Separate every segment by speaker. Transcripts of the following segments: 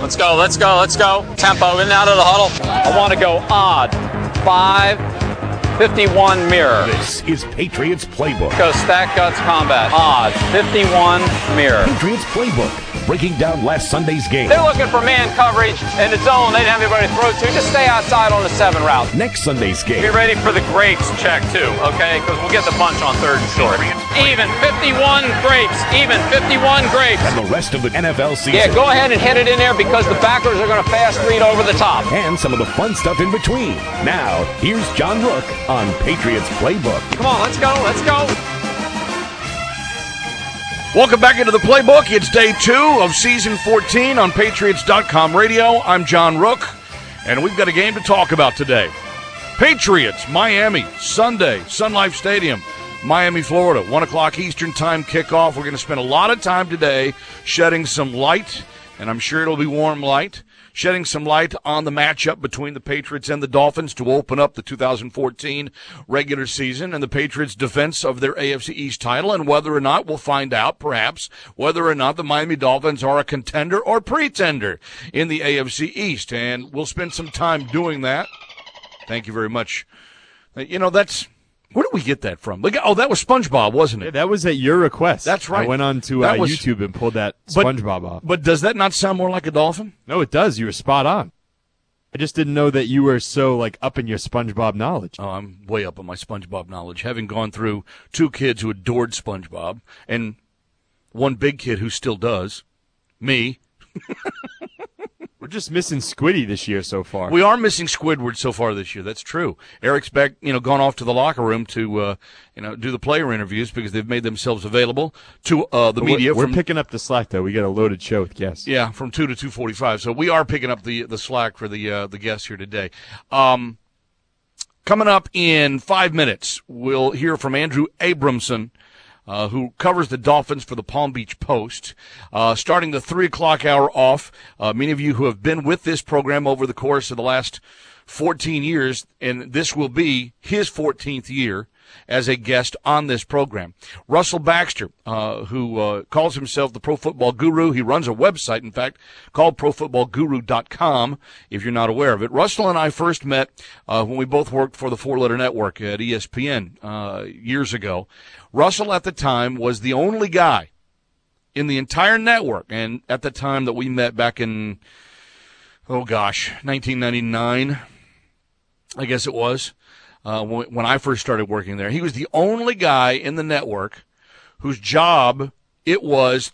Speaker 1: Let's go, let's go, let's go. Tempo, in and out of the huddle. I want to go odd. 5:51 mirror.
Speaker 2: This is Patriots Playbook.
Speaker 1: Go stack guts combat. Odd. 51 mirror.
Speaker 2: Patriots Playbook. Breaking down last Sunday's game.
Speaker 1: They're looking for man coverage in the zone. They didn't have anybody to throw to. Just stay outside on the 7 route.
Speaker 2: Next Sunday's game.
Speaker 1: Be ready for the grapes check, too, okay? Because we'll get the bunch on 3rd and short. Even 51 grapes. Even 51 grapes.
Speaker 2: And the rest of the NFL season.
Speaker 1: Yeah, go ahead and hit it in there because the backers are going to fast read over the top.
Speaker 2: And some of the fun stuff in between. Now, here's John Rook on Patriots Playbook.
Speaker 1: Come on, let's go, let's go.
Speaker 3: Welcome back into the Playbook. It's day 2 of season 14 on Patriots.com radio. I'm John Rook, and we've got a game to talk about today. Patriots, Miami, Sunday, Sun Life Stadium, Miami, Florida, 1 o'clock Eastern time kickoff. We're going to spend a lot of time today shedding some light, and I'm sure it'll be warm light, shedding some light on the matchup between the Patriots and the Dolphins to open up the 2014 regular season and the Patriots' defense of their AFC East title, and whether or not we'll find out, perhaps, whether or not the Miami Dolphins are a contender or pretender in the AFC East. And we'll spend some time doing that. Thank you very much. You know, where did we get that from? Oh, that was SpongeBob, wasn't it?
Speaker 4: Yeah, that was at your request.
Speaker 3: That's right.
Speaker 4: I went on to YouTube and pulled that SpongeBob off.
Speaker 3: But does that not sound more like a dolphin?
Speaker 4: No, it does. You were spot on. I just didn't know that you were so, up in your SpongeBob knowledge.
Speaker 3: Oh, I'm way up on my SpongeBob knowledge, having gone through 2 kids who adored SpongeBob and one big kid who still does, me.
Speaker 4: We're just missing Squiddy this year so far.
Speaker 3: We are missing Squidward so far this year. That's true. Eric's back, gone off to the locker room to, do the player interviews because they've made themselves available to the media.
Speaker 4: We're picking up the slack, though. We got a loaded show with guests.
Speaker 3: Yeah, from 2 to 2:45. So we are picking up the slack for the guests here today. Coming up in 5 minutes, we'll hear from Andrew Abramson, who covers the Dolphins for the Palm Beach Post. Starting the 3 o'clock hour off, many of you who have been with this program over the course of the last 14 years, and this will be his 14th year as a guest on this program. Russell Baxter, who calls himself the Pro Football Guru. He runs a website, in fact, called ProFootballGuru.com, if you're not aware of it. Russell and I first met when we both worked for the 4-Letter Network at ESPN years ago. Russell, at the time, was the only guy in the entire network, and at the time that we met back in, 1999, I guess it was, when I first started working there. He was the only guy in the network whose job it was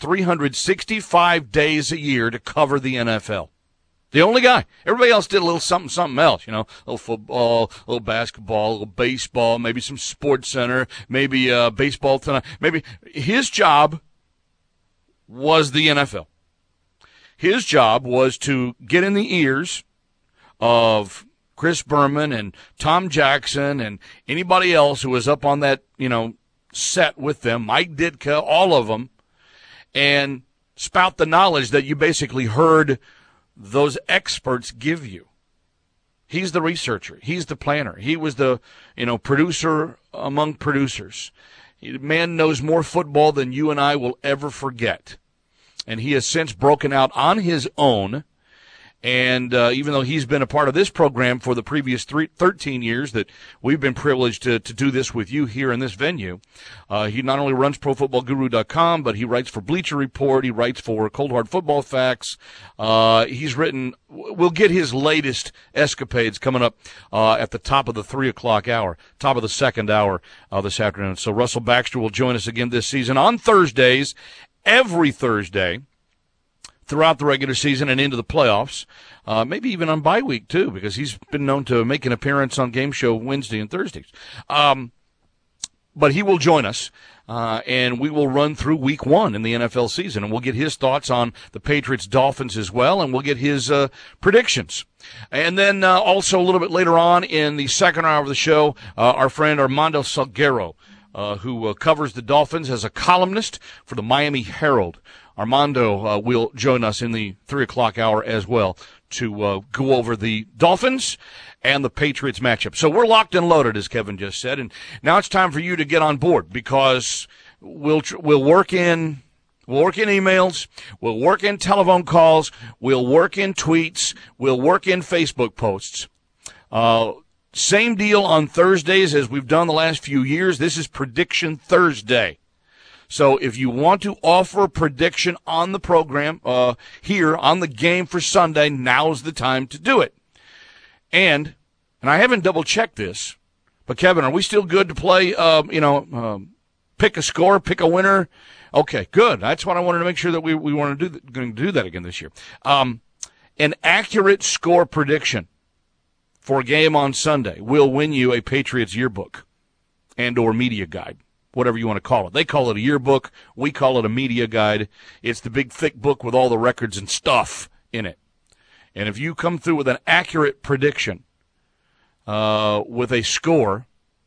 Speaker 3: 365 days a year to cover the NFL. The only guy. Everybody else did a little something else, a little football, a little basketball, a little baseball, maybe some Sports Center, maybe baseball tonight. Maybe his job was the NFL. His job was to get in the ears of Chris Berman and Tom Jackson and anybody else who was up on that, set with them, Mike Ditka, all of them, and spout the knowledge that you basically heard those experts give you. He's the researcher. He's the planner. He was the, producer among producers. Man knows more football than you and I will ever forget. And he has since broken out on his own. And even though he's been a part of this program for the previous 13 years that we've been privileged to do this with you here in this venue, he not only runs ProFootballGuru.com, but he writes for Bleacher Report. He writes for Cold Hard Football Facts. He's written, we'll get his latest escapades coming up at the top of the 3 o'clock hour, top of the second hour this afternoon. So Russell Baxter will join us again this season on Thursdays, every Thursday, throughout the regular season and into the playoffs, maybe even on bye week too, because he's been known to make an appearance on Game Show Wednesday and Thursdays. But he will join us, and we will run through week 1 in the NFL season, and we'll get his thoughts on the Patriots-Dolphins as well, and we'll get his predictions. And then also a little bit later on in the second hour of the show, our friend Armando Salguero, who covers the Dolphins as a columnist for the Miami Herald. Armando will join us in the 3 o'clock hour as well to go over the Dolphins and the Patriots matchup. So we're locked and loaded, as Kevin just said, and now it's time for you to get on board because we'll work in We'll work in emails. We'll work in telephone calls. We'll work in tweets. We'll work in Facebook posts. Same deal on Thursdays as we've done the last few years. This is Prediction Thursday. So if you want to offer a prediction on the program here on the game for Sunday, now's the time to do it. And I haven't double-checked this, but, Kevin, are we still good to play, pick a score, pick a winner? Okay, good. That's what I wanted to make sure that we want to going to do that again this year. An accurate score prediction for a game on Sunday will win you a Patriots yearbook and or media guide, whatever you want to call it. They call it a yearbook. We call it a media guide. It's the big, thick book with all the records and stuff in it. And if you come through with an accurate prediction with a score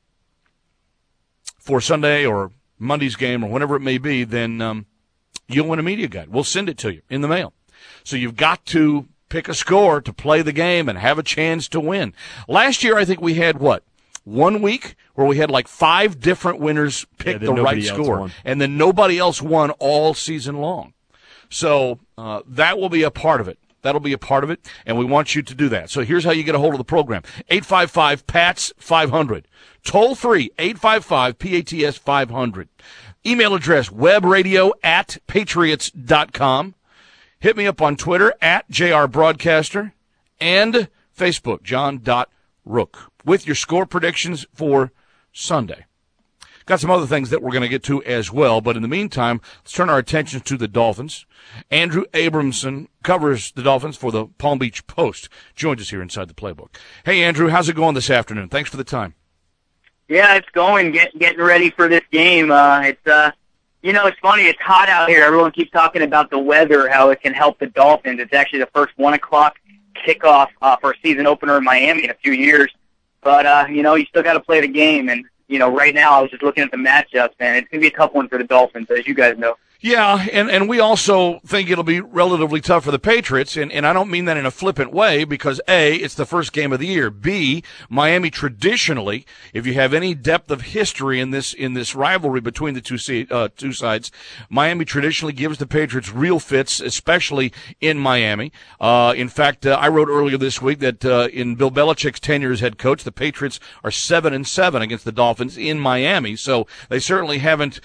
Speaker 3: for Sunday or Monday's game or whenever it may be, then you'll win a media guide. We'll send it to you in the mail. So you've got to pick a score to play the game and have a chance to win. Last year, I think we had, 1 week where we had like 5 different winners pick the right score, and then nobody else won all season long. So that will be a part of it. That'll be a part of it, and we want you to do that. So here's how you get a hold of the program. 855-PATS-500. Toll free, 855-PATS-500. Email address, webradio@patriots.com. Hit me up on Twitter, @JRBroadcaster, and Facebook, John.Rook, with your score predictions for Sunday. Got some other things that we're going to get to as well, but in the meantime, let's turn our attention to the Dolphins. Andrew Abramson covers the Dolphins for the Palm Beach Post. Joins us here inside the Playbook. Hey, Andrew, how's it going this afternoon? Thanks for the time.
Speaker 5: Yeah, it's going. Getting ready for this game. It's funny. It's hot out here. Everyone keeps talking about the weather, how it can help the Dolphins. It's actually the first 1 o'clock kickoff for a season opener in Miami in a few years. But, you still got to play the game. And, right now I was just looking at the matchups, and it's going to be a tough one for the Dolphins, as you guys know.
Speaker 3: Yeah, and we also think it'll be relatively tough for the Patriots, and I don't mean that in a flippant way because, A, it's the first game of the year. B, Miami traditionally, if you have any depth of history in this rivalry between the two sides, Miami traditionally gives the Patriots real fits, especially in Miami. In fact, I wrote earlier this week that in Bill Belichick's tenure as head coach, the Patriots are 7-7 against the Dolphins in Miami, so they certainly haven't,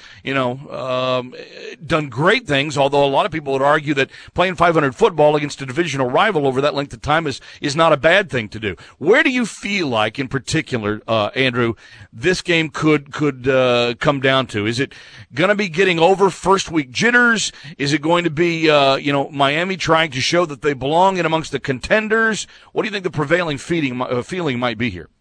Speaker 3: done great things, although a lot of people would argue that playing 500 football against a divisional rival over that length of time is not a bad thing to do. Where do you feel like, in particular, Andrew, this game could come down to? Is it going to be getting over first week jitters? Is it going to be Miami trying to show that they belong in amongst the contenders? What do you think the prevailing feeling might be here?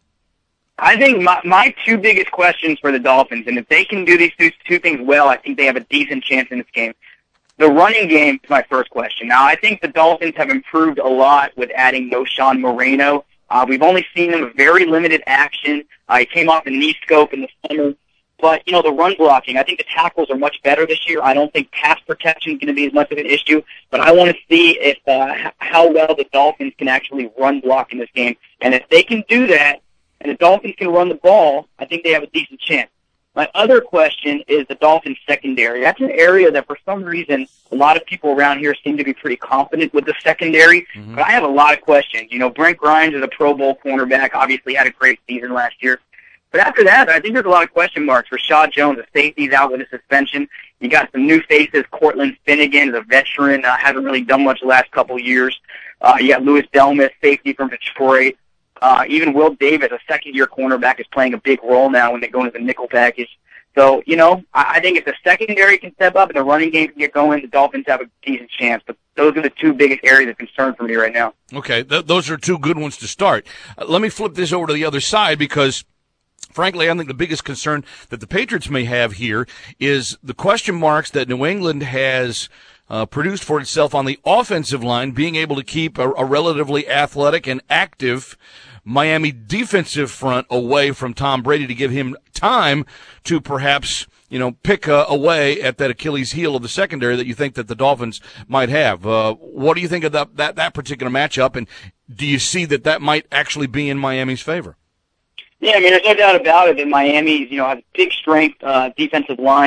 Speaker 5: I think my 2 biggest questions for the Dolphins, and if they can do these two things well, I think they have a decent chance in this game. The running game is my first question. Now, I think the Dolphins have improved a lot with adding Noshan Moreno. We've only seen him with very limited action. He came off the knee scope in the summer. But, the run blocking, I think the tackles are much better this year. I don't think pass protection is going to be as much of an issue. But I want to see if how well the Dolphins can actually run block in this game. And if they can do that, and the Dolphins can run the ball, I think they have a decent chance. My other question is the Dolphins secondary. That's an area that for some reason a lot of people around here seem to be pretty confident with the secondary, but I have a lot of questions. Brent Grimes is a Pro Bowl cornerback, obviously had a great season last year. But after that, I think there's a lot of question marks. Rashad Jones, the safety's out with a suspension. You got some new faces. Cortland Finnegan is a veteran, hasn't really done much the last couple years. You got Louis Delmas, safety from Detroit. Even Will Davis, a second-year cornerback, is playing a big role now when they go into the nickel package. So, I think if the secondary can step up and the running game can get going, the Dolphins have a decent chance. But those are the 2 biggest areas of concern for me right now.
Speaker 3: Okay, those are 2 good ones to start. Let me flip this over to the other side because, frankly, I think the biggest concern that the Patriots may have here is the question marks that New England has produced for itself on the offensive line, being able to keep a relatively athletic and active Miami defensive front away from Tom Brady to give him time to perhaps, pick away at that Achilles heel of the secondary that you think that the Dolphins might have. What do you think of that particular matchup, and do you see that might actually be in Miami's favor?
Speaker 5: Yeah, there's no doubt about it that Miami, has big strength, defensive line.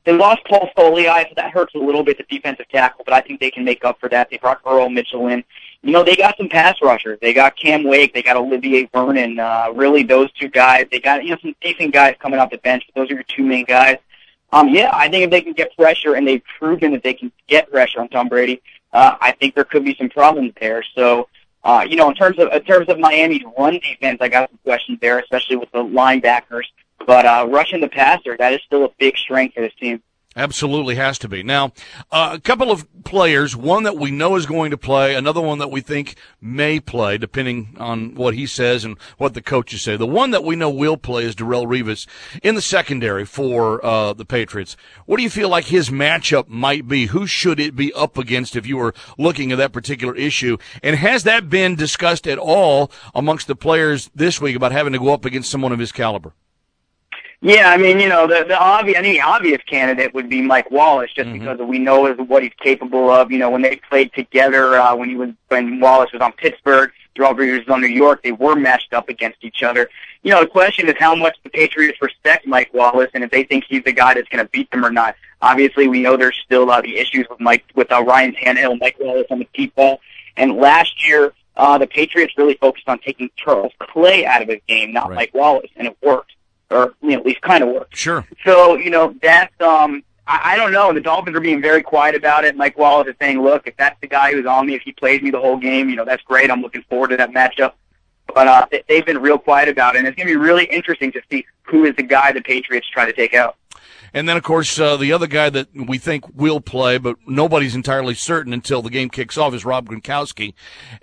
Speaker 5: They lost Paul Foley, so that hurts a little bit, the defensive tackle, but I think they can make up for that. They brought Earl Mitchell in. You know, they got some pass rushers. They got Cam Wake. They got Olivier Vernon. Really, those two guys. They got, some decent guys coming off the bench, but those are your two main guys. Yeah, I think if they can get pressure, and they've proven that they can get pressure on Tom Brady, I think there could be some problems there. So, in terms of Miami's run defense, I got some questions there, especially with the linebackers. But rushing the passer, that is still a big strength for this team.
Speaker 3: Absolutely has to be. Now, a couple of players, one that we know is going to play, another one that we think may play, depending on what he says and what the coaches say. The one that we know will play is Darrelle Revis in the secondary for the Patriots. What do you feel like his matchup might be? Who should it be up against if you were looking at that particular issue? And has that been discussed at all amongst the players this week about having to go up against someone of his caliber?
Speaker 5: Yeah, I mean, the obvious candidate would be Mike Wallace, just because we know what he's capable of. You know, when they played together, when Wallace was on Pittsburgh, Darrelle Revis was on New York, they were matched up against each other. You know, the question is how much the Patriots respect Mike Wallace and if they think he's the guy that's going to beat them or not. Obviously, we know there's still the issues with Ryan Tannehill, Mike Wallace on the deep ball. And last year, the Patriots really focused on taking Charles Clay out of his game, not Mike Wallace, and it worked. Or, at least kind of worked.
Speaker 3: Sure.
Speaker 5: So, that's, I don't know. The Dolphins are being very quiet about it. Mike Wallace is saying, look, if that's the guy who's on me, if he plays me the whole game, that's great. I'm looking forward to that matchup. But they've been real quiet about it, and it's going to be really interesting to see who is the guy the Patriots try to take out.
Speaker 3: And then, of course, the other guy that we think will play, but nobody's entirely certain until the game kicks off, is Rob Gronkowski.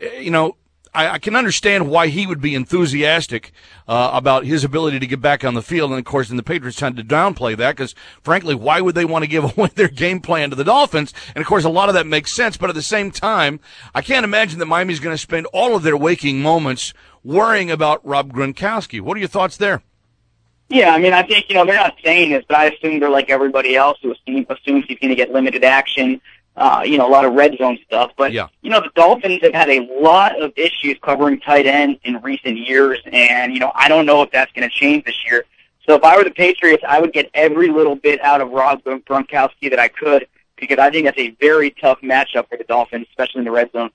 Speaker 3: I can understand why he would be enthusiastic about his ability to get back on the field. And, of course, the Patriots tend to downplay that because, frankly, why would they want to give away their game plan to the Dolphins? And, of course, a lot of that makes sense. But at the same time, I can't imagine that Miami's going to spend all of their waking moments worrying about Rob Gronkowski. What are your thoughts there?
Speaker 5: Yeah, I mean, I think, they're not saying this, but I assume they're like everybody else who assumes he's going to get limited action. A lot of red zone stuff. But, the Dolphins have had a lot of issues covering tight ends in recent years, and, I don't know if that's going to change this year. So if I were the Patriots, I would get every little bit out of Rob Gronkowski that I could, because I think that's a very tough matchup for the Dolphins, especially in the red zone.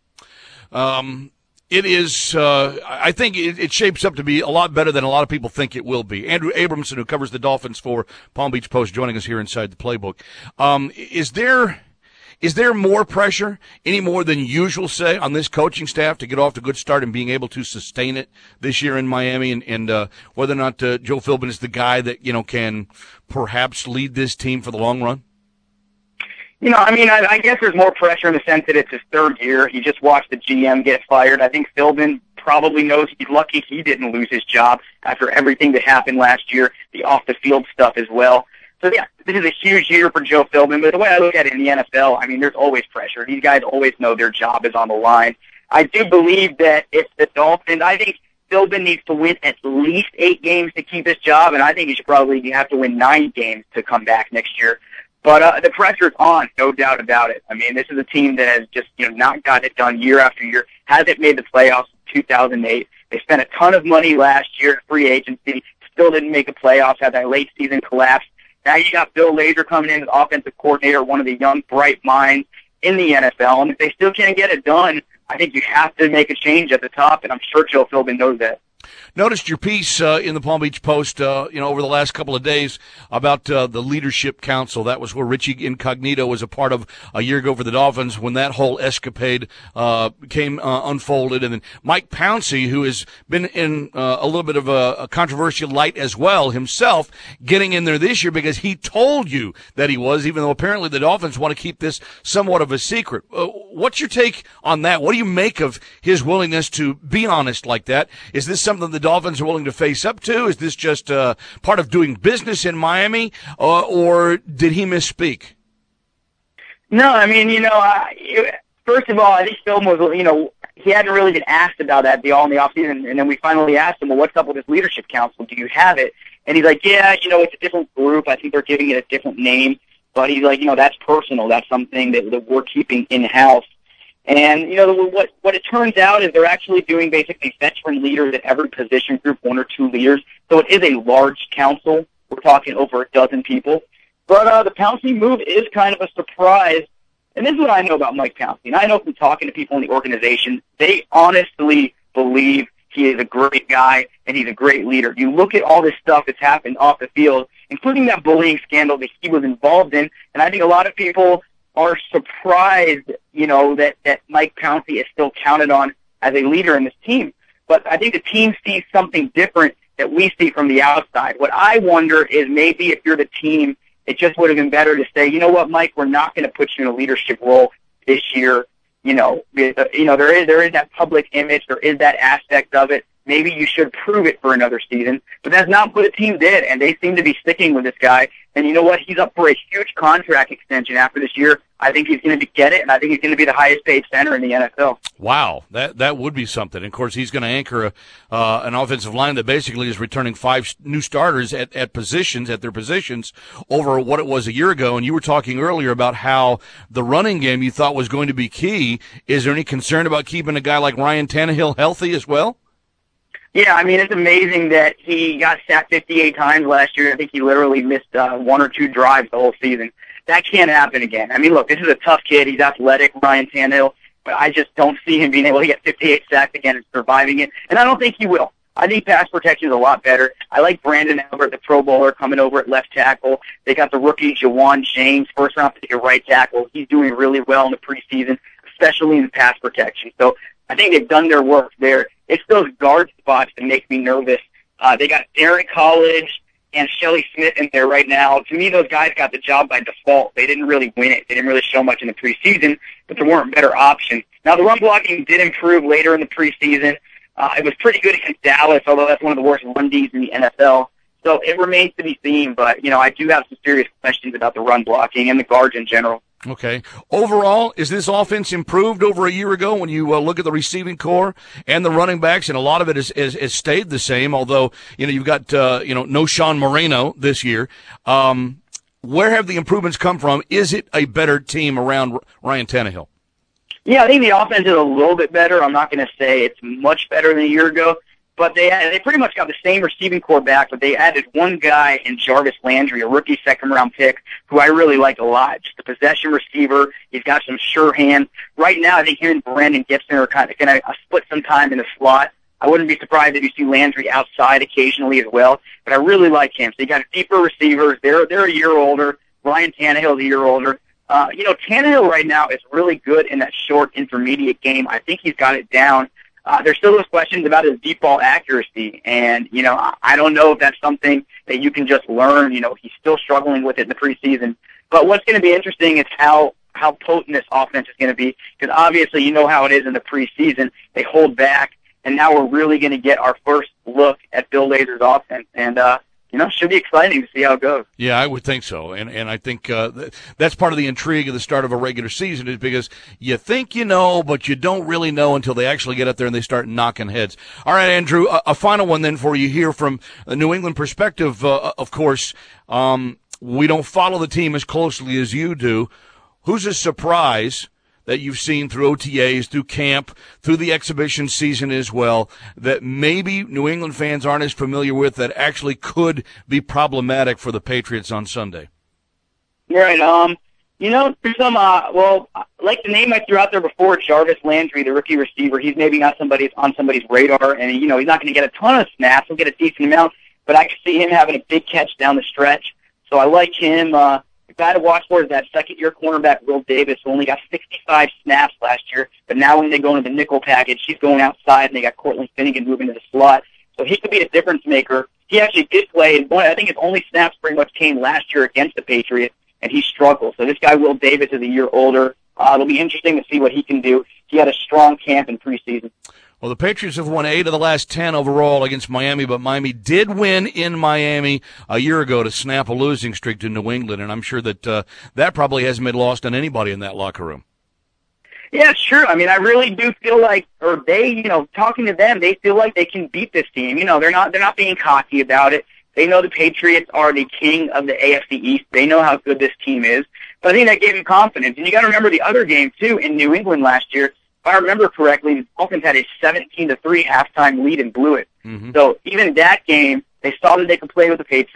Speaker 3: It is, I think it shapes up to be a lot better than a lot of people think it will be. Andrew Abramson, who covers the Dolphins for Palm Beach Post, joining us here inside the Playbook. Is there more pressure, any more than usual, say, on this coaching staff to get off to a good start and being able to sustain it this year in Miami, and whether or not Joe Philbin is the guy that, can perhaps lead this team for the long run?
Speaker 5: I guess there's more pressure in the sense that it's his third year. He just watched the GM get fired. I think Philbin probably knows he's lucky he didn't lose his job after everything that happened last year, the off-the-field stuff as well. So, yeah, this is a huge year for Joe Philbin, but the way I look at it in the NFL, there's always pressure. These guys always know their job is on the line. I do believe that if the Dolphins, I think Philbin needs to win at least 8 games to keep his job, and I think he should probably have to win 9 games to come back next year. But the pressure's on, no doubt about it. This is a team that has just, not gotten it done year after year, hasn't made the playoffs in 2008. They spent a ton of money last year in free agency, still didn't make the playoffs, had that late season collapse. Now you got Bill Lazor coming in as offensive coordinator, one of the young, bright minds in the NFL. And if they still can't get it done, I think you have to make a change at the top, and I'm sure Joe Philbin knows that.
Speaker 3: Noticed your piece in the Palm Beach Post, over the last couple of days about the Leadership Council. That was where Richie Incognito was a part of a year ago for the Dolphins when that whole escapade became unfolded. And then Mike Pouncey, who has been in a little bit of a controversial light as well himself, getting in there this year because he told you that he was, even though apparently the Dolphins want to keep this somewhat of a secret. What's your take on that? What do you make of his willingness to be honest like that? Is this something the Dolphins are willing to face up to? Is this just part of doing business in Miami, or did he misspeak?
Speaker 5: No, first of all, I think Phil was, he hadn't really been asked about that all in the offseason, and then we finally asked him, well, what's up with this Leadership Council? Do you have it? And he's like, yeah, it's a different group. I think they're giving it a different name. But he's like, that's personal. That's something that we're keeping in-house. And, what it turns out is they're actually doing basically veteran leaders at every position group, 1 or 2 leaders. So it is a large council. We're talking over a dozen people. But the Pouncey move is kind of a surprise. And this is what I know about Mike Pouncey. And I know from talking to people in the organization, they honestly believe he is a great guy and he's a great leader. You look at all this stuff that's happened off the field, including that bullying scandal that he was involved in, and I think a lot of people are surprised, that Mike Pouncey is still counted on as a leader in this team. But I think the team sees something different that we see from the outside. What I wonder is maybe if you're the team, it just would have been better to say, you know what, Mike, we're not going to put you in a leadership role this year. There is that public image, there is that aspect of it. Maybe you should prove it for another season. But that's not what the team did, and they seem to be sticking with this guy. And you know what? He's up for a huge contract extension after this year. I think he's going to get it, and I think he's going to be the highest-paid center in the NFL.
Speaker 3: Wow, that would be something. And of course, he's going to anchor an offensive line that basically is returning 5 new starters at their positions over what it was a year ago. And you were talking earlier about how the running game you thought was going to be key. Is there any concern about keeping a guy like Ryan Tannehill healthy as well?
Speaker 5: Yeah, I mean, it's amazing that he got sacked 58 times last year. I think he literally missed 1 or 2 drives the whole season. That can't happen again. I mean, look, this is a tough kid. He's athletic, Ryan Tannehill, but I just don't see him being able to get 58 sacks again and surviving it, and I don't think he will. I think pass protection is a lot better. I like Brandon Albert, the Pro Bowler, coming over at left tackle. They got the rookie Jawan James, first-round pick at right tackle. He's doing really well in the preseason, especially in pass protection. So I think they've done their work there. It's those guard spots that make me nervous. They got Derek College and Shelley Smith in there right now. To me, those guys got the job by default. They didn't really win it. They didn't really show much in the preseason, but there weren't better options. Now, the run blocking did improve later in the preseason. It was pretty good against Dallas, although that's one of the worst run Ds in the NFL. So it remains to be seen, but, I do have some serious questions about the run blocking and the guards in general.
Speaker 3: Okay. Overall, is this offense improved over a year ago when you look at the receiving core and the running backs? And a lot of it has stayed the same, although, you've got, no Sean Moreno this year. Where have the improvements come from? Is it a better team around Ryan Tannehill?
Speaker 5: Yeah, I think the offense is a little bit better. I'm not going to say it's much better than a year ago, but they pretty much got the same receiving core back, but they added one guy in Jarvis Landry, a rookie second-round pick, who I really like a lot. Just a possession receiver. He's got some sure hands. Right now, I think him and Brandon Gibson are kind of going to split some time in the slot. I wouldn't be surprised if you see Landry outside occasionally as well, but I really like him. So you got deeper receivers. They're a year older. Ryan Tannehill is a year older. Tannehill right now is really good in that short intermediate game. I think he's got it down. There's still those questions about his deep ball accuracy, and, I don't know if that's something that you can just learn. He's still struggling with it in the preseason. But what's going to be interesting is how potent this offense is going to be, because obviously you know how it is in the preseason. They hold back, and now we're really going to get our first look at Bill Lazor's offense, and should be exciting to see how it goes.
Speaker 3: Yeah, I would think so. And I think that's part of the intrigue of the start of a regular season, is because you think you know, but you don't really know until they actually get up there and they start knocking heads. All right, Andrew, a final one then for you here from a New England perspective. Of course, we don't follow the team as closely as you do. Who's a surprise that you've seen through OTAs, through camp, through the exhibition season as well, that maybe New England fans aren't as familiar with, that actually could be problematic for the Patriots on Sunday?
Speaker 5: Right. There's some, like the name I threw out there before, Jarvis Landry, the rookie receiver. He's maybe not on somebody's radar, and, he's not going to get a ton of snaps. He'll get a decent amount, but I could see him having a big catch down the stretch. So I like him. The guy to watch for is that second-year cornerback, Will Davis, who only got 65 snaps last year. But now when they go into the nickel package, he's going outside, and they got Cortland Finnegan moving to the slot. So he could be a difference maker. He actually did play, and I think his only snaps pretty much came last year against the Patriots, and he struggled. So this guy, Will Davis, is a year older. It'll be interesting to see what he can do. He had a strong camp in preseason.
Speaker 3: Well, the Patriots have won 8 of the last 10 overall against Miami, but Miami did win in Miami a year ago to snap a losing streak to New England, and I'm sure that that probably hasn't been lost on anybody in that locker room.
Speaker 5: Yeah, sure. I mean, I really do feel like, or they, talking to them, they feel like they can beat this team. They're not being cocky about it. They know the Patriots are the king of the AFC East. They know how good this team is. But I think that gave them confidence. And you got to remember the other game too in New England last year. If I remember correctly, the Dolphins had a 17-3 halftime lead and blew it. Mm-hmm. So even that game, they saw that they could play with the Patriots.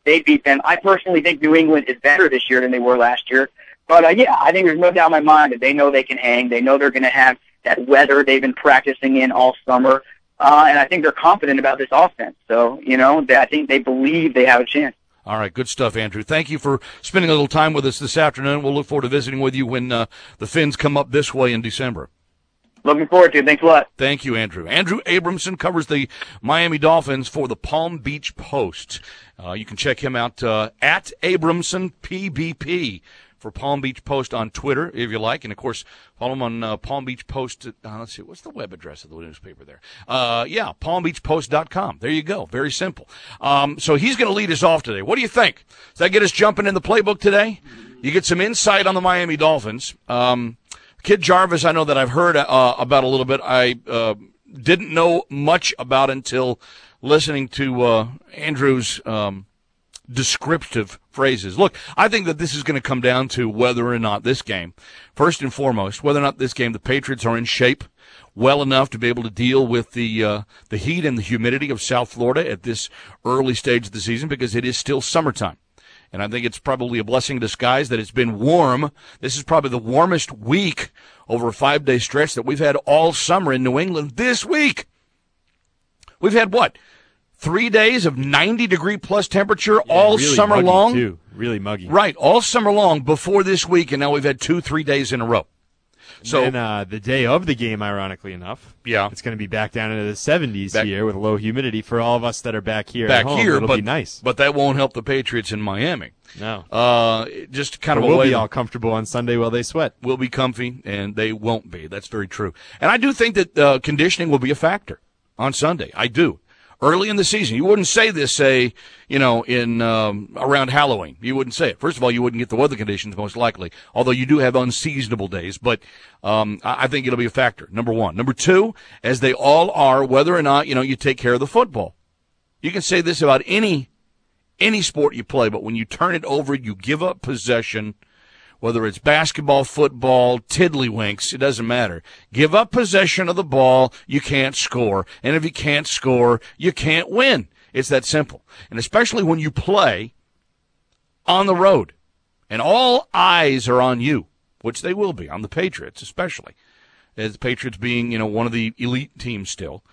Speaker 5: they beat them. I personally think New England is better this year than they were last year. But, yeah, I think there's no doubt in my mind that they know they can hang. They know they're going to have that weather they've been practicing in all summer. And I think they're confident about this offense. So, I think they believe they have a chance.
Speaker 3: All right, good stuff, Andrew. Thank you for spending a little time with us this afternoon. We'll look forward to visiting with you when the Fins come up this way in December.
Speaker 5: Looking forward to it. Thanks a lot.
Speaker 3: Thank you, Andrew. Andrew Abramson covers the Miami Dolphins for the Palm Beach Post. You can check him out at Abramson PBP for Palm Beach Post on Twitter, if you like. And, of course, follow him on Palm Beach Post. Let's see, what's the web address of the newspaper there? palmbeachpost.com. There you go. Very simple. So he's going to lead us off today. What do you think? Does that get us jumping in the playbook today? You get some insight on the Miami Dolphins. Kid Jarvis, I know that I've heard about a little bit. I didn't know much about until listening to Andrew's descriptive phrases. Look, I think that this is going to come down to whether or not this game, first and foremost, whether or not this game the Patriots are in shape well enough to be able to deal with the heat and the humidity of South Florida at this early stage of the season, because it is still summertime. And I think it's probably a blessing in disguise that it's been warm. This is probably the warmest week over a 5-day stretch that we've had all summer in New England this week. We've had, 3 days of 90-degree plus temperature all
Speaker 4: really
Speaker 3: summer
Speaker 4: muggy
Speaker 3: long?
Speaker 4: Too. Really muggy.
Speaker 3: Right, all summer long before this week, and now we've had 2-3 days in a row. So,
Speaker 4: and the day of the game, ironically enough,
Speaker 3: yeah,
Speaker 4: it's going to be back down into the 70s here with low humidity for all of us that are back here.
Speaker 3: Back
Speaker 4: at home.
Speaker 3: here,
Speaker 4: it'll
Speaker 3: but
Speaker 4: be nice.
Speaker 3: But that won't help the Patriots in Miami.
Speaker 4: No,
Speaker 3: just kind of
Speaker 4: we'll
Speaker 3: a way
Speaker 4: be all comfortable on Sunday while they sweat.
Speaker 3: We'll be comfy, and they won't be. That's very true. And I do think that conditioning will be a factor on Sunday. I do. Early in the season, you wouldn't say this, in around Halloween. You wouldn't say it. First of all, you wouldn't get the weather conditions most likely, although you do have unseasonable days. But I think it'll be a factor, number one. Number two, as they all are, whether or not, you take care of the football. You can say this about any sport you play, but when you turn it over, you give up possession. Whether it's basketball, football, tiddlywinks, it doesn't matter. Give up possession of the ball, you can't score. And if you can't score, you can't win. It's that simple. And especially when you play on the road and all eyes are on you, which they will be, on the Patriots especially, as the Patriots being, one of the elite teams still,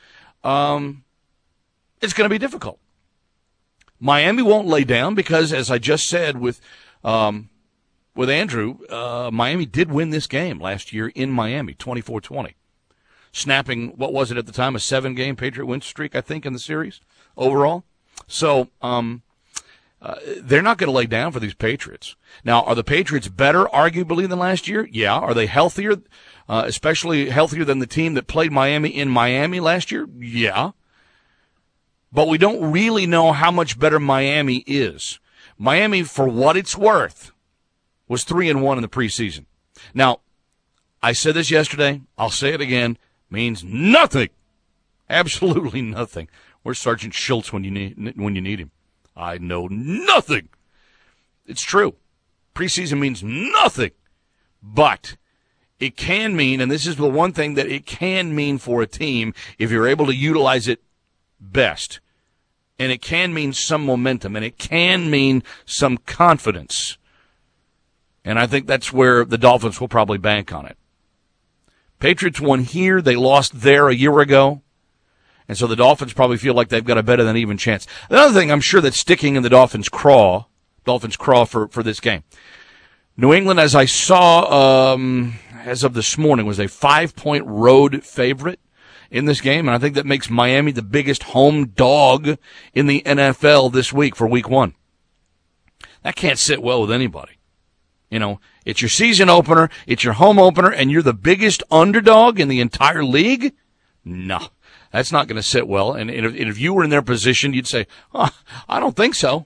Speaker 3: it's going to be difficult. Miami won't lay down because, as I just said with Andrew, Miami did win this game last year in Miami, 24-20, snapping, what was it at the time, a 7-game Patriot win streak, I think, in the series overall. So they're not going to lay down for these Patriots. Now, are the Patriots better, arguably, than last year? Yeah. Are they healthier, especially healthier than the team that played Miami in Miami last year? Yeah. But we don't really know how much better Miami is. Miami, for what it's worth, was 3-1 in the preseason. Now, I said this yesterday. I'll say it again. Means nothing. Absolutely nothing. Where's Sergeant Schultz when you need him? I know nothing. It's true. Preseason means nothing. But it can mean, and this is the one thing that it can mean for a team if you're able to utilize it best. And it can mean some momentum, and it can mean some confidence. And I think that's where the Dolphins will probably bank on it. Patriots won here. They lost there a year ago. And so the Dolphins probably feel like they've got a better than even chance. Another thing I'm sure that's sticking in the Dolphins' craw for this game. New England, as I saw as of this morning, was a 5-point road favorite in this game. And I think that makes Miami the biggest home dog in the NFL this week for week 1. That can't sit well with anybody. It's your season opener, it's your home opener, and you're the biggest underdog in the entire league? No, that's not going to sit well. And if you were in their position, you'd say, I don't think so.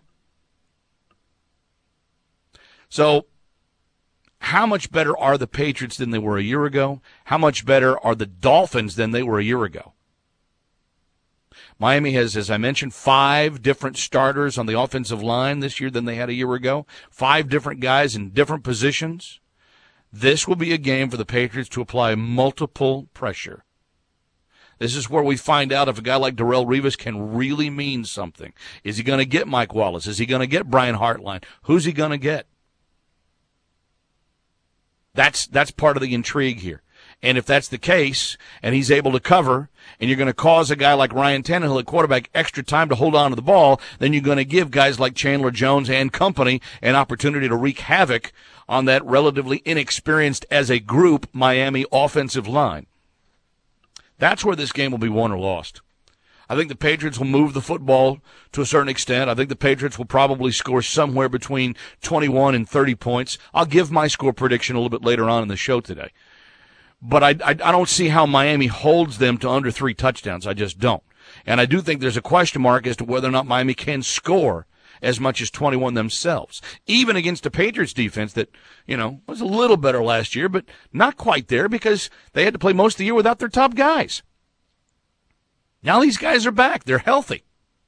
Speaker 3: So how much better are the Patriots than they were a year ago? How much better are the Dolphins than they were a year ago? Miami has, as I mentioned, 5 different starters on the offensive line this year than they had a year ago. 5 different guys in different positions. This will be a game for the Patriots to apply multiple pressure. This is where we find out if a guy like Darrelle Revis can really mean something. Is he going to get Mike Wallace? Is he going to get Brian Hartline? Who's he going to get? That's part of the intrigue here. And if that's the case, and he's able to cover, and you're going to cause a guy like Ryan Tannehill at quarterback extra time to hold on to the ball, then you're going to give guys like Chandler Jones and company an opportunity to wreak havoc on that relatively inexperienced as a group Miami offensive line. That's where this game will be won or lost. I think the Patriots will move the football to a certain extent. I think the Patriots will probably score somewhere between 21 and 30 points. I'll give my score prediction a little bit later on in the show today. But I don't see how Miami holds them to under 3 touchdowns. I just don't. And I do think there's a question mark as to whether or not Miami can score as much as 21 themselves, even against a Patriots defense that, was a little better last year, but not quite there because they had to play most of the year without their top guys. Now these guys are back. They're healthy.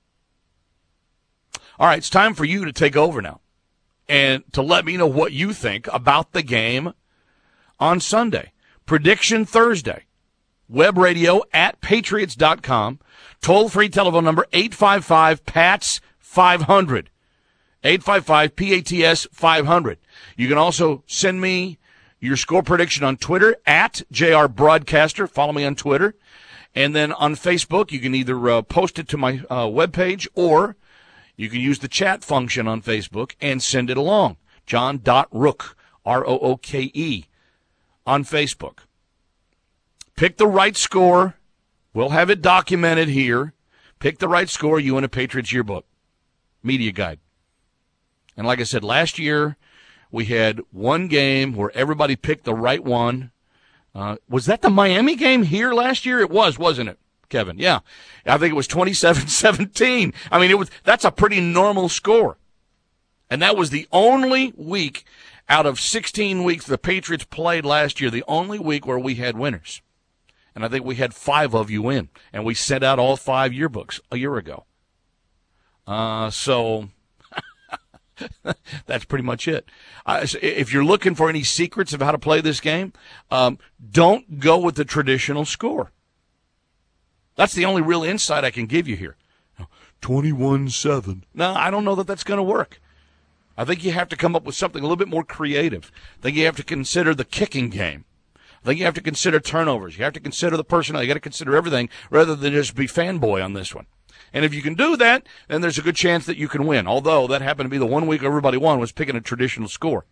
Speaker 3: All right, it's time for you to take over now and to let me know what you think about the game on Sunday. Prediction Thursday. Web radio at patriots.com. Toll-free telephone number 855-PATS-500. 855-PATS-500. You can also send me your score prediction on Twitter at JR Broadcaster. Follow me on Twitter. And then on Facebook, you can either post it to my webpage or you can use the chat function on Facebook and send it along. John.Rooke, R-O-O-K-E, on Facebook. Pick the right score. We'll have it documented here. Pick the right score, you in a Patriots yearbook. Media guide. And like I said, last year we had one game where everybody picked the right one. Was that the Miami game here last year? It was, wasn't it, Kevin? Yeah. I think it was 27-17. I mean, that's a pretty normal score. And that was the only week out of 16 weeks the Patriots played last year, the only week where we had winners. And I think we had 5 of you in, and we sent out all 5 yearbooks a year ago. So that's pretty much it. If you're looking for any secrets of how to play this game, don't go with the traditional score. That's the only real insight I can give you here. 21-7. No, I don't know that that's going to work. I think you have to come up with something a little bit more creative. I think you have to consider the kicking game. I think you have to consider turnovers. You have to consider the personnel. You got to consider everything rather than just be fanboy on this one. And if you can do that, then there's a good chance that you can win. Although that happened to be the one week everybody won was picking a traditional score.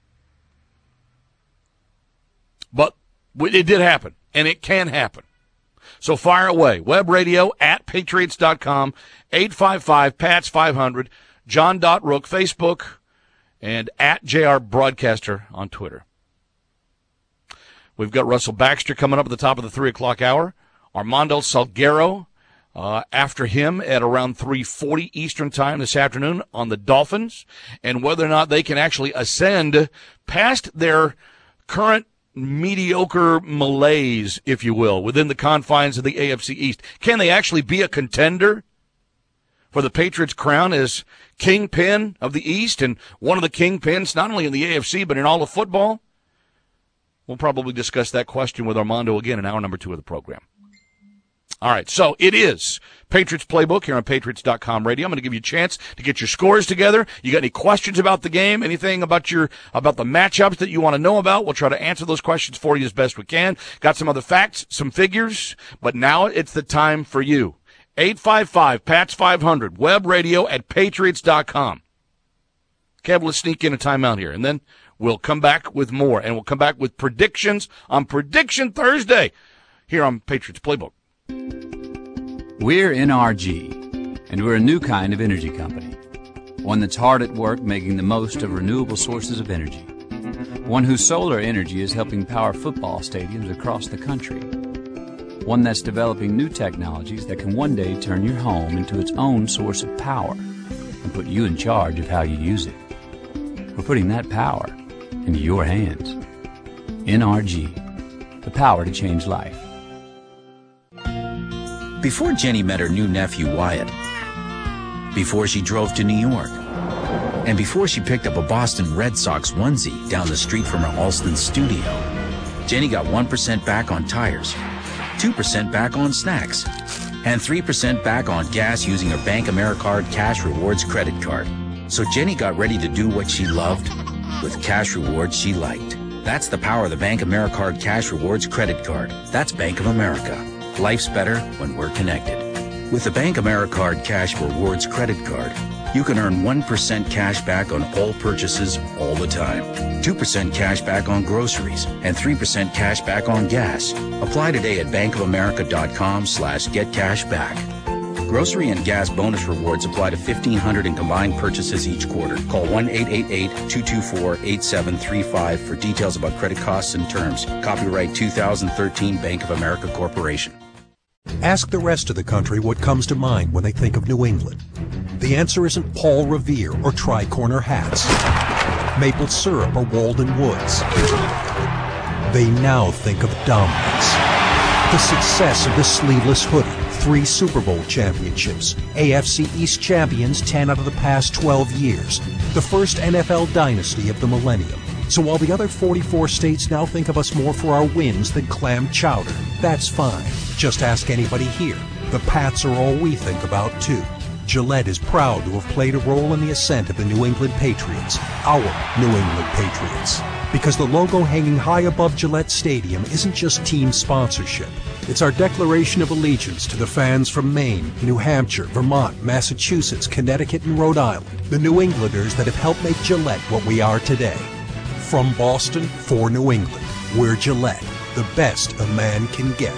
Speaker 3: But it did happen, and it can happen. So fire away. Web radio at patriots.com, 855-PATS-500, John.Rooke, Facebook, and at JR Broadcaster on Twitter. We've got Russell Baxter coming up at the top of the 3 o'clock hour. Armando Salguero after him at around 3:40 Eastern time this afternoon on the Dolphins, and whether or not they can actually ascend past their current mediocre malaise, if you will, within the confines of the AFC East. Can they actually be a contender for the Patriots' crown as kingpin of the East and one of the kingpins not only in the AFC but in all of football? We'll probably discuss that question with Armando again in hour number 2 of the program. All right, so it is Patriots Playbook here on Patriots.com radio. I'm going to give you a chance to get your scores together. You got any questions about the game, anything about the matchups that you want to know about? We'll try to answer those questions for you as best we can. Got some other facts, some figures, but now it's the time for you. 855-PATS-500, web radio at Patriots.com. Kev, let's sneak in a timeout here, and then we'll come back with more, and we'll come back with predictions on Prediction Thursday here on Patriots Playbook.
Speaker 6: We're NRG, and we're a new kind of energy company, one that's hard at work making the most of renewable sources of energy, one whose solar energy is helping power football stadiums across the country, one that's developing new technologies that can one day turn your home into its own source of power and put you in charge of how you use it. We're putting that power into your hands. NRG, the power to change life.
Speaker 7: Before Jenny met her new nephew, Wyatt, before she drove to New York, and before she picked up a Boston Red Sox onesie down the street from her Alston studio, Jenny got 1% back on tires, 2% back on snacks, and 3% back on gas using her Bank AmeriCard Cash Rewards credit card. So Jenny got ready to do what she loved with cash rewards she liked. That's the power of the Bank AmeriCard Cash Rewards credit card. That's Bank of America. Life's better when we're connected. With the Bank AmeriCard Cash Rewards credit card, you can earn 1% cash back on all purchases all the time, 2% cash back on groceries, and 3% cash back on gas. Apply today at bankofamerica.com/getcashback. Grocery and gas bonus rewards apply to 1,500 in combined purchases each quarter. Call 1-888-224-8735 for details about credit costs and terms. Copyright 2013 Bank of America Corporation.
Speaker 8: Ask the rest of the country what comes to mind when they think of New England. The answer isn't Paul Revere or tri-corner hats, maple syrup or Walden Woods. They now think of dominance. The success of the sleeveless hoodie, 3 Super Bowl championships, AFC East champions 10 out of the past 12 years, the first NFL dynasty of the millennium. So while the other 44 states now think of us more for our wins than clam chowder, that's fine. Just ask anybody here. The Pats are all we think about, too. Gillette is proud to have played a role in the ascent of the New England Patriots, our New England Patriots. Because the logo hanging high above Gillette Stadium isn't just team sponsorship. It's our declaration of allegiance to the fans from Maine, New Hampshire, Vermont, Massachusetts, Connecticut, and Rhode Island, the New Englanders that have helped make Gillette what we are today. From Boston for New England, we're Gillette, the best a man can get.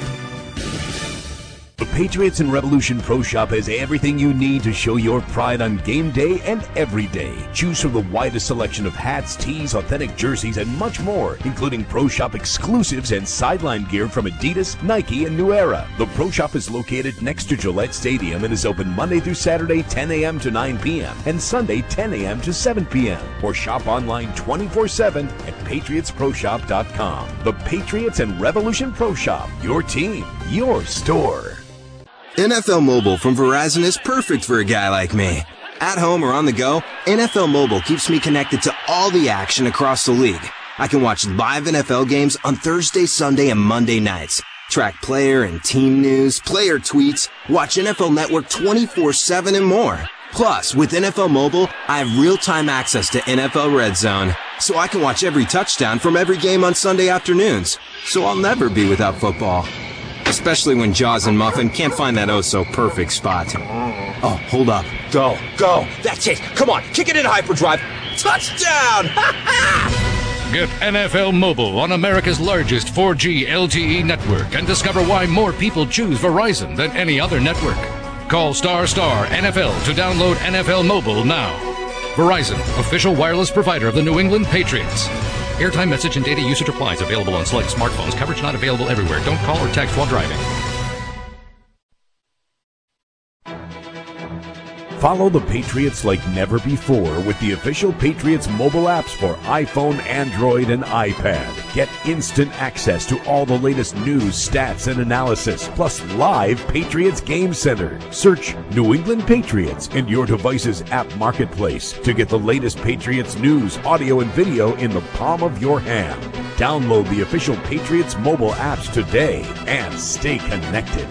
Speaker 2: The Patriots and Revolution Pro Shop has everything you need to show your pride on game day and every day. Choose from the widest selection of hats, tees, authentic jerseys, and much more, including Pro Shop exclusives and sideline gear from Adidas, Nike, and New Era. The Pro Shop is located next to Gillette Stadium and is open Monday through Saturday, 10 a.m. to 9 p.m. and Sunday, 10 a.m. to 7 p.m. Or shop online 24/7 at patriotsproshop.com. The Patriots and Revolution Pro Shop. Your team, your store.
Speaker 9: NFL Mobile from Verizon is perfect for a guy like me. At home or on the go, NFL Mobile keeps me connected to all the action across the league. I can watch live NFL games on Thursday, Sunday, and Monday nights, track player and team news, player tweets, watch NFL Network 24/7 and more. Plus, with NFL Mobile, I have real-time access to NFL Red Zone, so I can watch every touchdown from every game on Sunday afternoons. So I'll never be without football. Especially when Jaws and Muffin can't find that oh-so-perfect spot. Oh, hold up. Go. That's it. Come on, kick it in hyperdrive. Touchdown!
Speaker 10: Get NFL Mobile on America's largest 4G LTE network and discover why more people choose Verizon than any other network. Call ** NFL to download NFL Mobile now. Verizon, official wireless provider of the New England Patriots. Airtime, message, and data usage applies. Available on select smartphones. Coverage not available everywhere. Don't call or text while driving.
Speaker 2: Follow the Patriots like never before with the official Patriots mobile apps for iPhone, Android, and iPad. Get instant access to all the latest news, stats, and analysis, plus live Patriots Game Center. Search New England Patriots in your device's app marketplace to get the latest Patriots news, audio, and video in the palm of your hand. Download the official Patriots mobile apps today and stay connected.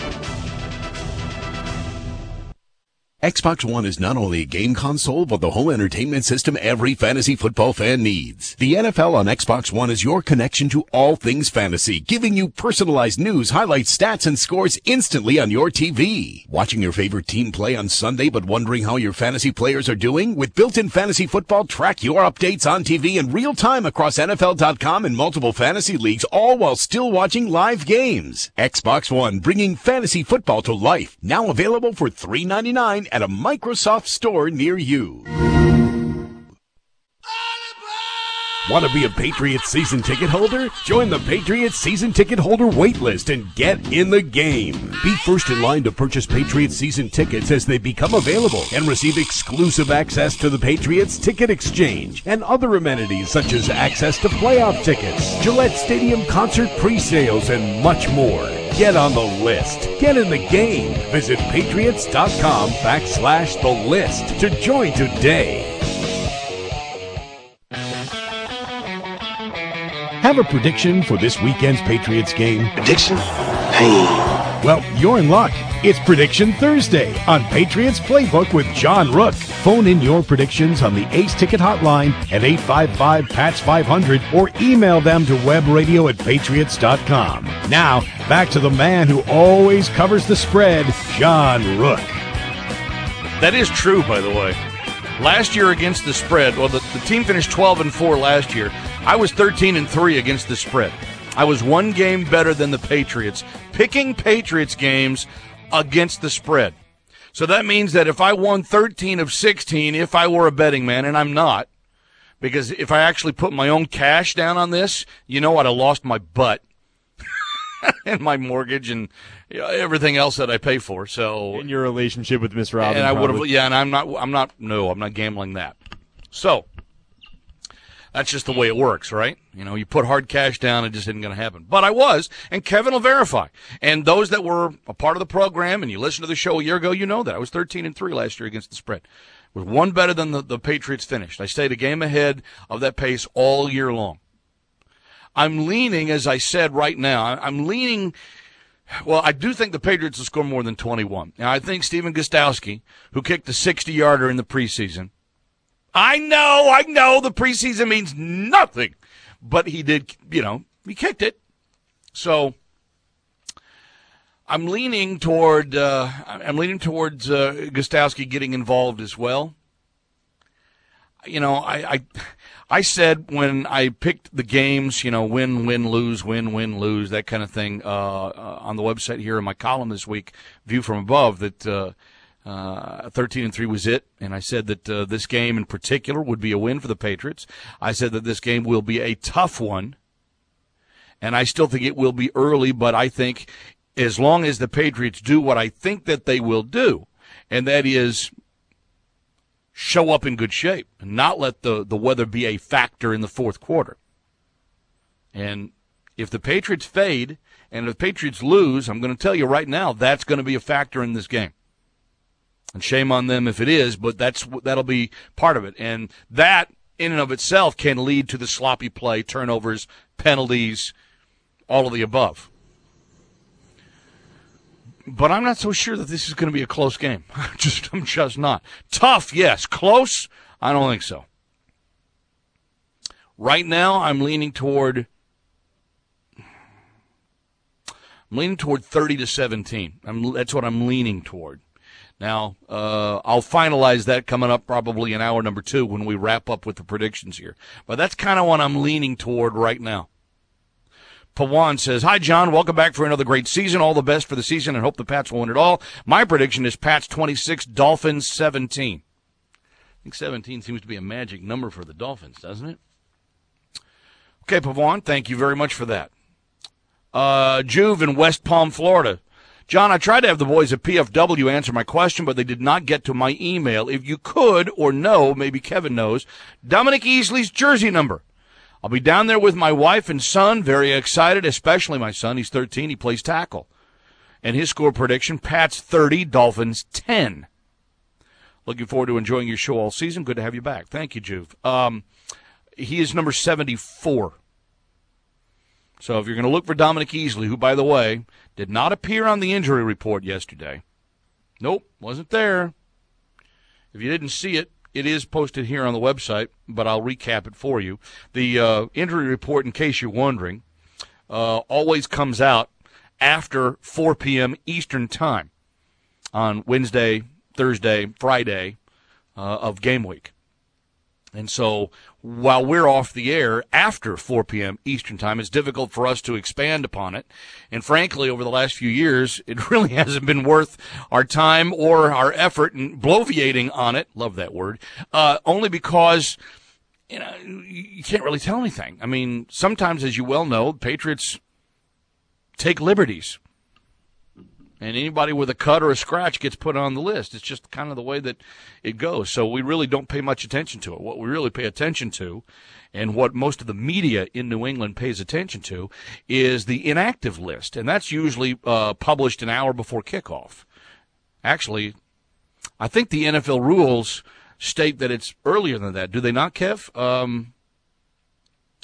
Speaker 11: Xbox One is not only a game console, but the home entertainment system every fantasy football fan needs. The NFL on Xbox One is your connection to all things fantasy, giving you personalized news, highlights, stats, and scores instantly on your TV. Watching your favorite team play on Sunday, but wondering how your fantasy players are doing? With built-in fantasy football, track your updates on TV in real time across NFL.com and multiple fantasy leagues, all while still watching live games. Xbox One, bringing fantasy football to life. Now available for $3.99 at a Microsoft store near you.
Speaker 2: Want to be a Patriots season ticket holder? Join the Patriots season ticket holder waitlist and get in the game. Be first in line to purchase Patriots season tickets as they become available and receive exclusive access to the Patriots Ticket Exchange and other amenities such as access to playoff tickets, Gillette Stadium concert pre-sales, and much more. Get on the list. Get in the game. Visit patriots.com/the list to join today. Have a prediction for this weekend's Patriots game?
Speaker 12: Prediction? pain.
Speaker 13: Well, you're in luck. It's Prediction Thursday on Patriots Playbook with John Rook. Phone in your predictions on the Ace Ticket Hotline at 855-PATS-500 or email them to webradio@patriots.com. Now, back to the man who always covers the spread, John Rook.
Speaker 3: That is true, by the way. Last year against the spread, well, the team finished 12-4 last year. I was 13-3 against the spread. I was one game better than the Patriots, picking Patriots games against the spread. So that means that if I won 13 of 16, if I were a betting man, and I'm not, because if I actually put my own cash down on this, you know I'd have lost my butt and my mortgage and everything else that I pay for. So
Speaker 4: in your relationship with Miss Robin,
Speaker 3: and I would have, yeah, and I'm not gambling that. So that's just the way it works, right? You know, you put hard cash down, it just isn't going to happen. But I was, and Kevin will verify. And those that were a part of the program and you listened to the show a year ago, you know that. I was 13-3 last year against the spread. It was one better than the Patriots finished. I stayed a game ahead of that pace all year long. I'm leaning, as I said right now, well, I do think the Patriots will score more than 21. Now, I think Steven Gostkowski, who kicked a 60-yarder in the preseason, I know the preseason means nothing, but he did, he kicked it. So I'm leaning towards Gostkowski getting involved as well. I said when I picked the games, win, lose, that kind of thing, on the website here in my column this week, View from Above, that 13-3 was it, and I said that this game in particular would be a win for the Patriots. I said that this game will be a tough one, and I still think it will be early, but I think as long as the Patriots do what I think that they will do, and that is show up in good shape and not let the weather be a factor in the fourth quarter. And if the Patriots fade and if the Patriots lose, I'm going to tell you right now, that's going to be a factor in this game. And shame on them if it is, but that'll be part of it. And that, in and of itself, can lead to the sloppy play, turnovers, penalties, all of the above. But I'm not so sure that this is going to be a close game. I'm just not. Tough, yes. Close, I don't think so. Right now, I'm leaning toward 30-17. That's what I'm leaning toward. Now, I'll finalize that coming up probably in hour number 2 when we wrap up with the predictions here. But that's kind of what I'm leaning toward right now. Pawan says, hi, John. Welcome back for another great season. All the best for the season and hope the Pats will win it all. My prediction is Pats 26, Dolphins 17. I think 17 seems to be a magic number for the Dolphins, doesn't it? Okay, Pawan, thank you very much for that. Juve in West Palm, Florida. John, I tried to have the boys at PFW answer my question, but they did not get to my email. If you could or know, maybe Kevin knows, Dominic Easley's jersey number. I'll be down there with my wife and son, very excited, especially my son. He's 13. He plays tackle. And his score prediction, Pats 30, Dolphins 10. Looking forward to enjoying your show all season. Good to have you back. Thank you, Juve. He is number 74. So if you're going to look for Dominic Easley, who, by the way, did not appear on the injury report yesterday. Nope, wasn't there. If you didn't see it, it is posted here on the website, but I'll recap it for you. The injury report, in case you're wondering, always comes out after 4 p.m. Eastern Time on Wednesday, Thursday, Friday of game week. And so while we're off the air after 4 p.m. Eastern Time, it's difficult for us to expand upon it. And frankly, over the last few years, it really hasn't been worth our time or our effort in bloviating on it. Love that word. Only because, you can't really tell anything. I mean, sometimes, as you well know, Patriots take liberties. And anybody with a cut or a scratch gets put on the list. It's just kind of the way that it goes. So we really don't pay much attention to it. What we really pay attention to, and what most of the media in New England pays attention to, is the inactive list. And that's usually published an hour before kickoff. Actually, I think the NFL rules state that it's earlier than that. Do they not, Kev?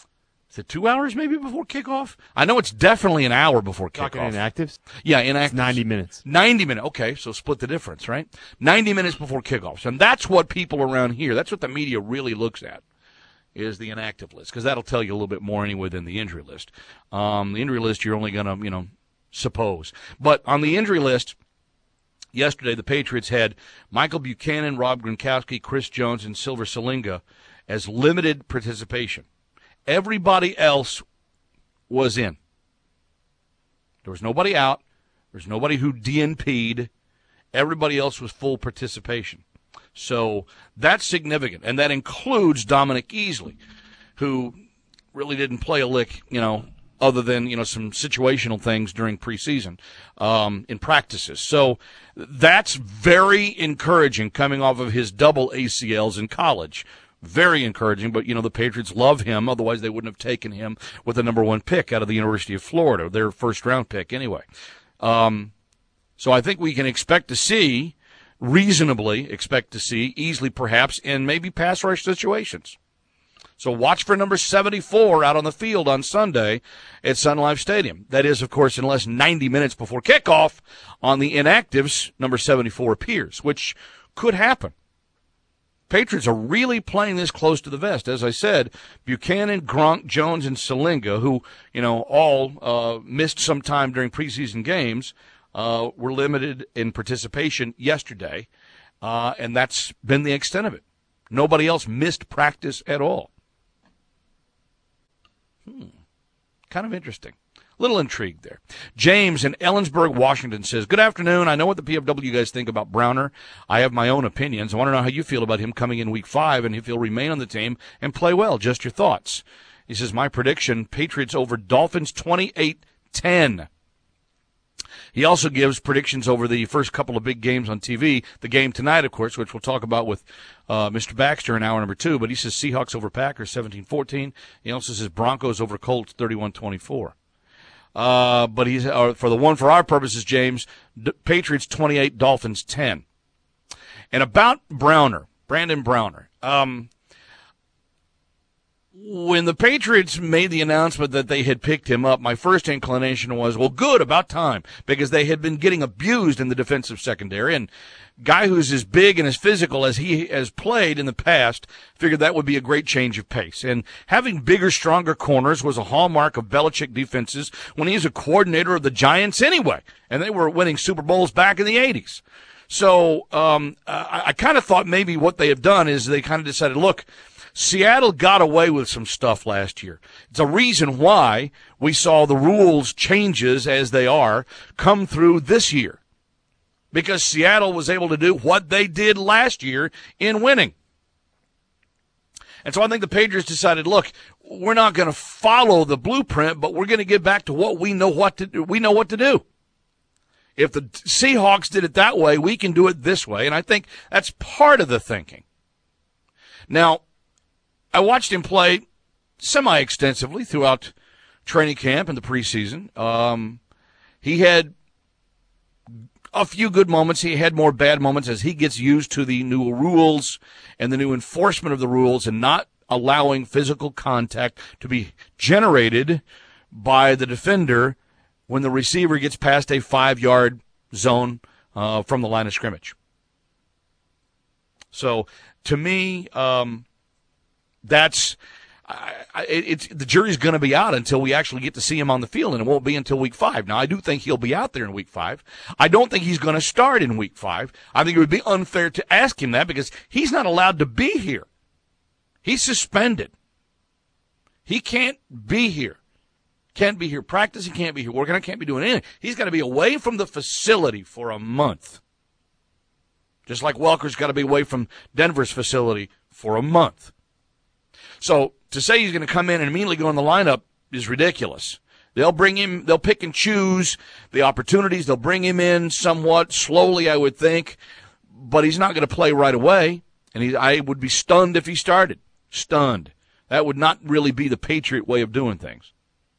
Speaker 3: Is it 2 hours maybe before kickoff? I know it's definitely an hour before kickoff.
Speaker 4: Talking inactives?
Speaker 3: Yeah, inactives.
Speaker 4: It's 90 minutes.
Speaker 3: 90 minutes. Okay, so split the difference, right? 90 minutes before kickoffs. And that's what people around here, that's what the media really looks at, is the inactive list, because that'll tell you a little bit more anyway than the injury list. The injury list, you're only going to, suppose. But on the injury list, yesterday the Patriots had Michael Buchanan, Rob Gronkowski, Chris Jones, and Silver Salinga as limited participation. Everybody else was in. There was nobody out. There was nobody who DNP'd. Everybody else was full participation. So that's significant, and that includes Dominic Easley, who really didn't play a lick, other than, some situational things during preseason in practices. So that's very encouraging coming off of his double ACLs in college. Very encouraging, but, the Patriots love him. Otherwise, they wouldn't have taken him with the number 1 pick out of the University of Florida, their first-round pick anyway. So I think we can reasonably expect to see Easley perhaps in maybe pass rush situations. So watch for number 74 out on the field on Sunday at Sun Life Stadium. That is, of course, unless 90 minutes before kickoff on the inactives, number 74 appears, which could happen. Patriots are really playing this close to the vest. As I said, Buchanan, Gronk, Jones, and Salinga, who, all missed some time during preseason games, were limited in participation yesterday, and that's been the extent of it. Nobody else missed practice at all. Kind of interesting. Little intrigued there. James in Ellensburg, Washington says, good afternoon. I know what the PFW guys think about Browner. I have my own opinions. I want to know how you feel about him coming in week 5 and if he'll remain on the team and play well. Just your thoughts. He says, my prediction, Patriots over Dolphins 28-10. He also gives predictions over the first couple of big games on TV. The game tonight, of course, which we'll talk about with Mr. Baxter in hour number 2. But he says Seahawks over Packers 17-14. He also says Broncos over Colts 31-24. But he's for the one for our purposes, James, Patriots 28, Dolphins 10. And about Brandon Browner. When the Patriots made the announcement that they had picked him up, my first inclination was, well, good, about time, because they had been getting abused in the defensive secondary, and guy who's as big and as physical as he has played in the past figured that would be a great change of pace. And having bigger, stronger corners was a hallmark of Belichick defenses when he was a coordinator of the Giants anyway, and they were winning Super Bowls back in the 80s. So I kind of thought maybe what they have done is they kind of decided, look, Seattle got away with some stuff last year. It's a reason why we saw the rules changes as they are come through this year, because Seattle was able to do what they did last year in winning. And so I think the Patriots decided, look, we're not going to follow the blueprint, but we're going to get back to what we know what to do. We know what to do. If the Seahawks did it that way, we can do it this way. And I think that's part of the thinking. Now, I watched him play semi-extensively throughout training camp and the preseason. He had a few good moments. He had more bad moments as he gets used to the new rules and the new enforcement of the rules and not allowing physical contact to be generated by the defender when the receiver gets past a 5-yard zone from the line of scrimmage. So, to me, the jury's going to be out until we actually get to see him on the field, and it won't be until week 5. Now, I do think he'll be out there in week 5. I don't think he's going to start in week 5. I think it would be unfair to ask him that because he's not allowed to be here. He's suspended. He can't be here. Can't be here practicing, can't be here working, I can't be doing anything. He's got to be away from the facility for a month. Just like Welker's got to be away from Denver's facility for a month. So to say he's going to come in and immediately go in the lineup is ridiculous. They'll pick and choose the opportunities. They'll bring him in somewhat slowly, I would think, but he's not going to play right away. And I would be stunned if he started. Stunned. That would not really be the Patriot way of doing things.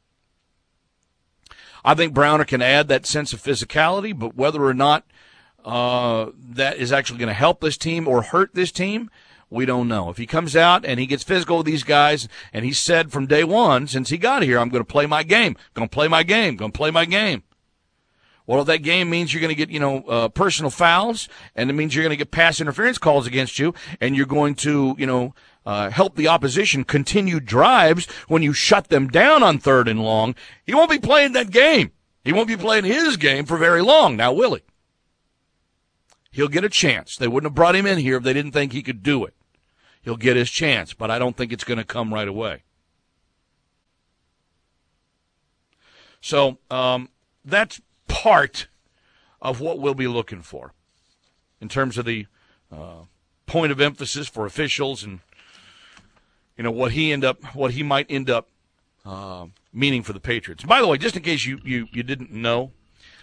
Speaker 3: I think Browner can add that sense of physicality, but whether or not that is actually going to help this team or hurt this team, We don't know. If he comes out and he gets physical with these guys, and he said from day one, since he got here, I'm going to play my game, going to play my game, going to play my game. Well, if that game means you're going to get, personal fouls, and it means you're going to get pass interference calls against you, and you're going to, help the opposition continue drives when you shut them down on 3rd and long, he won't be playing that game. He won't be playing his game for very long, now will he? He'll get a chance. They wouldn't have brought him in here if they didn't think he could do it. He'll get his chance, but I don't think it's going to come right away. So that's part of what we'll be looking for in terms of the point of emphasis for officials and what he might end up meaning for the Patriots. And by the way, just in case you didn't know,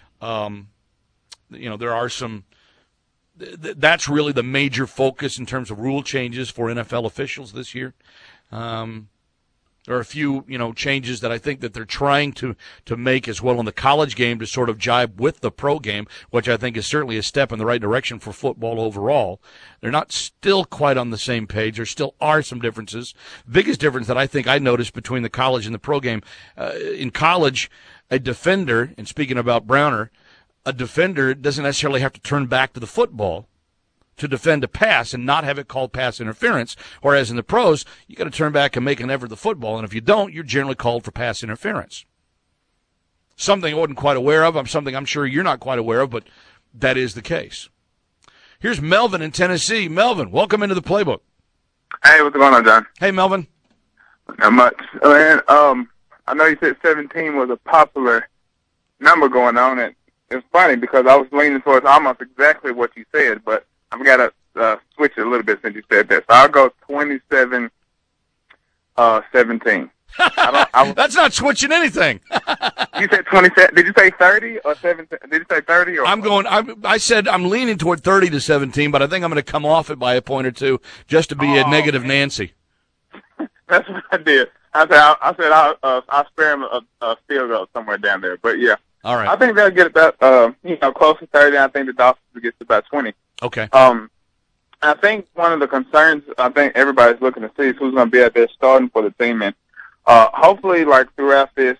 Speaker 3: there are some. That's really the major focus in terms of rule changes for NFL officials this year. There are a few, changes that I think that they're trying to make as well in the college game to sort of jibe with the pro game, which I think is certainly a step in the right direction for football overall. They're not still quite on the same page. There still are some differences. The biggest difference that I think I noticed between the college and the pro game, in college, a defender, and speaking about Browner, a defender doesn't necessarily have to turn back to the football to defend a pass and not have it called pass interference, whereas in the pros, you got to turn back and make an effort at the football, and if you don't, you're generally called for pass interference. Something I wasn't quite aware of, something I'm sure you're not quite aware of, but that is the case. Here's Melvin in Tennessee. Melvin, welcome into the Playbook.
Speaker 12: Hey, what's going on, John?
Speaker 3: Hey, Melvin.
Speaker 12: Not much. Man, I know you said 17 was a popular number going on, and it's funny because I was leaning towards almost exactly what you said, but I've got to switch it a little bit since you said that. So I'll go 27-17.
Speaker 3: That's not switching anything.
Speaker 12: You said 27. Did you say 30 or 17? Did you say 30 or?
Speaker 3: I said I'm leaning toward 30-17, but I think I'm going to come off it by a point or two just to be a negative Nancy.
Speaker 12: That's what I did. I said I'll spare him a field goal somewhere down there. But yeah.
Speaker 3: All right.
Speaker 12: I think they'll get about close to 30. I think the Dolphins will get to about 20.
Speaker 3: Okay.
Speaker 12: I think one of the concerns I think everybody's looking to see is who's going to be out there starting for the team, and hopefully, like throughout this,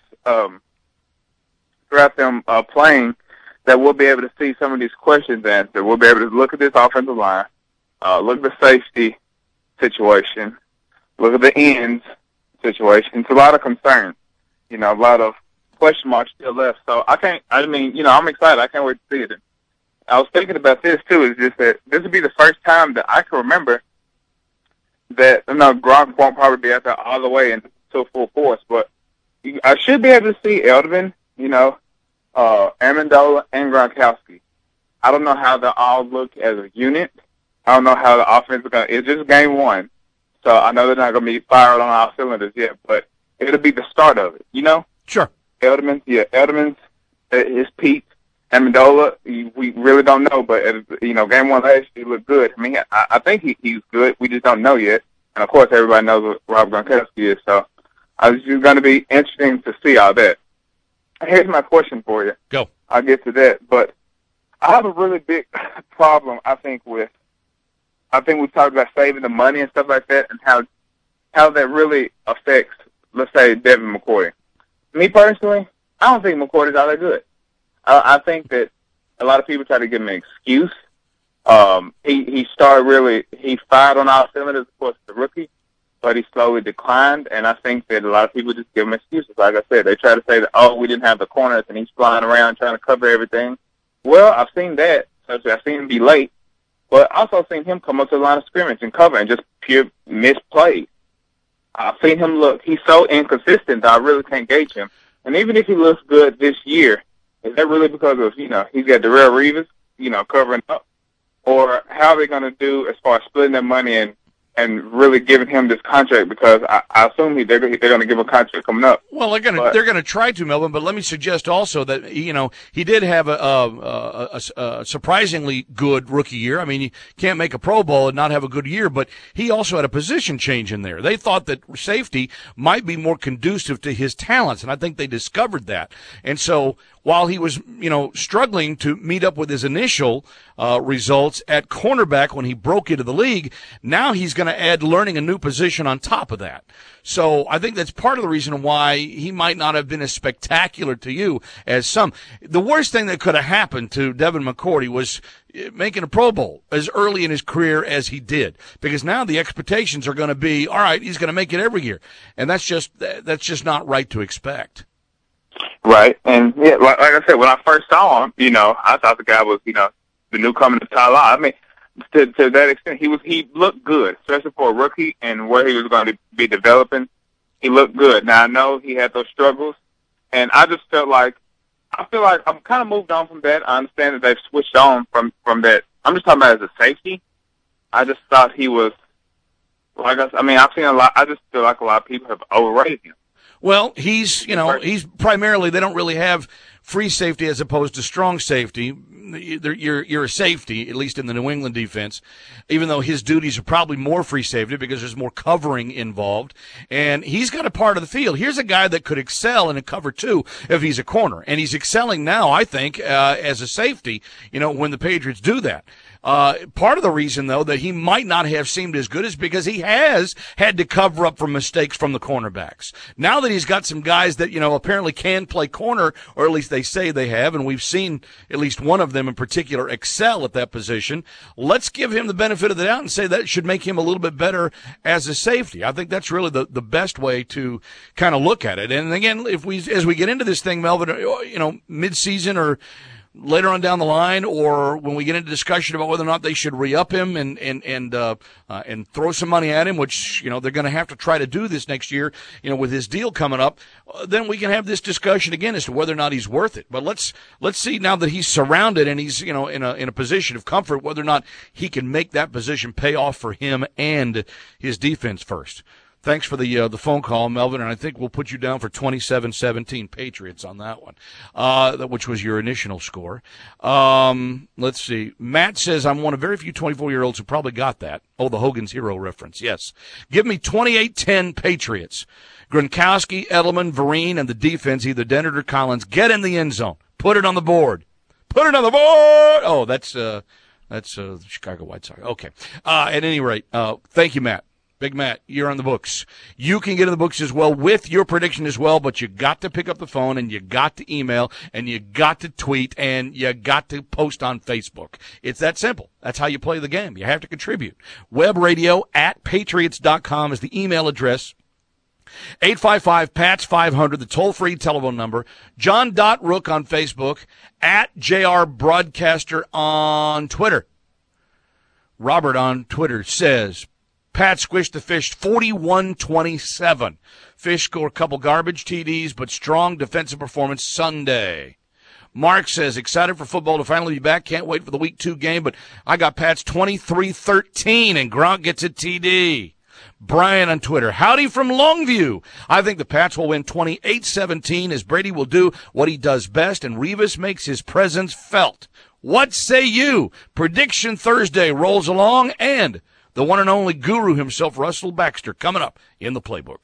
Speaker 12: throughout them playing, that we'll be able to see some of these questions answered. We'll be able to look at this offensive line, look at the safety situation, look at the ends situation. It's a lot of concerns, a lot of question marks still left. So I'm excited. I can't wait to see it. And I was thinking about this too. Is just that this would be the first time that I can remember that. Gronk won't probably be out there all the way into full force, but I should be able to see Edelman, Amendola, and Gronkowski. I don't know how they all look as a unit. I don't know how the offense is going to. It's just game one, so I know they're not going to be fired on all cylinders yet, but it'll be the start of it.
Speaker 3: Sure.
Speaker 12: Edelman's his peak. Amendola, we really don't know, but game one last year looked good. I mean, I think he's good. We just don't know yet. And of course, everybody knows what Rob Gronkowski is. So it's just going to be interesting to see all that. Here's my question for you.
Speaker 3: Go.
Speaker 12: I'll get to that, but I have a really big problem. I think we've talked about saving the money and stuff like that, and how that really affects, let's say, Devin McCourty. Me personally, I don't think McCourty's all that good. I think that a lot of people try to give him an excuse. He fired on all cylinders, of course, as a rookie, but he slowly declined, and I think that a lot of people just give him excuses. Like I said, they try to say that, we didn't have the corners, and he's flying around trying to cover everything. Well, I've seen that. I've seen him be late, but I've also seen him come up to the line of scrimmage and cover and just pure misplays. I've seen him he's so inconsistent that I really can't gauge him. And even if he looks good this year, is that really because of, he's got Darrelle Revis, covering up? Or how are they going to do as far as splitting their money and really giving him this contract? Because I assume they're going to give a contract coming up.
Speaker 3: Well, they're going to try to, Melvin, but let me suggest also that, he did have a surprisingly good rookie year. I mean, you can't make a Pro Bowl and not have a good year, but he also had a position change in there. They thought that safety might be more conducive to his talents, and I think they discovered that. And so while he was, struggling to meet up with his initial results at cornerback when he broke into the league, now he's going to add learning a new position on top of that. So I think that's part of the reason why he might not have been as spectacular to you as some. The worst thing that could have happened to Devin McCourty was making a Pro Bowl as early in his career as he did, because now the expectations are going to be, all right, he's going to make it every year. And that's just not right to expect.
Speaker 12: Right. And yeah, like I said, when I first saw him, I thought the guy was, the newcomer to Tyler. I mean, to that extent, he looked good, especially for a rookie and where he was going to be developing. He looked good. Now I know he had those struggles, and I just feel like I'm kind of moved on from that. I understand that they've switched on from that. I'm just talking about as a safety. I just thought he was I've seen a lot. I just feel like a lot of people have overrated him.
Speaker 3: Well, he's primarily, they don't really have free safety as opposed to strong safety. You're a safety, at least in the New England defense, even though his duties are probably more free safety because there's more covering involved. And he's got a part of the field. Here's a guy that could excel in a cover two if he's a corner. And he's excelling now, I think, as a safety, when the Patriots do that. Part of the reason, though, that he might not have seemed as good is because he has had to cover up for mistakes from the cornerbacks. Now that he's got some guys that, apparently can play corner, or at least they say they have, and we've seen at least one of them in particular excel at that position, let's give him the benefit of the doubt and say that should make him a little bit better as a safety. I think that's really the best way to kind of look at it. And again, as we get into this thing, Melvin, mid-season or later on down the line, or when we get into discussion about whether or not they should re-up him and throw some money at him, which, they're going to have to try to do this next year, with his deal coming up, then we can have this discussion again as to whether or not he's worth it. But let's see now that he's surrounded and he's, in a position of comfort, whether or not he can make that position pay off for him and his defense first. Thanks for the phone call, Melvin, and I think we'll put you down for 27-17 Patriots on that one, which was your initial score. Let's see. Matt says, I'm one of very few 24-year-olds who probably got that. Oh, the Hogan's Hero reference, yes. Give me 28-10 Patriots. Gronkowski, Edelman, Vereen, and the defense, either Dennard or Collins, get in the end zone. Put it on the board. Put it on the board! Oh, that's the Chicago White Sox. Okay. At any rate, thank you, Matt. Big Matt, you're on the books. You can get in the books as well with your prediction as well, but you got to pick up the phone and you got to email and you got to tweet and you got to post on Facebook. It's that simple. That's how you play the game. You have to contribute. webradio@patriots.com is the email address. 855-PATS-500, the toll-free telephone number. John.Rook on Facebook, @JRBroadcaster on Twitter. Robert on Twitter says, Pat squished the Fish 41-27. Fish score a couple garbage TDs, but strong defensive performance Sunday. Mark says, excited for football to finally be back. Can't wait for the Week 2 game, but I got Pat's 23-13, and Gronk gets a TD. Brian on Twitter, howdy from Longview. I think the Pats will win 28-17 as Brady will do what he does best, and Revis makes his presence felt. What say you? Prediction Thursday rolls along, and the one and only guru himself, Russell Baxter, coming up in the playbook.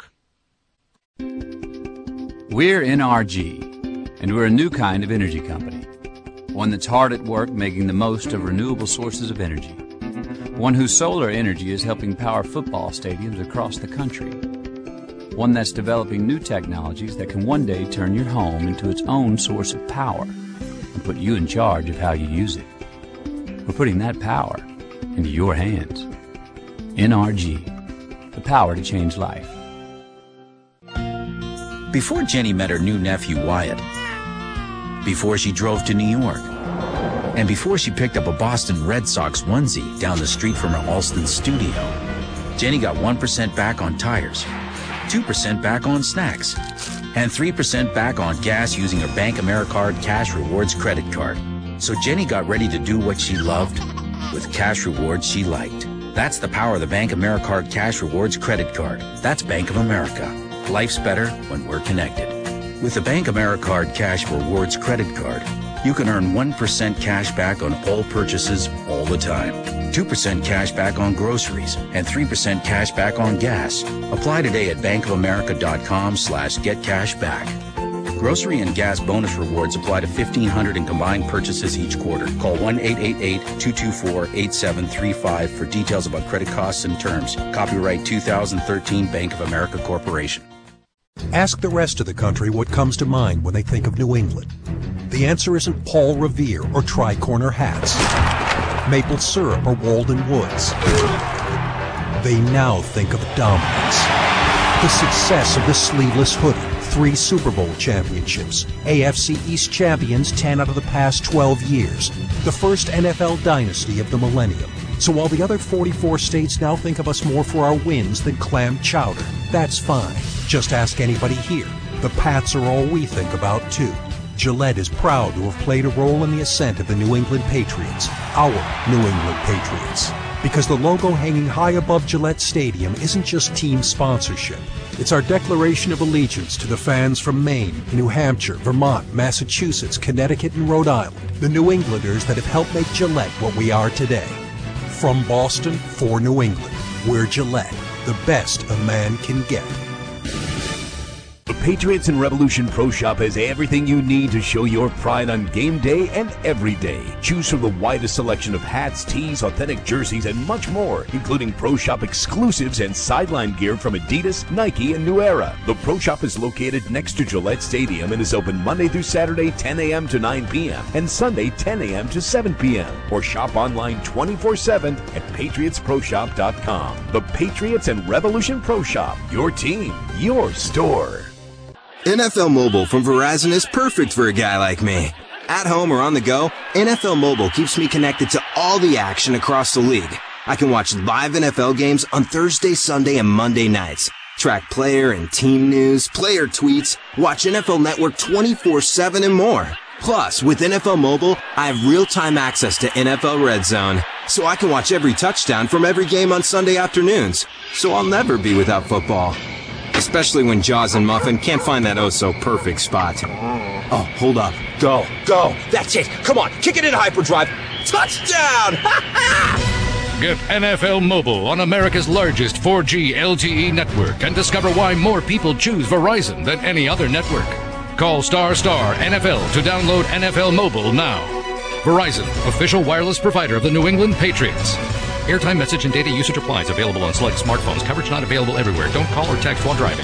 Speaker 6: We're NRG, and we're a new kind of energy company. One that's hard at work making the most of renewable sources of energy. One whose solar energy is helping power football stadiums across the country. One that's developing new technologies that can one day turn your home into its own source of power and put you in charge of how you use it. We're putting that power into your hands. NRG, the power to change life.
Speaker 7: Before Jenny met her new nephew Wyatt, before she drove to New York, and before she picked up a Boston Red Sox onesie down the street from her Alston studio, Jenny got 1% back on tires, 2% back on snacks, and 3% back on gas using her Bank AmeriCard Cash Rewards credit card. So Jenny got ready to do what she loved with cash rewards she liked. That's the power of the Bank AmeriCard Cash Rewards credit card. That's Bank of America. Life's better when we're connected. With the Bank AmeriCard Cash Rewards credit card, you can earn 1% cash back on all purchases all the time, 2% cash back on groceries, and 3% cash back on gas. Apply today at bankofamerica.com/getcashback. Grocery and gas bonus rewards apply to $1,500 in combined purchases each quarter. Call 1-888-224-8735 for details about credit costs and terms. Copyright 2013 Bank of America Corporation.
Speaker 8: Ask the rest of the country what comes to mind when they think of New England. The answer isn't Paul Revere or tri-corner hats, maple syrup or Walden Woods. They now think of dominance. The success of the sleeveless hoodie, 3 Super Bowl championships, AFC East champions 10 out of the past 12 years, the first NFL dynasty of the millennium. So while the other 44 states now think of us more for our wins than clam chowder, that's fine. Just ask anybody here. The Pats are all we think about, too. Gillette is proud to have played a role in the ascent of the New England Patriots, our New England Patriots. Because the logo hanging high above Gillette Stadium isn't just team sponsorship. It's our declaration of allegiance to the fans from Maine, New Hampshire, Vermont, Massachusetts, Connecticut, and Rhode Island, the New Englanders that have helped make Gillette what we are today. From Boston for New England, we're Gillette, the best a man can get.
Speaker 2: The Patriots and Revolution Pro Shop has everything you need to show your pride on game day and every day. Choose from the widest selection of hats, tees, authentic jerseys, and much more, including Pro Shop exclusives and sideline gear from Adidas, Nike, and New Era. The Pro Shop is located next to Gillette Stadium and is open Monday through Saturday, 10 a.m. to 9 p.m. and Sunday, 10 a.m. to 7 p.m. Or shop online 24/7 at patriotsproshop.com. The Patriots and Revolution Pro Shop. Your team, your store.
Speaker 9: NFL Mobile from Verizon is perfect for a guy like me. At home or on the go, NFL Mobile keeps me connected to all the action across the league. I can watch live NFL games on Thursday, Sunday, and Monday nights. Track player and team news, player tweets, watch NFL Network 24/7 and more. Plus, with NFL Mobile, I have real-time access to NFL Red Zone, so I can watch every touchdown from every game on Sunday afternoons. So I'll never be without football. Especially when Jaws and Muffin can't find that oh-so-perfect spot. Oh, hold up. Go. That's it. Come on, kick it in hyperdrive. Touchdown!
Speaker 10: Get NFL Mobile on America's largest 4G LTE network and discover why more people choose Verizon than any other network. Call ** NFL to download NFL Mobile now. Verizon, official wireless provider of the New England Patriots. Airtime, message, and data usage applies. Available on select smartphones. Coverage not available everywhere. Don't call or text while driving.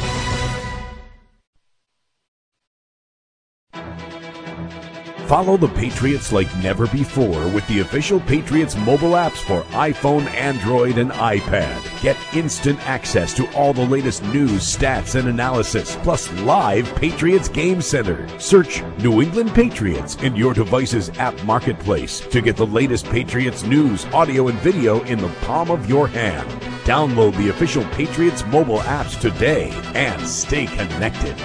Speaker 2: Follow the Patriots like never before with the official Patriots mobile apps for iPhone, Android, and iPad. Get instant access to all the latest news, stats, and analysis, plus live Patriots Game Center. Search New England Patriots in your device's app marketplace to get the latest Patriots news, audio, and video in the palm of your hand. Download the official Patriots mobile apps today and stay connected.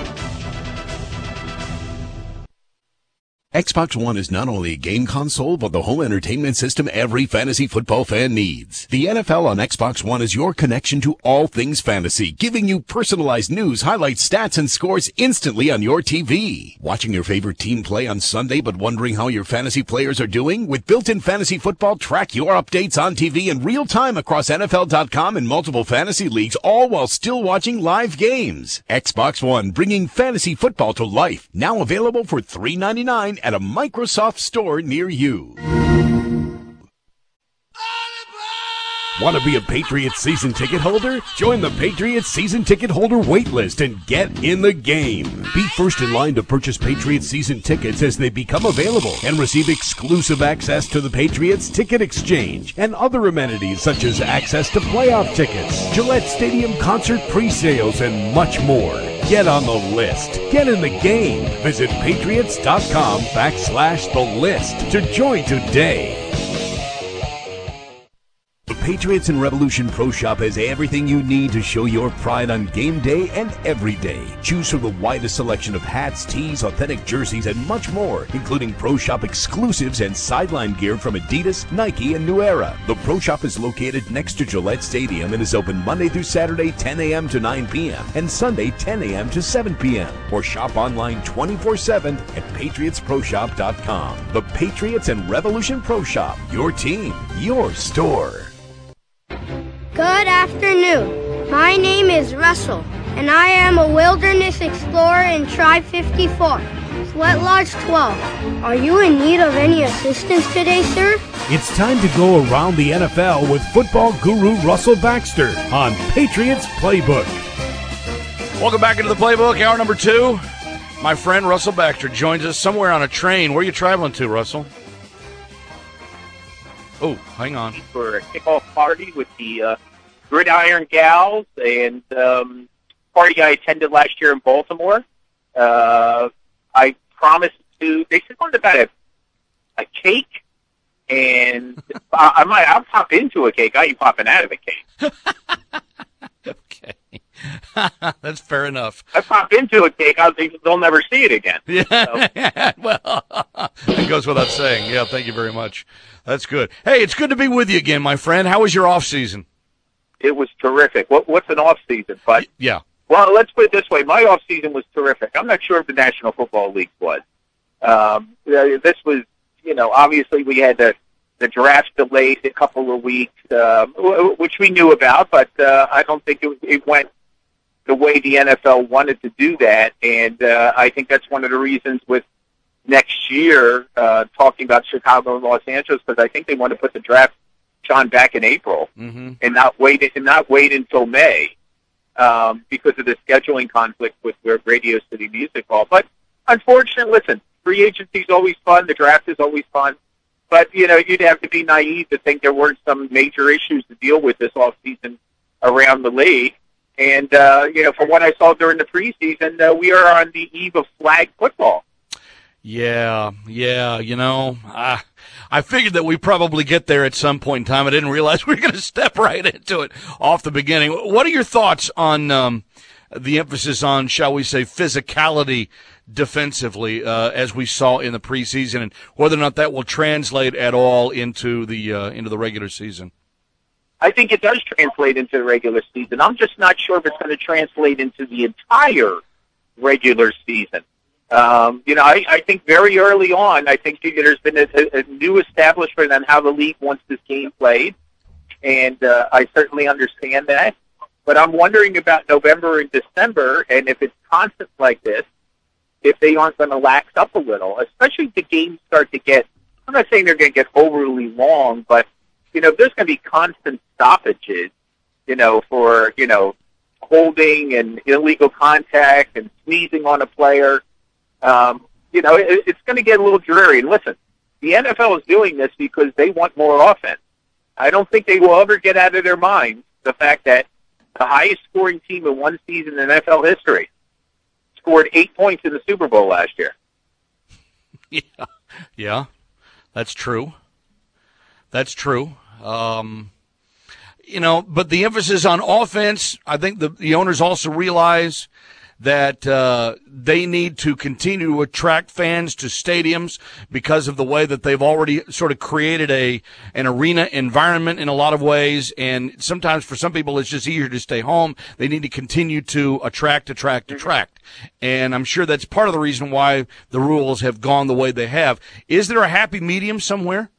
Speaker 11: Xbox One is not only a game console, but the home entertainment system every fantasy football fan needs. The NFL on Xbox One is your connection to all things fantasy, giving you personalized news, highlights, stats, and scores instantly on your TV. Watching your favorite team play on Sunday, but wondering how your fantasy players are doing? With built-in fantasy football, track your updates on TV in real time across NFL.com and multiple fantasy leagues, all while still watching live games. Xbox One, bringing fantasy football to life. Now available for $3.99 at a Microsoft store near you.
Speaker 2: Want to be a Patriots season ticket holder? Join the Patriots season ticket holder waitlist and get in the game. Be first in line to purchase Patriots season tickets as they become available and receive exclusive access to the Patriots Ticket Exchange and other amenities such as access to playoff tickets, Gillette Stadium concert pre-sales, and much more. Get on the list. Get in the game. Visit patriots.com/the list to join today. The Patriots and Revolution Pro Shop has everything you need to show your pride on game day and every day. Choose from the widest selection of hats, tees, authentic jerseys, and much more, including Pro Shop exclusives and sideline gear from Adidas, Nike, and New Era. The Pro Shop is located next to Gillette Stadium and is open Monday through Saturday, 10 a.m. to 9 p.m. and Sunday, 10 a.m. to 7 p.m. Or shop online 24/7 at patriotsproshop.com. The Patriots and Revolution Pro Shop. Your team, your store.
Speaker 14: Good afternoon. My name is Russell, and I am a wilderness explorer in Tribe 54, Sweat Lodge 12. Are you in need of any assistance today, sir?
Speaker 13: It's time to go around the NFL with football guru Russell Baxter on Patriots Playbook.
Speaker 3: Welcome back into the Playbook, hour number 2. My friend Russell Baxter joins us somewhere on a train. Where are you traveling to, Russell? Oh, hang on.
Speaker 15: For a kickoff party with the Gridiron Gals and party I attended last year in Baltimore. I promised to. They said something about a cake, and I'll pop into a cake. I ain't popping out of a cake.
Speaker 3: Okay. That's fair enough.
Speaker 15: I pop into a cake, they'll never see it again.
Speaker 3: Yeah. Well, it goes without saying. Yeah, thank you very much. That's good. Hey, it's good to be with you again, my friend. How was your off season?
Speaker 15: It was terrific. What's an off season, bud?
Speaker 3: Yeah.
Speaker 15: Well, let's put it this way. My off season was terrific. I'm not sure if the National Football League was. This was, obviously we had the draft delayed a couple of weeks, which we knew about, but I don't think it went the way the NFL wanted to do that. And I think that's one of the reasons with next year, talking about Chicago and Los Angeles, because I think they want to put the draft, John, back in April and not wait until May because of the scheduling conflict with Radio City Music Hall. But unfortunately, listen, free agency is always fun. The draft is always fun. But, you'd have to be naive to think there weren't some major issues to deal with this offseason around the league. And, from what I saw during the preseason, we are on the eve of flag football.
Speaker 3: Yeah. I figured that we probably get there at some point in time. I didn't realize we were going to step right into it off the beginning. What are your thoughts on the emphasis on, shall we say, physicality defensively, as we saw in the preseason, and whether or not that will translate at all into the regular season?
Speaker 15: I think it does translate into the regular season. I'm just not sure if it's going to translate into the entire regular season. I think very early on, I think there's been a new establishment on how the league wants this game played, and I certainly understand that. But I'm wondering about November and December, and if it's constant like this, if they aren't going to lax up a little, especially if the games start to get, I'm not saying they're going to get overly long, but, there's going to be constant stoppages, for, holding and illegal contact and sneezing on a player. It's going to get a little dreary. And listen, the NFL is doing this because they want more offense. I don't think they will ever get out of their minds the fact that the highest scoring team in one season in NFL history scored 8 points in the Super Bowl last year.
Speaker 3: Yeah, that's true. But the emphasis on offense, I think the owners also realize that they need to continue to attract fans to stadiums because of the way that they've already sort of created an arena environment in a lot of ways. And sometimes for some people it's just easier to stay home. They need to continue to attract. And I'm sure that's part of the reason why the rules have gone the way they have. Is there a happy medium somewhere?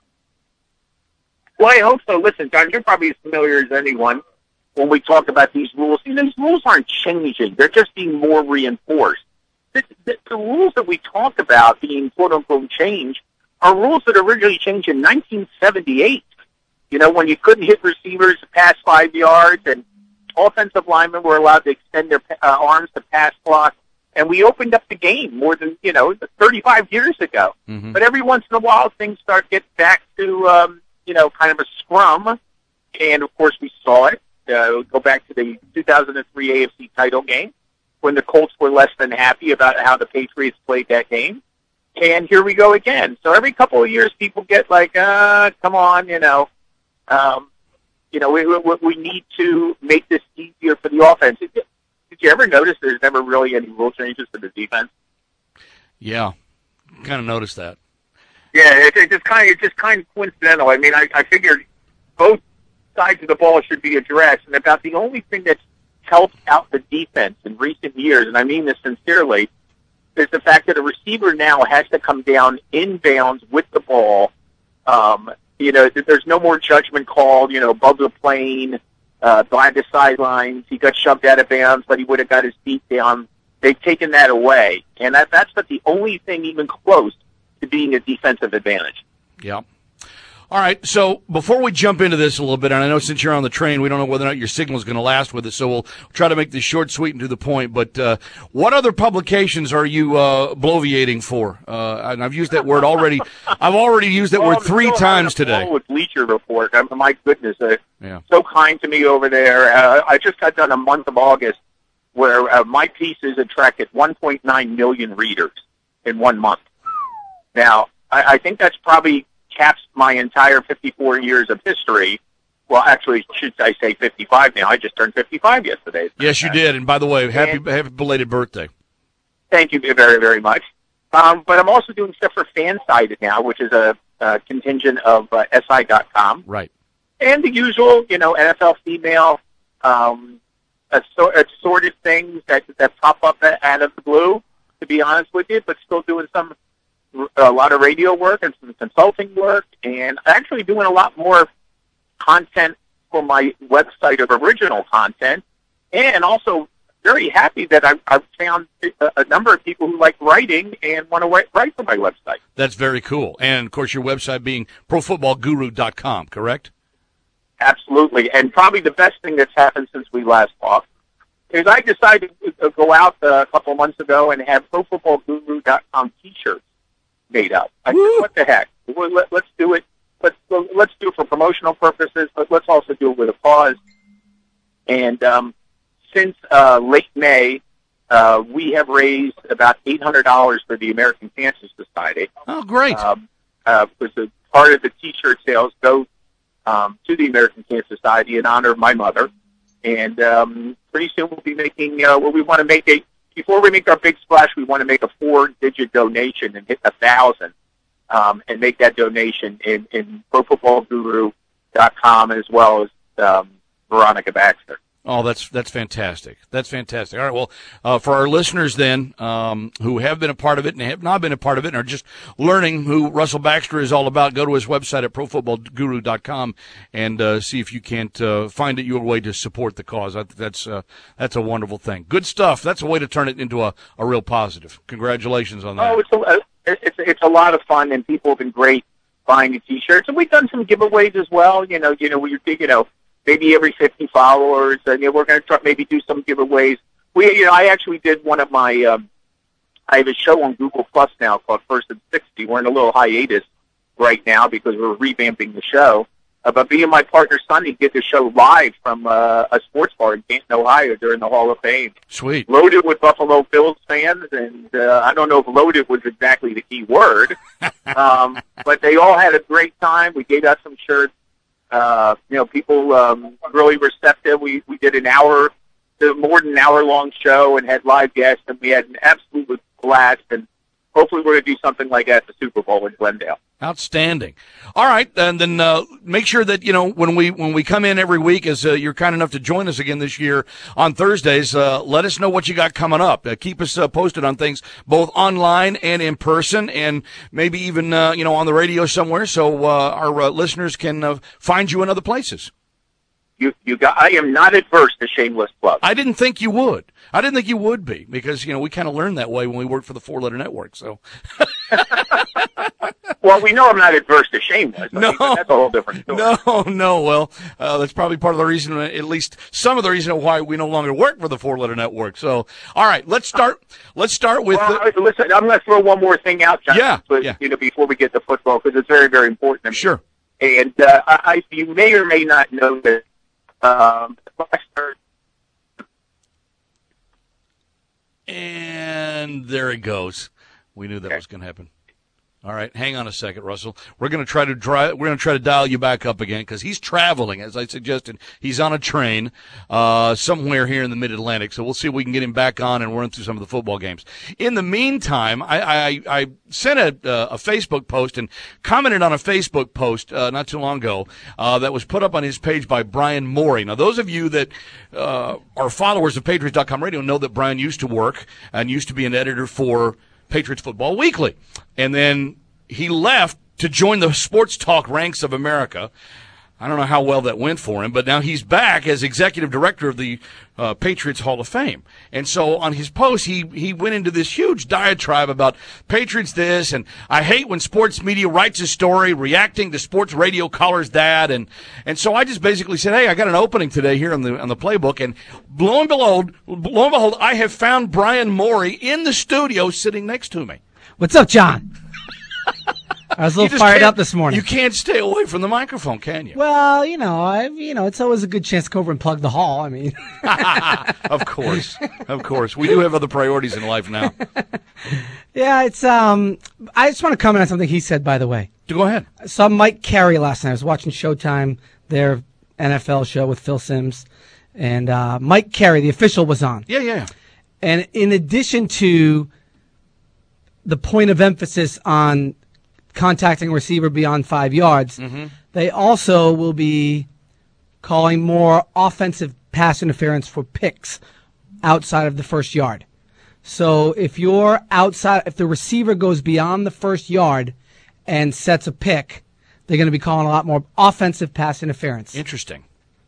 Speaker 15: Well, I hope so. Listen, John, you're probably as familiar as anyone when we talk about these rules. These rules aren't changing. They're just being more reinforced. The rules that we talk about being quote-unquote changed are rules that originally changed in 1978, when you couldn't hit receivers past 5 yards and offensive linemen were allowed to extend their arms to pass block. And we opened up the game more than, 35 years ago. Mm-hmm. But every once in a while, things start getting back to, kind of a scrum. And, of course, we saw it. Go back to the 2003 AFC title game when the Colts were less than happy about how the Patriots played that game. And here we go again. So every couple of years, people get like, come on, we need to make this easier for the offense. Did you ever notice there's never really any rule changes for the defense?
Speaker 3: Yeah, kind of noticed that.
Speaker 15: Yeah, it's just kind of coincidental. I mean, I figured both sides of the ball should be addressed, and about the only thing that's helped out the defense in recent years, and I mean this sincerely, is the fact that a receiver now has to come down inbounds with the ball. There's no more judgment called, above the plane. by the sidelines. He got shoved out of bounds, but he would have got his feet down. They've taken that away, and that's but the only thing even close to being a defensive advantage.
Speaker 3: Yeah. All right, so before we jump into this a little bit, and I know since you're on the train, we don't know whether or not your signal is going to last with us, so we'll try to make this short, sweet, and to the point. But what other publications are you bloviating for? And I've used that word already. I've already used that word 3 times today.
Speaker 15: With Bleacher Report, my goodness,
Speaker 3: yeah.
Speaker 15: So kind to me over there. I just got done a month of August where my pieces attracted 1.9 million readers in 1 month. Now, I think that's probably caps my entire 54 years of history. Well, actually, should I say 55 now? I just turned 55 yesterday.
Speaker 3: Yes, you did. And by the way, happy belated birthday.
Speaker 15: Thank you very, very much. But I'm also doing stuff for Fansided now, which is a contingent of SI.com.
Speaker 3: Right.
Speaker 15: And the usual, NFL female, assorted things that pop up out of the blue, to be honest with you, but still doing a lot of radio work and some consulting work, and actually doing a lot more content for my website of original content, and also very happy that I've found a number of people who like writing and want to write for my website.
Speaker 3: That's very cool. And, of course, your website being profootballguru.com, correct?
Speaker 15: Absolutely. And probably the best thing that's happened since we last talked is I decided to go out a couple of months ago and have profootballguru.com T-shirts made up. I said, what the heck? Let's do it. Let's do it for promotional purposes, but let's also do it with a cause. And since late May, we have raised about $800 for the American Cancer Society.
Speaker 3: Oh, great!
Speaker 15: Because part of the T-shirt sales go to the American Cancer Society in honor of my mother. And pretty soon we'll be making we want to make before we make our big splash, we want to make a 4-digit donation and hit 1,000, and make that donation in profootballguru.com as well as Veronica Baxter.
Speaker 3: Oh, that's fantastic. That's fantastic. All right, well, for our listeners then who have been a part of it and have not been a part of it and are just learning who Russell Baxter is all about, go to his website at profootballguru.com and see if you can't find it your way to support the cause. I think that's a wonderful thing. Good stuff. That's a way to turn it into a real positive. Congratulations on that.
Speaker 15: Oh, it's a lot of fun, and people have been great buying the T-shirts, and we've done some giveaways as well. Maybe every 50 followers, and we're going to try maybe do some giveaways. I actually did one of my. I have a show on Google Plus now called First and 60. We're in a little hiatus right now because we're revamping the show. But me and my partner Sonny did the show live from a sports bar in Canton, Ohio, during the Hall of Fame.
Speaker 3: Sweet.
Speaker 15: Loaded with Buffalo Bills fans, and I don't know if loaded was exactly the key word, but they all had a great time. We gave out some shirts. People really receptive. We did more than an hour-long show and had live guests, and we had an absolute blast, and hopefully we're going to do something like that at the Super Bowl in Glendale.
Speaker 3: Outstanding. All right, and then make sure that when we come in every week, as you're kind enough to join us again this year on Thursdays, let us know what you got coming up. Keep us posted on things both online and in person, and maybe even on the radio somewhere, so our listeners can find you in other places.
Speaker 15: I am not adverse to shameless plug.
Speaker 3: I didn't think you would. I didn't think you would be, because we kind of learned that way when we worked for the 4-letter network. So.
Speaker 15: Well, we know I'm not adverse to shameless.
Speaker 3: No,
Speaker 15: that's a whole different story.
Speaker 3: No. Well, that's probably part of the reason, at least some of the reason why we no longer work for the 4-letter network. So, all right, let's start with.
Speaker 15: Listen, I'm going to throw one more thing out, John.
Speaker 3: Yeah.
Speaker 15: Before we get to football, because it's very, very important to me.
Speaker 3: Sure.
Speaker 15: And you may or may not know that.
Speaker 3: And there it goes. We knew that was going to happen. All right, hang on a second, Russell. We're going to try to dial you back up again because he's traveling, as I suggested. He's on a train somewhere here in the Mid-Atlantic, so we'll see if we can get him back on and run through some of the football games. In the meantime, I sent a Facebook post and commented on a Facebook post not too long ago that was put up on his page by Brian Morey. Now, those of you that are followers of Patriots.com Radio know that Brian used to work and used to be an editor for Patriots Football Weekly. And then he left to join the sports talk ranks of America. I don't know how well that went for him, but now he's back as executive director of the Patriots Hall of Fame. And so on his post, he went into this huge diatribe about Patriots this, and I hate when sports media writes a story reacting to sports radio callers that. And so I just basically said, hey, I got an opening today here on the playbook, and lo and behold, I have found Brian Morey in the studio sitting next to me.
Speaker 16: What's up, John? I was a little fired up this morning.
Speaker 3: You can't stay away from the microphone, can you?
Speaker 16: Well, it's always a good chance to go over and plug the hall. I mean,
Speaker 3: of course. We do have other priorities in life now.
Speaker 16: Yeah, it's. I just want to comment on something he said. By the way,
Speaker 3: go ahead.
Speaker 16: I saw Mike Carey last night. I was watching Showtime, their NFL show with Phil Simms, and Mike Carey, the official, was on.
Speaker 3: Yeah.
Speaker 16: And in addition to the point of emphasis on contacting a receiver beyond 5 yards, they also will be calling more offensive pass interference for picks outside of the first yard. So if the receiver goes beyond the first yard and sets a pick, they're going to be calling a lot more offensive pass interference.
Speaker 3: Interesting.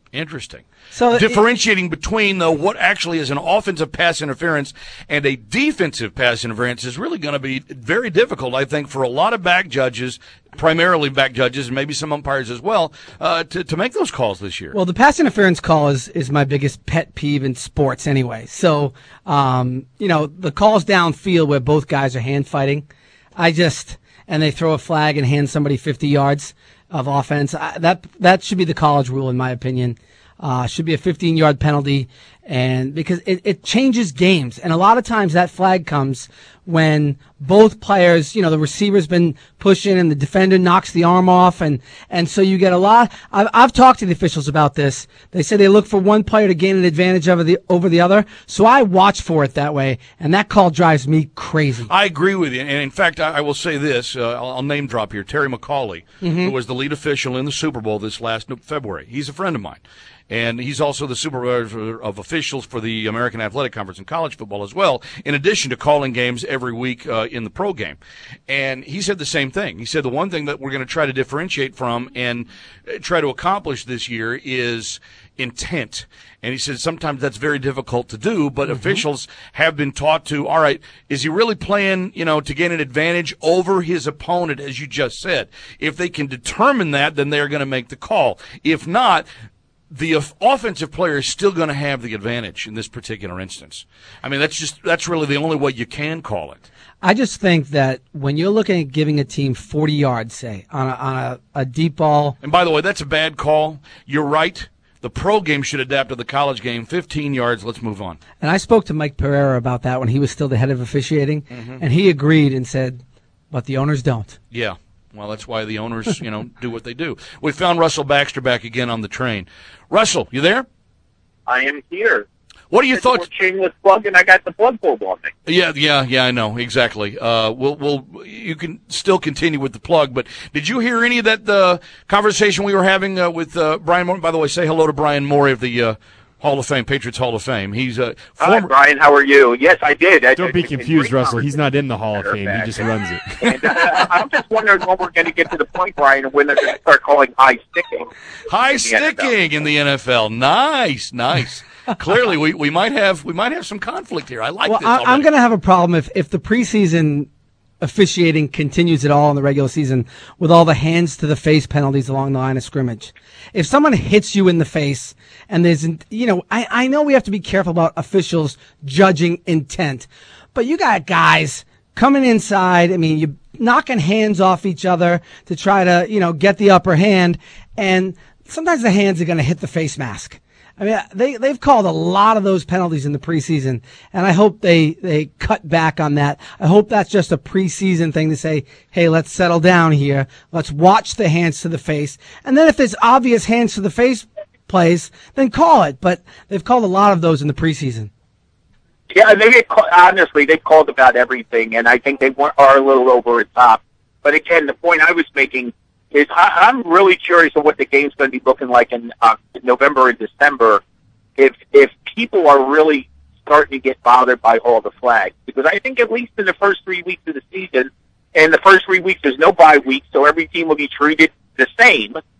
Speaker 16: So
Speaker 3: differentiating between what actually is an offensive pass interference and a defensive pass interference is really going to be very difficult, I think, for a lot of back judges, primarily back judges, and maybe some umpires as well, to make those calls this year.
Speaker 16: Well, the pass interference call is my biggest pet peeve in sports anyway. So, the calls downfield where both guys are hand fighting, and they throw a flag and hand somebody 50 yards of offense. That should be the college rule, in my opinion. Should be a 15-yard penalty, and because it changes games. And a lot of times that flag comes when both players, the receiver's been pushing and the defender knocks the arm off, and so you get a lot. I've talked to the officials about this. They say they look for one player to gain an advantage over the other. So I watch for it that way, and that call drives me crazy.
Speaker 3: I agree with you, and in fact, I will say this. I'll name drop here. Terry McCauley, who was the lead official in the Super Bowl this last February. He's a friend of mine. And he's also the supervisor of officials for the American Athletic Conference in college football as well, in addition to calling games every week in the pro game. And he said the same thing. He said the one thing that we're going to try to differentiate from and try to accomplish this year is intent. And he said sometimes that's very difficult to do, but officials have been taught to, all right, is he really playing, to gain an advantage over his opponent, as you just said? If they can determine that, then they're going to make the call. If not, the offensive player is still going to have the advantage in this particular instance. I mean, that's really the only way you can it.
Speaker 16: I just think that when you're looking at giving a team 40 yards, say, on a deep ball.
Speaker 3: And by the way, that's a bad call. You're right. The pro game should adapt to the college game. 15 yards, let's move on.
Speaker 16: And I spoke to Mike Pereira about that when he was still the head of officiating, and he agreed and said, but the owners don't.
Speaker 3: Yeah. Well, that's why the owners, do what they do. We found Russell Baxter back again on the train. Russell, you there?
Speaker 15: I am here.
Speaker 3: What are your thoughts?
Speaker 15: Shameless plug, and I got the plug pulled on me.
Speaker 3: Yeah, I know exactly. You can still continue with the plug, but did you hear any of that conversation we were having with Brian Morey? By the way, say hello to Brian Morey of the Hall of Fame, Patriots Hall of Fame. He's
Speaker 15: Hi, Brian. How are you? Yes, I did.
Speaker 4: Don't be confused, Russell. He's not in the Hall of Fame. He just runs it.
Speaker 15: And, I'm just wondering when we're going to get to the point, Brian, when they're going to start calling high sticking.
Speaker 3: High sticking in the NFL. Nice. Clearly, we might have some conflict here. I like this.
Speaker 16: I'm going to have a problem if the preseason officiating continues at all in the regular season with all the hands to the face penalties along the line of scrimmage. If someone hits you in the face and there's, I know we have to be careful about officials judging intent, but you got guys coming inside. I mean, you're knocking hands off each other to try to, get the upper hand. And sometimes the hands are going to hit the face mask. I mean, they've called a lot of those penalties in the preseason, and I hope they cut back on that. I hope that's just a preseason thing to say, hey, let's settle down here. Let's watch the hands to the face. And then if there's obvious hands to the face plays, then call it. But they've called a lot of those in the preseason.
Speaker 15: Yeah, honestly, they've called about everything, and I think they are a little over the top. But again, the point I was making is I'm really curious of what the game's going to be looking like in November and December if people are really starting to get bothered by all the flags. Because I think at least in the first 3 weeks of the season, and the first 3 weeks there's no bye week, so every team will be treated the same.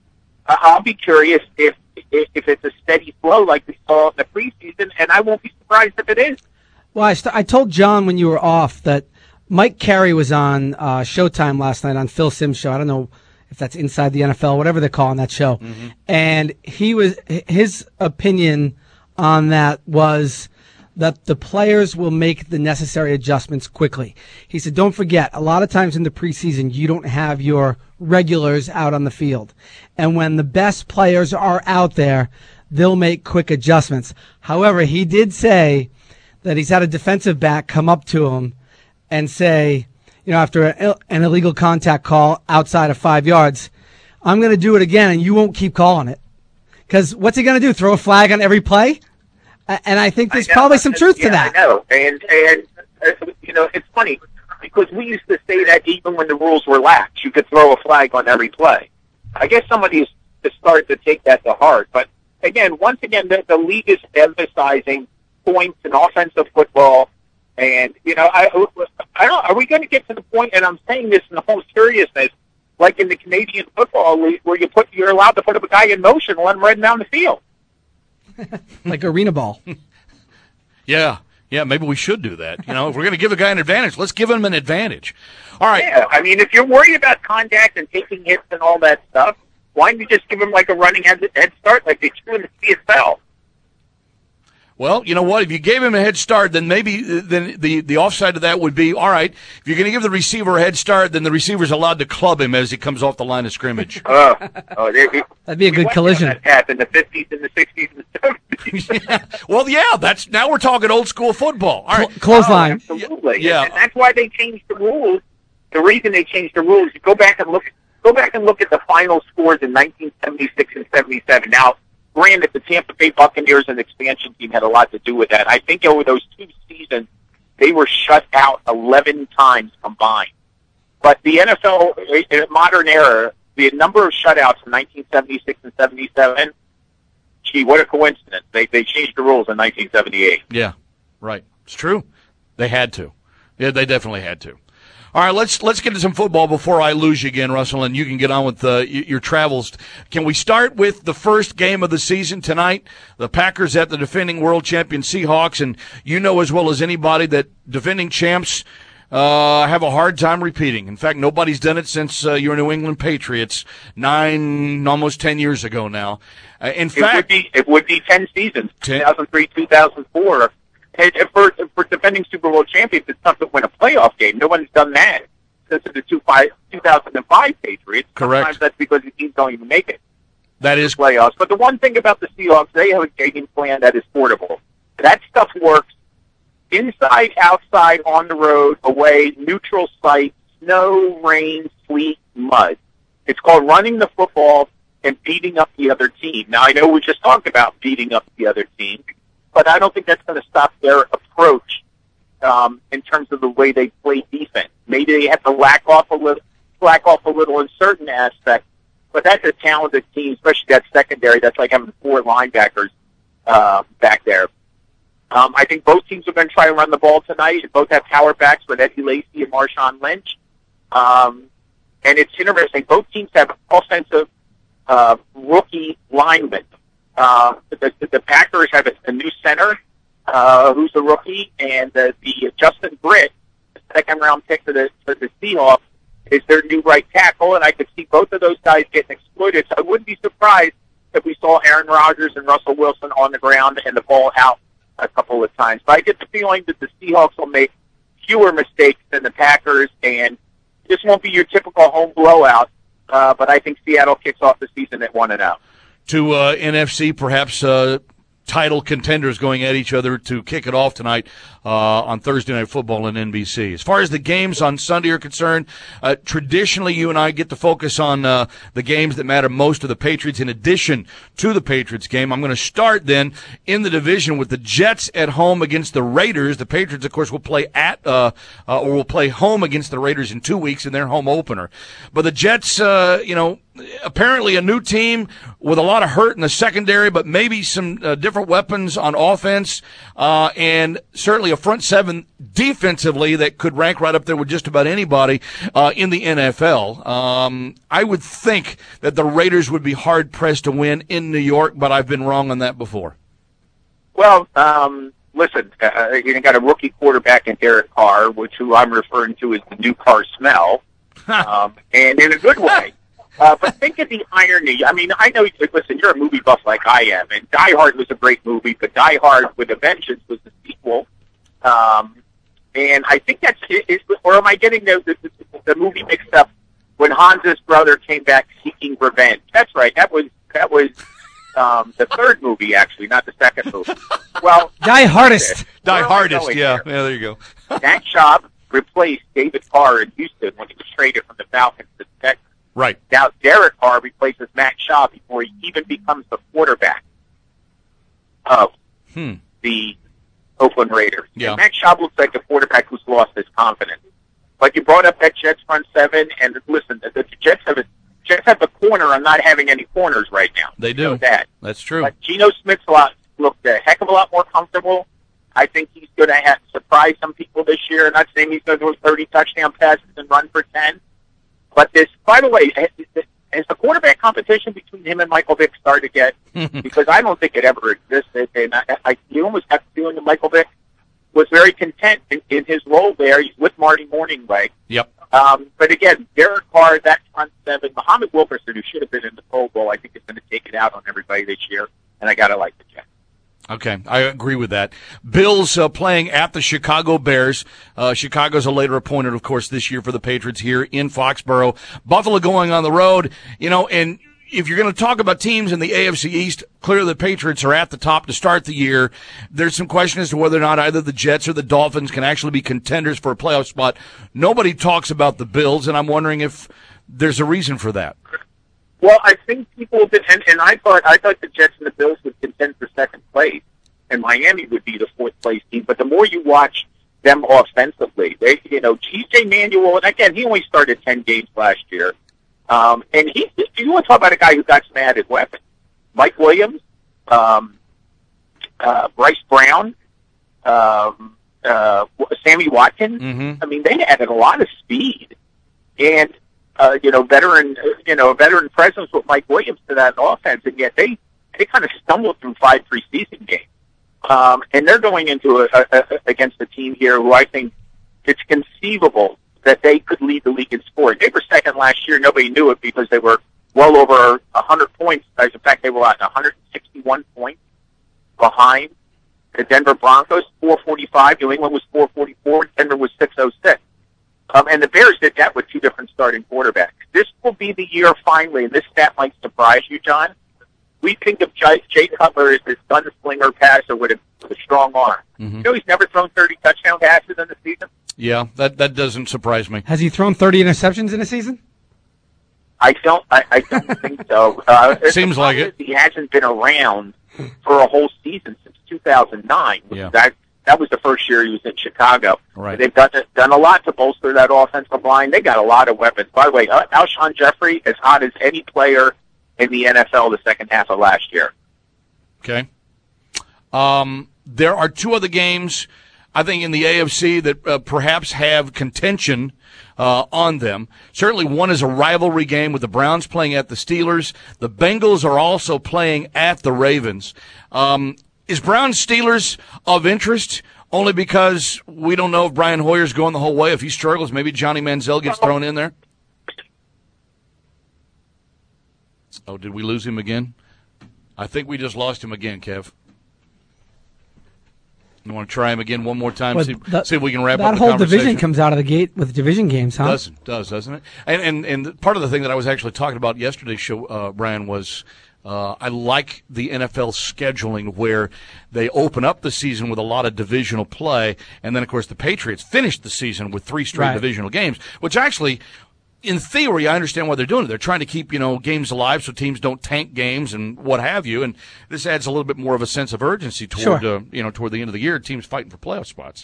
Speaker 15: I'll be curious if it's a steady flow like we saw in the preseason, and I won't be surprised if it is.
Speaker 16: Well, I told John when you were off that Mike Carey was on Showtime last night on Phil Simms' show. I don't know if that's Inside the NFL, whatever they're calling that show. Mm-hmm. And his opinion on that was that the players will make the necessary adjustments quickly. He said, don't forget, a lot of times in the preseason, you don't have your regulars out on the field. And when the best players are out there, they'll make quick adjustments. However, he did say that he's had a defensive back come up to him and say, after an illegal contact call outside of 5 yards, I'm going to do it again and you won't keep calling it. Because what's he going to do, throw a flag on every play? And I think there's probably some truth to that.
Speaker 15: I know. And it's funny because we used to say that even when the rules were lax, you could throw a flag on every play. I guess somebody has started to take that to heart. But once again, the league is emphasizing points in offensive football. And, I don't, are we going to get to the point, and I'm saying this in the whole seriousness, like in the Canadian Football League, where you're allowed to put up a guy in motion and let him run down the field?
Speaker 16: Like arena ball.
Speaker 3: Yeah, maybe we should do that. If we're going to give a guy an advantage, let's give him an advantage. All right.
Speaker 15: Yeah, I mean, if you're worried about contact and taking hits and all that stuff, why don't you just give him like a running head start like they do in the CFL?
Speaker 3: Well, you know what? If you gave him a head start, then maybe the offside of that would be, all right, if you're going to give the receiver a head start, then the receiver's allowed to club him as he comes off the line of scrimmage.
Speaker 16: That'd be a good collision.
Speaker 15: That path in the 50s and the 60s and the 70s.
Speaker 3: Yeah. Well, now we're talking old school football. All right.
Speaker 16: Clothesline.
Speaker 15: Absolutely. Yeah. And that's why they changed the rules. The reason they changed the rules, you go back and look at the final scores in 1976 and 77. Now, granted, the Tampa Bay Buccaneers and expansion team had a lot to do with that. I think over those 2 seasons, they were shut out 11 times combined. But the NFL, in a modern era, the number of shutouts in 1976 and 77, gee, what a coincidence. They changed the rules in 1978.
Speaker 3: Yeah, right. It's true. They had to. Yeah, they definitely had to. All right, let's get to some football before I lose you again, Russell, and you can get on with your travels. Can we start with the first game of the season tonight? The Packers at the defending world champion Seahawks, and you know as well as anybody that defending champs have a hard time repeating. In fact, nobody's done it since your New England Patriots 9, almost 10 years ago now.
Speaker 15: It would be 10 seasons, 2003, 2004. And for defending Super Bowl champions, it's tough to win a playoff game. No one's done that since the 2005 Patriots.
Speaker 3: Correct.
Speaker 15: Sometimes that's because the teams don't even make it.
Speaker 3: That is
Speaker 15: playoffs. But the one thing about the Seahawks, they have a game plan that is portable. That stuff works inside, outside, on the road, away, neutral site, snow, rain, sleet, mud. It's called running the football and beating up the other team. Now, I know we just talked about beating up the other team, but I don't think that's going to stop their approach in terms of the way they play defense. Maybe they have to slack off a little in certain aspects, but that's a talented team, especially that secondary. That's like having 4 linebackers back there. I think both teams are going to try to run the ball tonight. Both have power backs with Eddie Lacy and Marshawn Lynch. And it's interesting. Both teams have offensive rookie linemen. The Packers have a new center who's a rookie, and the Justin Britt, the second-round pick for the Seahawks, is their new right tackle, and I could see both of those guys getting exploited. So I wouldn't be surprised if we saw Aaron Rodgers and Russell Wilson on the ground and the ball out a couple of times. But I get the feeling that the Seahawks will make fewer mistakes than the Packers, and this won't be your typical home blowout, but I think Seattle kicks off the season at 1-0.
Speaker 3: To NFC, perhaps title contenders going at each other to kick it off tonight on Thursday Night Football on NBC. As far as the games on Sunday are concerned, traditionally you and I get to focus on the games that matter most to the Patriots in addition to the Patriots game. I'm going to start then in the division with the Jets at home against the Raiders. The Patriots, of course, will play or will play home against the Raiders in 2 weeks in their home opener. But the Jets, apparently a new team with a lot of hurt in the secondary, but maybe some different weapons on offense, and certainly certainly a front seven defensively that could rank right up there with just about anybody in the NFL. I would think that the Raiders would be hard-pressed to win in New York, but I've been wrong on that before.
Speaker 15: Well, listen, you got a rookie quarterback in Derek Carr, who I'm referring to as the new car smell, and in a good way. But think of the irony. I mean, I know, listen, you're a movie buff like I am, and Die Hard was a great movie, but Die Hard with a Vengeance was the sequel. And I think or am I getting the movie mixed up when Hans's brother came back seeking revenge? That's right. That was the third movie, actually, not the second movie. Well,
Speaker 16: Die Hardest.
Speaker 3: Die Hardest, yeah. Yeah, there you go.
Speaker 15: Matt Schaub replaced David Carr in Houston when he was traded from the Falcons to the Texans.
Speaker 3: Right.
Speaker 15: Now, Derek Carr replaces Matt Schaub before he even becomes the quarterback of the Oakland Raiders.
Speaker 3: Yeah.
Speaker 15: And Matt Schaub looks like a quarterback who's lost his confidence. But you brought up that Jets front seven, and listen, the Jets have a corner on not having any corners right now.
Speaker 3: They do.
Speaker 15: You know that.
Speaker 3: That's true.
Speaker 15: But Geno Smith's looked a heck of a lot more comfortable. I think he's going to have to surprise some people this year. I'm not saying he's going to throw 30 touchdown passes and run for 10. But by the way, has the quarterback competition between him and Michael Vick started to get? Because I don't think it ever existed. And you almost have the feeling that Michael Vick was very content in his role there. He's with Marty Mornhinweg.
Speaker 3: Yep.
Speaker 15: But again, Derek Carr, that front seven, Muhammad Wilkerson, who should have been in the Pro Bowl, I think is going to take it out on everybody this year. And I got to like the Jets.
Speaker 3: Okay, I agree with that. Bills playing at the Chicago Bears. Chicago's a later appointed, of course, this year for the Patriots here in Foxborough. Buffalo going on the road, and if you're going to talk about teams in the AFC East, clearly the Patriots are at the top to start the year. There's some question as to whether or not either the Jets or the Dolphins can actually be contenders for a playoff spot. Nobody talks about the Bills, and I'm wondering if there's a reason for that.
Speaker 15: Well, I think people have been, and I thought the Jets and the Bills would contend for second place, and Miami would be the fourth place team. But the more you watch them offensively, T.J. Manuel, and again, he only started 10 games last year, and you want to talk about a guy who got some added weapons? Mike Williams, Bryce Brown, Sammy Watkins.
Speaker 3: Mm-hmm.
Speaker 15: I mean, they added a lot of speed, and veteran presence with Mike Williams to that offense, and yet they kind of stumbled through 5 preseason games. And they're going into against a team here who I think it's conceivable that they could lead the league in scoring. They were second last year. Nobody knew it because they were well over 100 points. In fact, they were 161 points behind the Denver Broncos, 445. New England was 444. Denver was 606. And the Bears did that with 2 different starting quarterbacks. This will be the year finally, and this stat might surprise you, John. We think of Jay Cutler as this gunslinger passer with a strong arm.
Speaker 3: Mm-hmm.
Speaker 15: He's never thrown 30 touchdown passes in the season.
Speaker 3: Yeah, that doesn't surprise me.
Speaker 16: Has he thrown 30 interceptions in a season?
Speaker 15: I don't think so.
Speaker 3: Seems like it.
Speaker 15: He hasn't been around for a whole season since 2009.
Speaker 3: Yeah.
Speaker 15: That was the first year he was in Chicago.
Speaker 3: Right.
Speaker 15: They've done a lot to bolster that offensive line. They got a lot of weapons. By the way, Alshon Jeffrey, as hot as any player in the NFL the second half of last year.
Speaker 3: Okay. There are 2 other games, I think, in the AFC that perhaps have contention on them. Certainly one is a rivalry game with the Browns playing at the Steelers. The Bengals are also playing at the Ravens. Is Browns-Steelers of interest only because we don't know if Brian Hoyer's going the whole way? If he struggles, maybe Johnny Manziel gets thrown in there? Oh, did we lose him again? I think we just lost him again, Kev. You want to try him again one more time, see if we can wrap up the conversation?
Speaker 16: That whole division comes out of the gate with division games, huh?
Speaker 3: Doesn't it? And part of the thing that I was actually talking about yesterday's show, Brian, was I like the NFL scheduling where they open up the season with a lot of divisional play, and then, of course, the Patriots finished the season with 3 straight divisional games, which actually, in theory, I understand why they're doing it. They're trying to keep, games alive so teams don't tank games and what have you, and this adds a little bit more of a sense of urgency toward, toward the end of the year, teams fighting for playoff spots.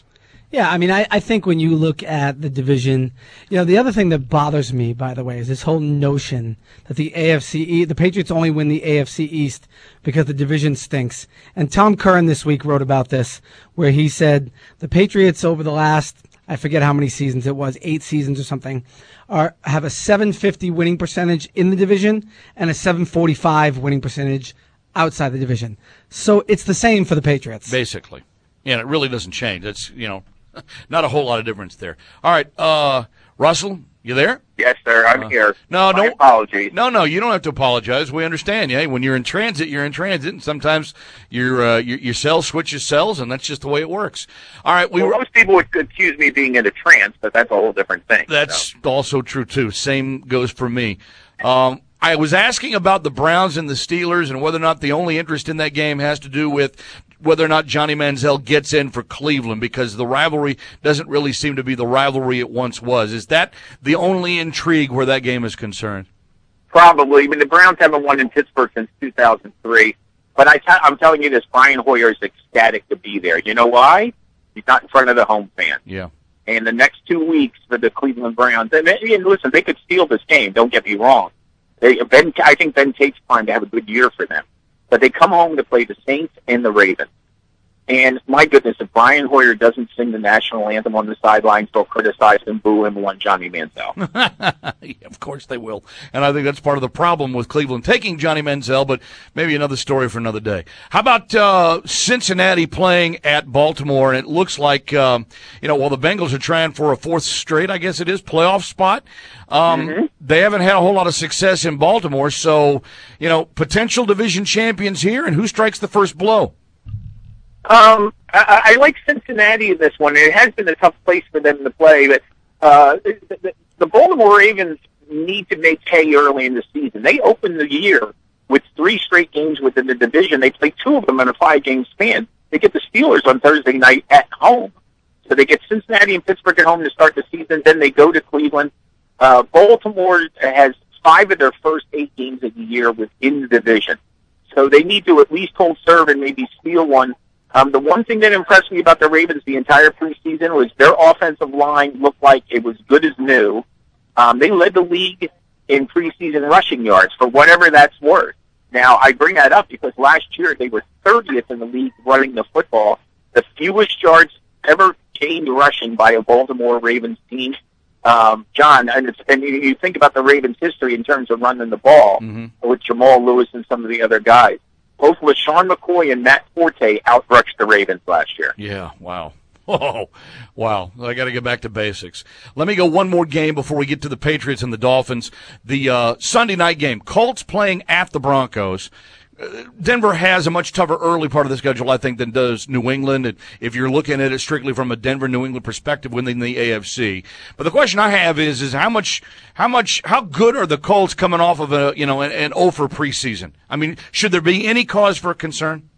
Speaker 16: Yeah, I mean, I think when you look at the division, the other thing that bothers me, by the way, is this whole notion that the the Patriots only win the AFC East because the division stinks. And Tom Curran this week wrote about this, where he said the Patriots over the last, I forget how many seasons it was, 8 seasons or something, have a 750 winning percentage in the division and a 745 winning percentage outside the division. So it's the same for the Patriots.
Speaker 3: Basically. Yeah, it really doesn't change. It's, not a whole lot of difference there. All right, Russell, you there?
Speaker 15: Yes, sir. I'm here.
Speaker 3: No,
Speaker 15: My apologies.
Speaker 3: No, you don't have to apologize. We understand. Yeah, when you're in transit, and sometimes your cell switches cells, and that's just the way it works. All right,
Speaker 15: most people would accuse me of being in a trance, but that's a whole different thing.
Speaker 3: That's also true too. Same goes for me. I was asking about the Browns and the Steelers and whether or not the only interest in that game has to do with whether or not Johnny Manziel gets in for Cleveland, because the rivalry doesn't really seem to be the rivalry it once was. Is that the only intrigue where that game is concerned?
Speaker 15: Probably. I mean, the Browns haven't won in Pittsburgh since 2003. But I'm telling you this, Brian Hoyer is ecstatic to be there. You know why? He's not in front of the home fan.
Speaker 3: Yeah.
Speaker 15: And the next 2 weeks for the Cleveland Browns, and listen, they could steal this game, don't get me wrong. I think Ben Tate's time to have a good year for them. But they come home to play the Saints and the Ravens. And my goodness, if Brian Hoyer doesn't sing the national anthem on the sidelines, they'll criticize and boo him on Johnny Manziel.
Speaker 3: Yeah, of course they will. And I think that's part of the problem with Cleveland taking Johnny Manziel, but maybe another story for another day. How about Cincinnati playing at Baltimore? And it looks like, while the Bengals are trying for a 4th straight, I guess it is, playoff spot, they haven't had a whole lot of success in Baltimore. So, potential division champions here, and who strikes the first blow?
Speaker 15: I like Cincinnati in this one. It has been a tough place for them to play, but the Baltimore Ravens need to make hay early in the season. They opened the year with 3 straight games within the division. They played 2 of them in a 5-game span. They get the Steelers on Thursday night at home. So they get Cincinnati and Pittsburgh at home to start the season. Then they go to Cleveland. Baltimore has 5 of their first 8 games of the year within the division. So they need to at least hold serve and maybe steal one. The one thing that impressed me about the Ravens the entire preseason was their offensive line looked like it was good as new. They led the league in preseason rushing yards, for whatever that's worth. Now, I bring that up because last year they were 30th in the league running the football, the fewest yards ever gained rushing by a Baltimore Ravens team. John, and you think about the Ravens' history in terms of running the ball with Jamal Lewis and some of the other guys. Both LaShawn McCoy and Matt Forte outrushed the Ravens last year.
Speaker 3: Yeah, wow. Oh, wow. I got to get back to basics. Let me go one more game before we get to the Patriots and the Dolphins. The Sunday night game, Colts playing at the Broncos. Denver has a much tougher early part of the schedule, I think, than does New England. And if you're looking at it strictly from a Denver-New England perspective within the AFC. But the question I have is how good are the Colts coming off of an 0 for preseason? I mean, should there be any cause for concern?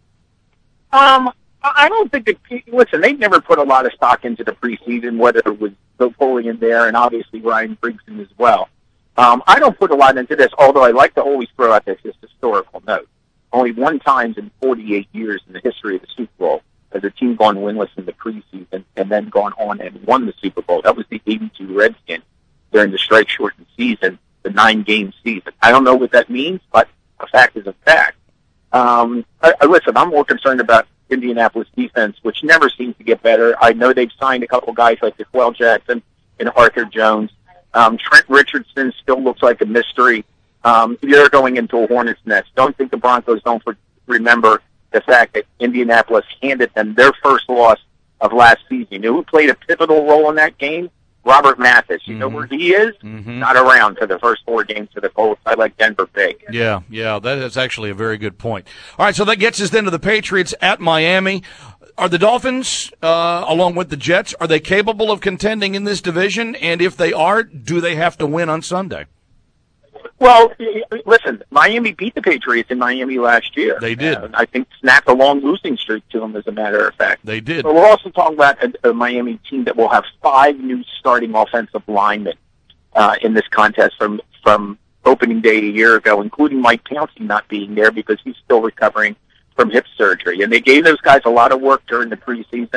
Speaker 15: I don't think listen, they've never put a lot of stock into the preseason, whether it was Napoleon there and obviously Ryan Brigson as well. I don't put a lot into this, although I like to always throw out this historical note. Only 1 time in 48 years in the history of the Super Bowl has a team gone winless in the preseason and then gone on and won the Super Bowl. That was the 82 Redskins during the strike-shortened season, the 9-game season. I don't know what that means, but a fact is a fact. Listen, I'm more concerned about Indianapolis defense, which never seems to get better. I know they've signed a couple guys like DeQuell Jackson and Arthur Jones. Trent Richardson still looks like a mystery. They're going into a hornet's nest. Don't think the Broncos don't remember the fact that Indianapolis handed them their first loss of last season. You know who played a pivotal role in that game? Robert Mathis. You know where he is? Not around for the first 4 games for the Colts. I like Denver big.
Speaker 3: Yeah, that is actually a very good point. All right, so that gets us then to the Patriots at Miami. Are the Dolphins, along with the Jets, are they capable of contending in this division? And if they are, do they have to win on Sunday?
Speaker 15: Well, listen, Miami beat the Patriots in Miami last year.
Speaker 3: They did.
Speaker 15: I think snapped a long losing streak to them, as a matter of fact.
Speaker 3: They did.
Speaker 15: But we're also talking about a Miami team that will have 5 new starting offensive linemen in this contest from opening day a year ago, including Mike Pouncey not being there because he's still recovering from hip surgery. And they gave those guys a lot of work during the preseason.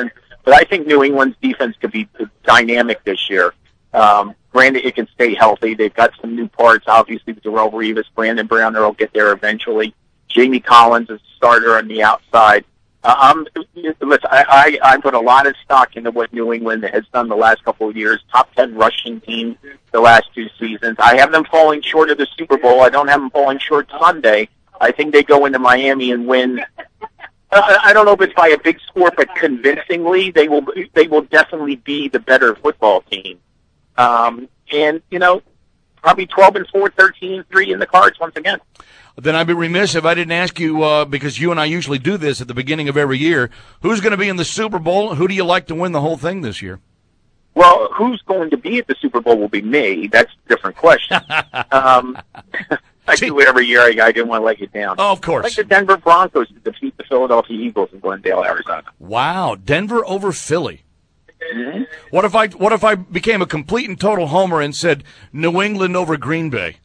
Speaker 15: But I think New England's defense could be dynamic this year. Granted, it can stay healthy. They've got some new parts, obviously, with Darrelle Revis. Brandon Browner will get there eventually. Jamie Collins is a starter on the outside. Listen, I put a lot of stock into what New England has done the last couple of years. Top 10 rushing team the last 2 seasons. I have them falling short of the Super Bowl. I don't have them falling short Sunday. I think they go into Miami and win. I don't know if it's by a big score, but convincingly, they will definitely be the better football team. And, you know, probably 12-4, 13-3 in the cards once again.
Speaker 3: Then I'd be remiss if I didn't ask you, because you and I usually do this at the beginning of every year, who's going to be in the Super Bowl? Who do you like to win the whole thing this year?
Speaker 15: Well, who's going to be at the Super Bowl will be me. That's a different question. I do it every year. I didn't want to let you down.
Speaker 3: Oh, of course.
Speaker 15: I like the Denver Broncos to defeat the Philadelphia Eagles in Glendale, Arizona.
Speaker 3: Wow, Denver over Philly.
Speaker 15: Mm-hmm.
Speaker 3: What if I became a complete and total homer and said New England over Green Bay?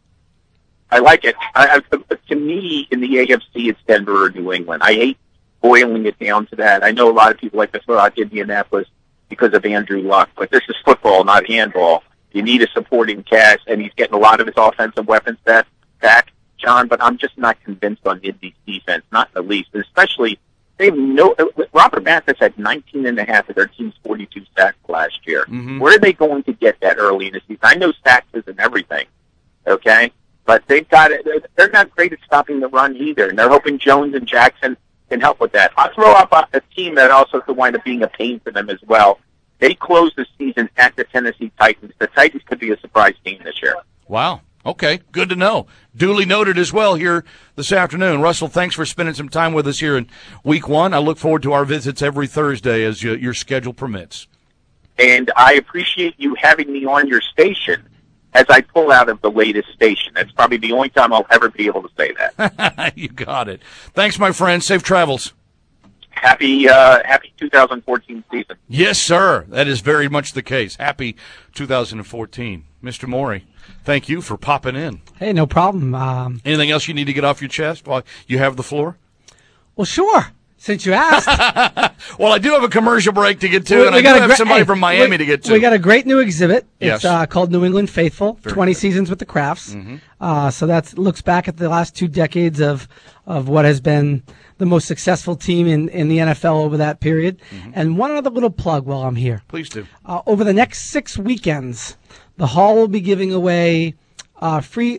Speaker 15: I like it. To me, in the AFC, it's Denver or New England. I hate boiling it down to that. I know a lot of people like to throw out Indianapolis because of Andrew Luck, but this is football, not handball. You need a supporting cast, and he's getting a lot of his offensive weapons back, John, but I'm just not convinced on Indy's defense, not in the least, and especially they have Robert Mathis had 19.5 of their team's 42 sacks last year.
Speaker 3: Mm-hmm.
Speaker 15: Where are they going to get that early in the season? I know sacks isn't everything, okay? But they've got it. They're not great at stopping the run either, and they're hoping Jones and Jackson can help with that. I'll throw up a team that also could wind up being a pain for them as well. They closed the season at the Tennessee Titans. The Titans could be a surprise team this year.
Speaker 3: Wow. Okay, good to know. Duly noted as well here this afternoon. Russell, thanks for spending some time with us here in Week 1. I look forward to our visits every Thursday as your schedule permits.
Speaker 15: And I appreciate you having me on your station as I pull out of the latest station. That's probably the only time I'll ever be able to say that.
Speaker 3: You got it. Thanks, my friend. Safe travels.
Speaker 15: Happy 2014 season.
Speaker 3: Yes, sir. That is very much the case. Happy 2014. Mr. Morey, thank you for popping in.
Speaker 16: Hey, no problem.
Speaker 3: Anything else you need to get off your chest while you have the floor?
Speaker 16: Well, sure, since you asked.
Speaker 3: Well, I do have a commercial break to get to, and I do have somebody from Miami to get to.
Speaker 16: We got a great new exhibit.
Speaker 3: Yes.
Speaker 16: It's called New England Faithful,
Speaker 3: Very
Speaker 16: 20
Speaker 3: good.
Speaker 16: Seasons with the Crafts.
Speaker 3: Mm-hmm.
Speaker 16: So that looks back at the last 2 decades of what has been the most successful team in the NFL over that period.
Speaker 3: Mm-hmm.
Speaker 16: And one other little plug while I'm here.
Speaker 3: Please do.
Speaker 16: Over the next 6 weekends, the Hall will be giving away free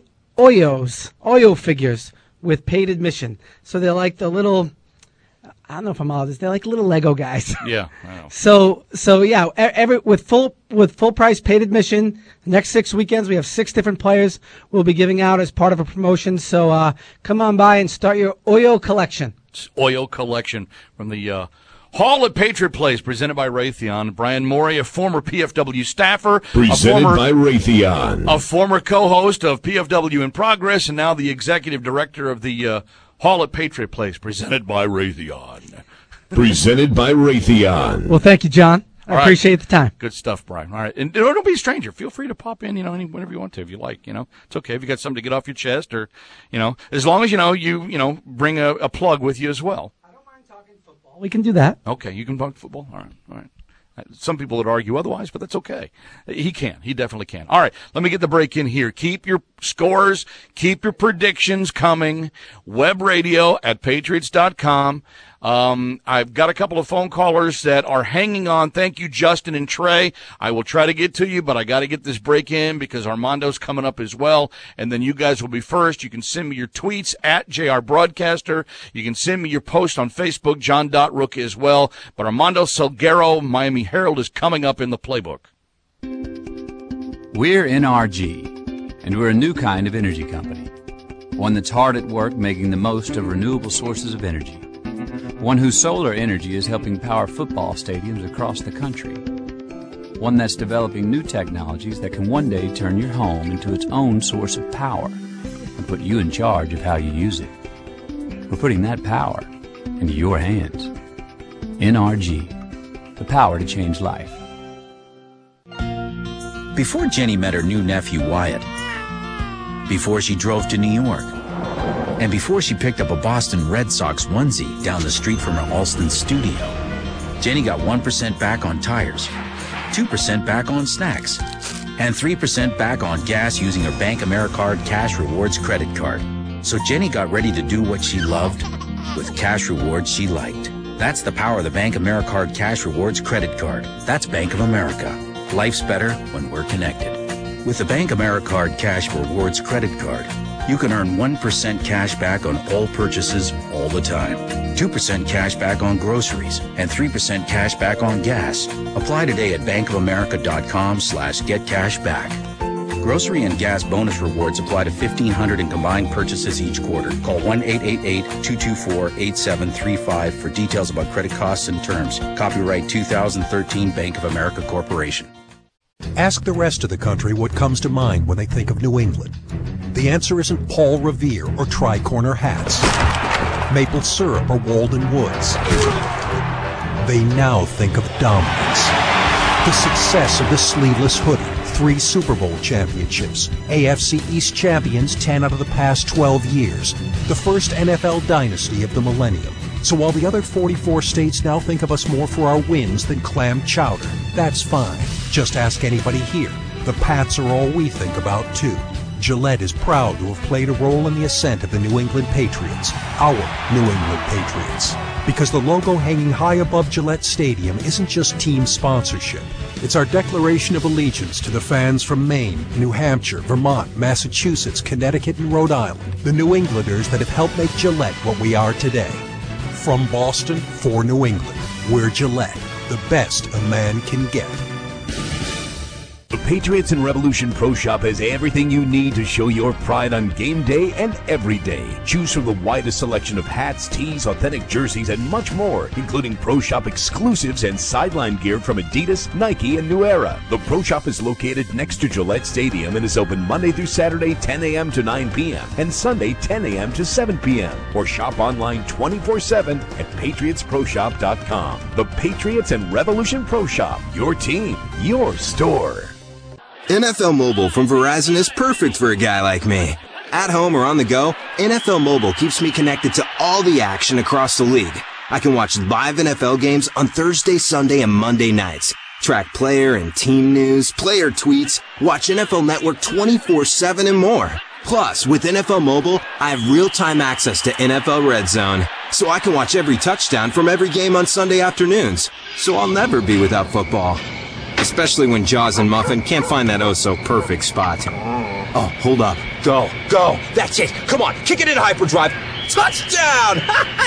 Speaker 16: Oyo figures with paid admission. So they're like the little, I don't know if I'm all this, they're like little Lego guys.
Speaker 3: Yeah, I know.
Speaker 16: So yeah, with full price paid admission, the next 6 weekends we have 6 different players we'll be giving out as part of a promotion. So come on by and start your Oyo collection.
Speaker 3: Oil collection from the Hall at Patriot Place, presented by Raytheon. Brian Morey, a former PFW staffer,
Speaker 2: Presented by Raytheon.
Speaker 3: a former co-host of PFW in Progress, and now the executive director of the Hall at Patriot Place, presented by Raytheon.
Speaker 2: Presented by Raytheon.
Speaker 16: Well, thank you, John. I
Speaker 3: All right.
Speaker 16: appreciate the time.
Speaker 3: Good stuff, Brian. All right. And don't be a stranger. Feel free to pop in, whenever you want to, if you like, It's okay if you got something to get off your chest or, as long as, you bring a plug with you as well.
Speaker 16: We can do that.
Speaker 3: Okay. You can talk football? All right. Some people would argue otherwise, but that's okay. He can. He definitely can. All right. Let me get the break in here. Keep your scores. Keep your predictions coming. Web radio at patriots.com. I've got a couple of phone callers that are hanging on. Thank you, Justin and Trey. I will try to get to you, but I got to get this break in because Armando's coming up as well. And then you guys will be first. You can send me your tweets at JR Broadcaster. You can send me your post on Facebook, John.Rook as well. But Armando Salguero, Miami Herald, is coming up in the playbook.
Speaker 6: We're NRG, and we're a new kind of energy company. One that's hard at work making the most of renewable sources of energy. One whose solar energy is helping power football stadiums across the country. One that's developing new technologies that can one day turn your home into its own source of power and put you in charge of how you use it. We're putting that power into your hands. NRG, the power to change life.
Speaker 7: Before Jenny met her new nephew Wyatt, before she drove to New York, and before she picked up a Boston Red Sox onesie down the street from her Alston studio, Jenny got 1% back on tires, 2% back on snacks, and 3% back on gas using her Bank AmeriCard Cash Rewards credit card. So Jenny got ready to do what she loved with cash rewards she liked. That's the power of the Bank AmeriCard Cash Rewards credit card. That's Bank of America. Life's better when we're connected. With the Bank AmeriCard Cash Rewards credit card, you can earn 1% cash back on all purchases all the time, 2% cash back on groceries, and 3% cash back on gas. Apply today at bankofamerica.com/getcashback. Grocery and gas bonus rewards apply to 1,500 in combined purchases each quarter. Call 1-888-224-8735 for details about credit costs and terms. Copyright 2013 Bank of America Corporation.
Speaker 8: Ask the rest of the country what comes to mind when they think of New England. The answer isn't Paul Revere or tri-corner hats, maple syrup or Walden Woods. They now think of dominance. The success of the sleeveless hoodie, 3 Super Bowl championships, AFC East champions 10 out of the past 12 years, the first NFL dynasty of the millennium. So while the other 44 states now think of us more for our wins than clam chowder, that's fine. Just ask anybody here. The Pats are all we think about, too. Gillette is proud to have played a role in the ascent of the New England Patriots, our New England Patriots. Because the logo hanging high above Gillette Stadium isn't just team sponsorship. It's our declaration of allegiance to the fans from Maine, New Hampshire, Vermont, Massachusetts, Connecticut, and Rhode Island, the New Englanders that have helped make Gillette what we are today. From Boston for New England, we're Gillette, the best a man can get.
Speaker 2: The Patriots and Revolution Pro Shop has everything you need to show your pride on game day and every day. Choose from the widest selection of hats, tees, authentic jerseys, and much more, including Pro Shop exclusives and sideline gear from Adidas, Nike, and New Era. The Pro Shop is located next to Gillette Stadium and is open Monday through Saturday, 10 a.m. to 9 p.m. and Sunday, 10 a.m. to 7 p.m. Or shop online 24/7 at patriotsproshop.com. The Patriots and Revolution Pro Shop. Your team, your store.
Speaker 9: NFL Mobile from Verizon is perfect for a guy like me. At home or on the go, NFL Mobile keeps me connected to all the action across the league. I can watch live NFL games on Thursday, Sunday, and Monday nights. Track player and team news, player tweets, watch NFL Network 24/7 and more. Plus, with NFL Mobile, I have real-time access to NFL Red Zone, so I can watch every touchdown from every game on Sunday afternoons. So I'll never be without football. Especially when Jaws and Muffin can't find that oh-so-perfect spot. Oh, hold up. Go. That's it. Come on, kick it in hyperdrive. Touchdown!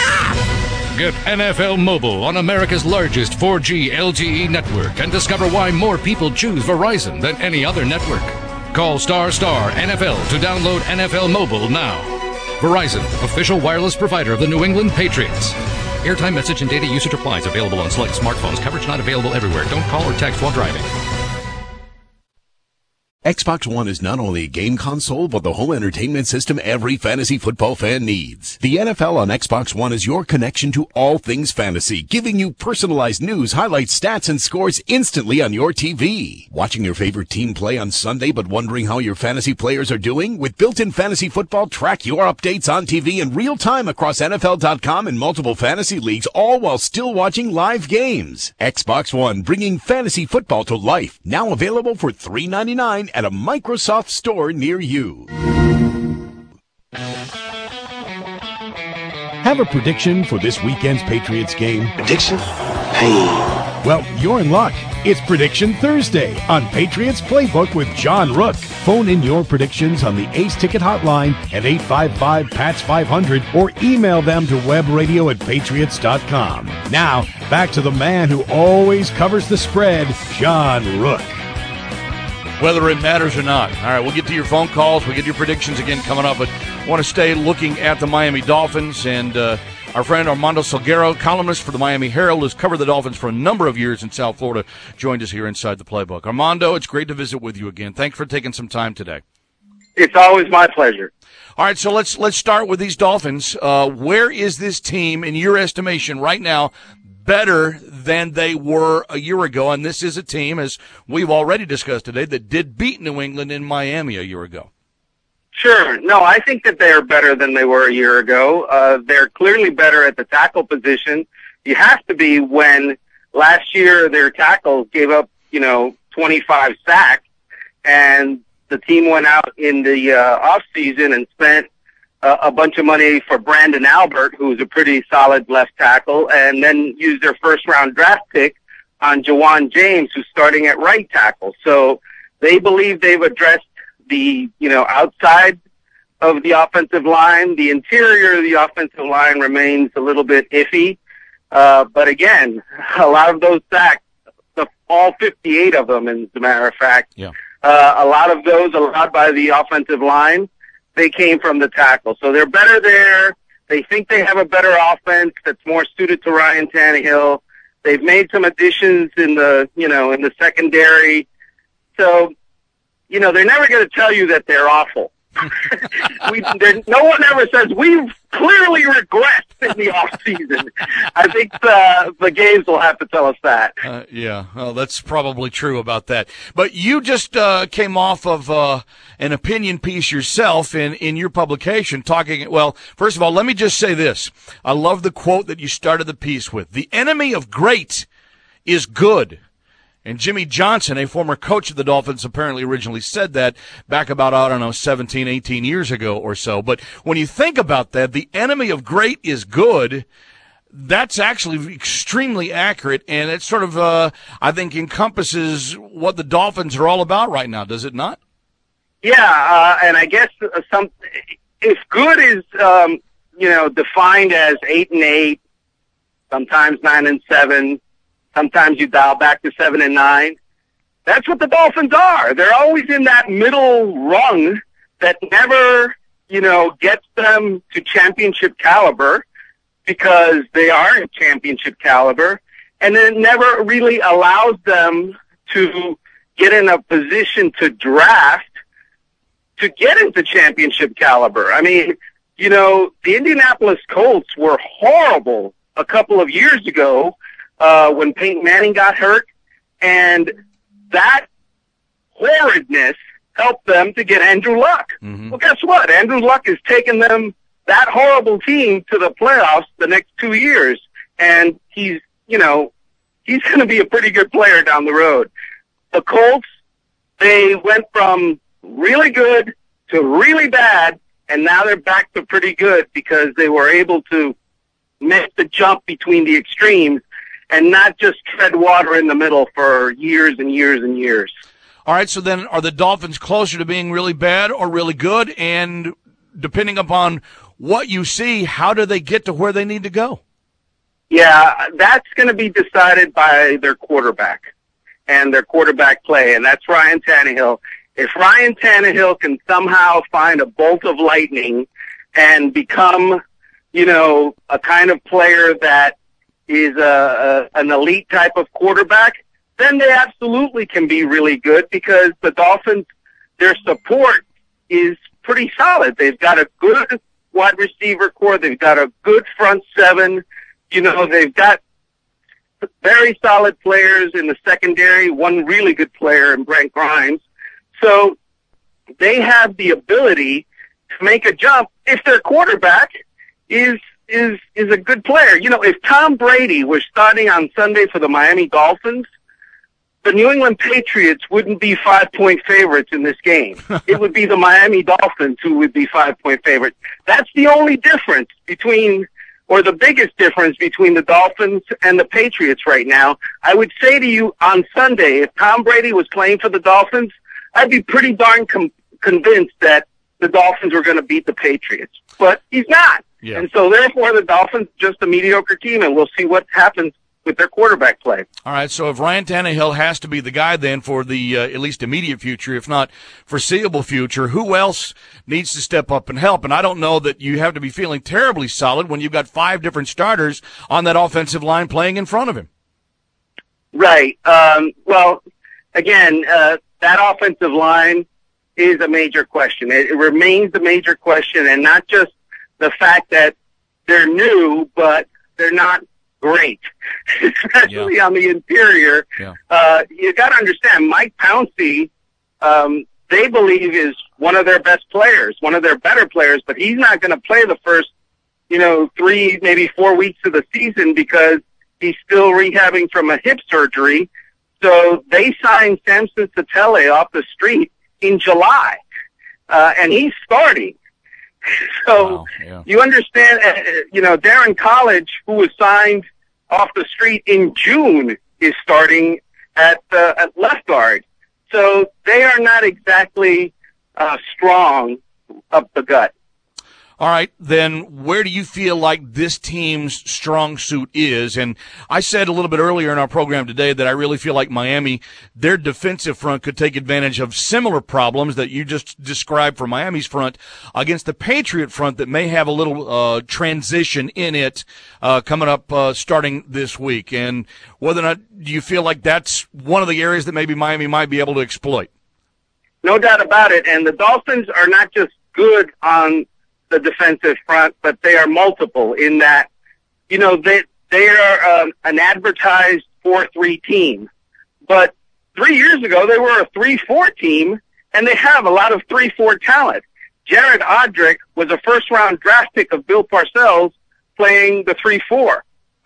Speaker 10: Get NFL Mobile on America's largest 4G LTE network and discover why more people choose Verizon than any other network. Call ** NFL to download NFL Mobile now. Verizon, official wireless provider of the New England Patriots. Airtime, message, and data usage applies. Available on select smartphones. Coverage not available everywhere. Don't call or text while driving.
Speaker 11: Xbox One is not only a game console, but the home entertainment system every fantasy football fan needs. The NFL on Xbox One is your connection to all things fantasy, giving you personalized news, highlights, stats, and scores instantly on your TV. Watching your favorite team play on Sunday, but wondering how your fantasy players are doing? With built-in fantasy football, track your updates on TV in real time across NFL.com and multiple fantasy leagues, all while still watching live games. Xbox One, bringing fantasy football to life. Now available for $3.99 at a Microsoft store near you.
Speaker 13: Have a prediction for this weekend's Patriots game?
Speaker 17: Prediction? Hey.
Speaker 13: Well, you're in luck. It's Prediction Thursday on Patriots Playbook with John Rook. Phone in your predictions on the Ace Ticket Hotline at 855-PATS-500 or email them to webradio@patriots.com. Now, back to the man who always covers the spread, John Rook.
Speaker 3: Whether it matters or not. All right, we'll get to your phone calls. We'll get your predictions again coming up, but I want to stay looking at the Miami Dolphins. And our friend Armando Salguero, columnist for the Miami Herald, has covered the Dolphins for a number of years in South Florida, joined us here inside the Playbook. Armando, it's great to visit with you again. Thanks for taking some time today.
Speaker 17: It's always my pleasure.
Speaker 3: All right, so let's start with these Dolphins. Where is this team, in your estimation, right now, better than they were a year ago? And this is a team, as we've already discussed today, that did beat New England in Miami a year ago.
Speaker 17: Sure. No, I think that they are better than they were a year ago. They're clearly better at the tackle position. You have to be when last year their tackles gave up, 25 sacks, and the team went out in the off season and spent a bunch of money for Brandon Albert, who's a pretty solid left tackle, and then used their first round draft pick on Jawan James, who's starting at right tackle. So they believe they've addressed the, outside of the offensive line. The interior of the offensive line remains a little bit iffy. But again, a lot of those sacks, all 58 of them, as a matter of fact, a lot of those allowed by the offensive line, they came from the tackle. So they're better there. They think they have a better offense that's more suited to Ryan Tannehill. They've made some additions in the, in the secondary. So, they're never going to tell you that they're awful. No one ever says we've clearly regressed in the off season. I think the games will have to tell us that.
Speaker 3: Yeah, well, that's probably true about that. But you just came off of an opinion piece yourself in your publication talking. Well, first of all, let me just say this. I love the quote that you started the piece with. The enemy of great is good. And Jimmy Johnson, a former coach of the Dolphins, apparently originally said that back about, 17, 18 years ago or so. But when you think about that, the enemy of great is good. That's actually extremely accurate, and it sort of, I think, encompasses what the Dolphins are all about right now, does it not?
Speaker 17: Yeah, and I guess if good is, defined as 8-8, sometimes 9-7, sometimes you dial back to 7-9. That's what the Dolphins are. They're always in that middle rung that never, gets them to championship caliber because they aren't championship caliber, and it never really allows them to get in a position to draft to get into championship caliber. I mean, the Indianapolis Colts were horrible a couple of years ago when Peyton Manning got hurt, and that horridness helped them to get Andrew Luck. Mm-hmm. Well, guess what? Andrew Luck has taken them, that horrible team, to the playoffs the next 2 years, and he's going to be a pretty good player down the road. The Colts, they went from really good to really bad, and now they're back to pretty good because they were able to make the jump between the extremes and not just tread water in the middle for years and years and years.
Speaker 3: All right, so then are the Dolphins closer to being really bad or really good? And depending upon what you see, how do they get to where they need to go?
Speaker 17: Yeah, that's going to be decided by their quarterback and their quarterback play, and that's Ryan Tannehill. If Ryan Tannehill can somehow find a bolt of lightning and become, a kind of player that is an elite type of quarterback, then they absolutely can be really good because the Dolphins, their support is pretty solid. They've got a good wide receiver core. They've got a good front seven. They've got very solid players in the secondary, one really good player in Brent Grimes. So they have the ability to make a jump if their quarterback is a good player. If Tom Brady was starting on Sunday for the Miami Dolphins, the New England Patriots wouldn't be 5-point favorites in this game. It would be the Miami Dolphins who would be 5-point favorites. That's the only difference the biggest difference between the Dolphins and the Patriots right now. I would say to you on Sunday, if Tom Brady was playing for the Dolphins, I'd be pretty darn convinced that the Dolphins were going to beat the Patriots. But he's not. Yeah. And so therefore the Dolphins are just a mediocre team, and we'll see what happens with their quarterback play.
Speaker 3: All right, so if Ryan Tannehill has to be the guy then for the at least immediate future, if not foreseeable future, who else needs to step up and help? And I don't know that you have to be feeling terribly solid when you've got 5 different starters on that offensive line playing in front of him.
Speaker 17: Right. Well, again, that offensive line is a major question. It remains a major question, and not just the fact that they're new, but they're not great, especially on the interior. Yeah. You got to understand, Mike Pouncey, they believe is one of their best players, one of their better players, but he's not going to play the first, 3, maybe 4 weeks of the season because He's still rehabbing from a hip surgery. So they signed Samson Satele off the street in July, and he's starting. So you understand, Darren College, who was signed off the street in June, is starting at left guard. So they are not exactly strong up the gut.
Speaker 3: All right, then where do you feel like this team's strong suit is? And I said a little bit earlier in our program today that I really feel like Miami, their defensive front could take advantage of similar problems that you just described for Miami's front against the Patriot front that may have a little transition in it coming up starting this week. And whether or not do you feel like that's one of the areas that maybe Miami might be able to exploit?
Speaker 17: No doubt about it. And the Dolphins are not just good on the defensive front, but they are multiple in that, they are an advertised 4-3 team. But 3 years ago, they were a 3-4 team, and they have a lot of 3-4 talent. Jared Odrick was a first-round draft pick of Bill Parcells playing the 3-4.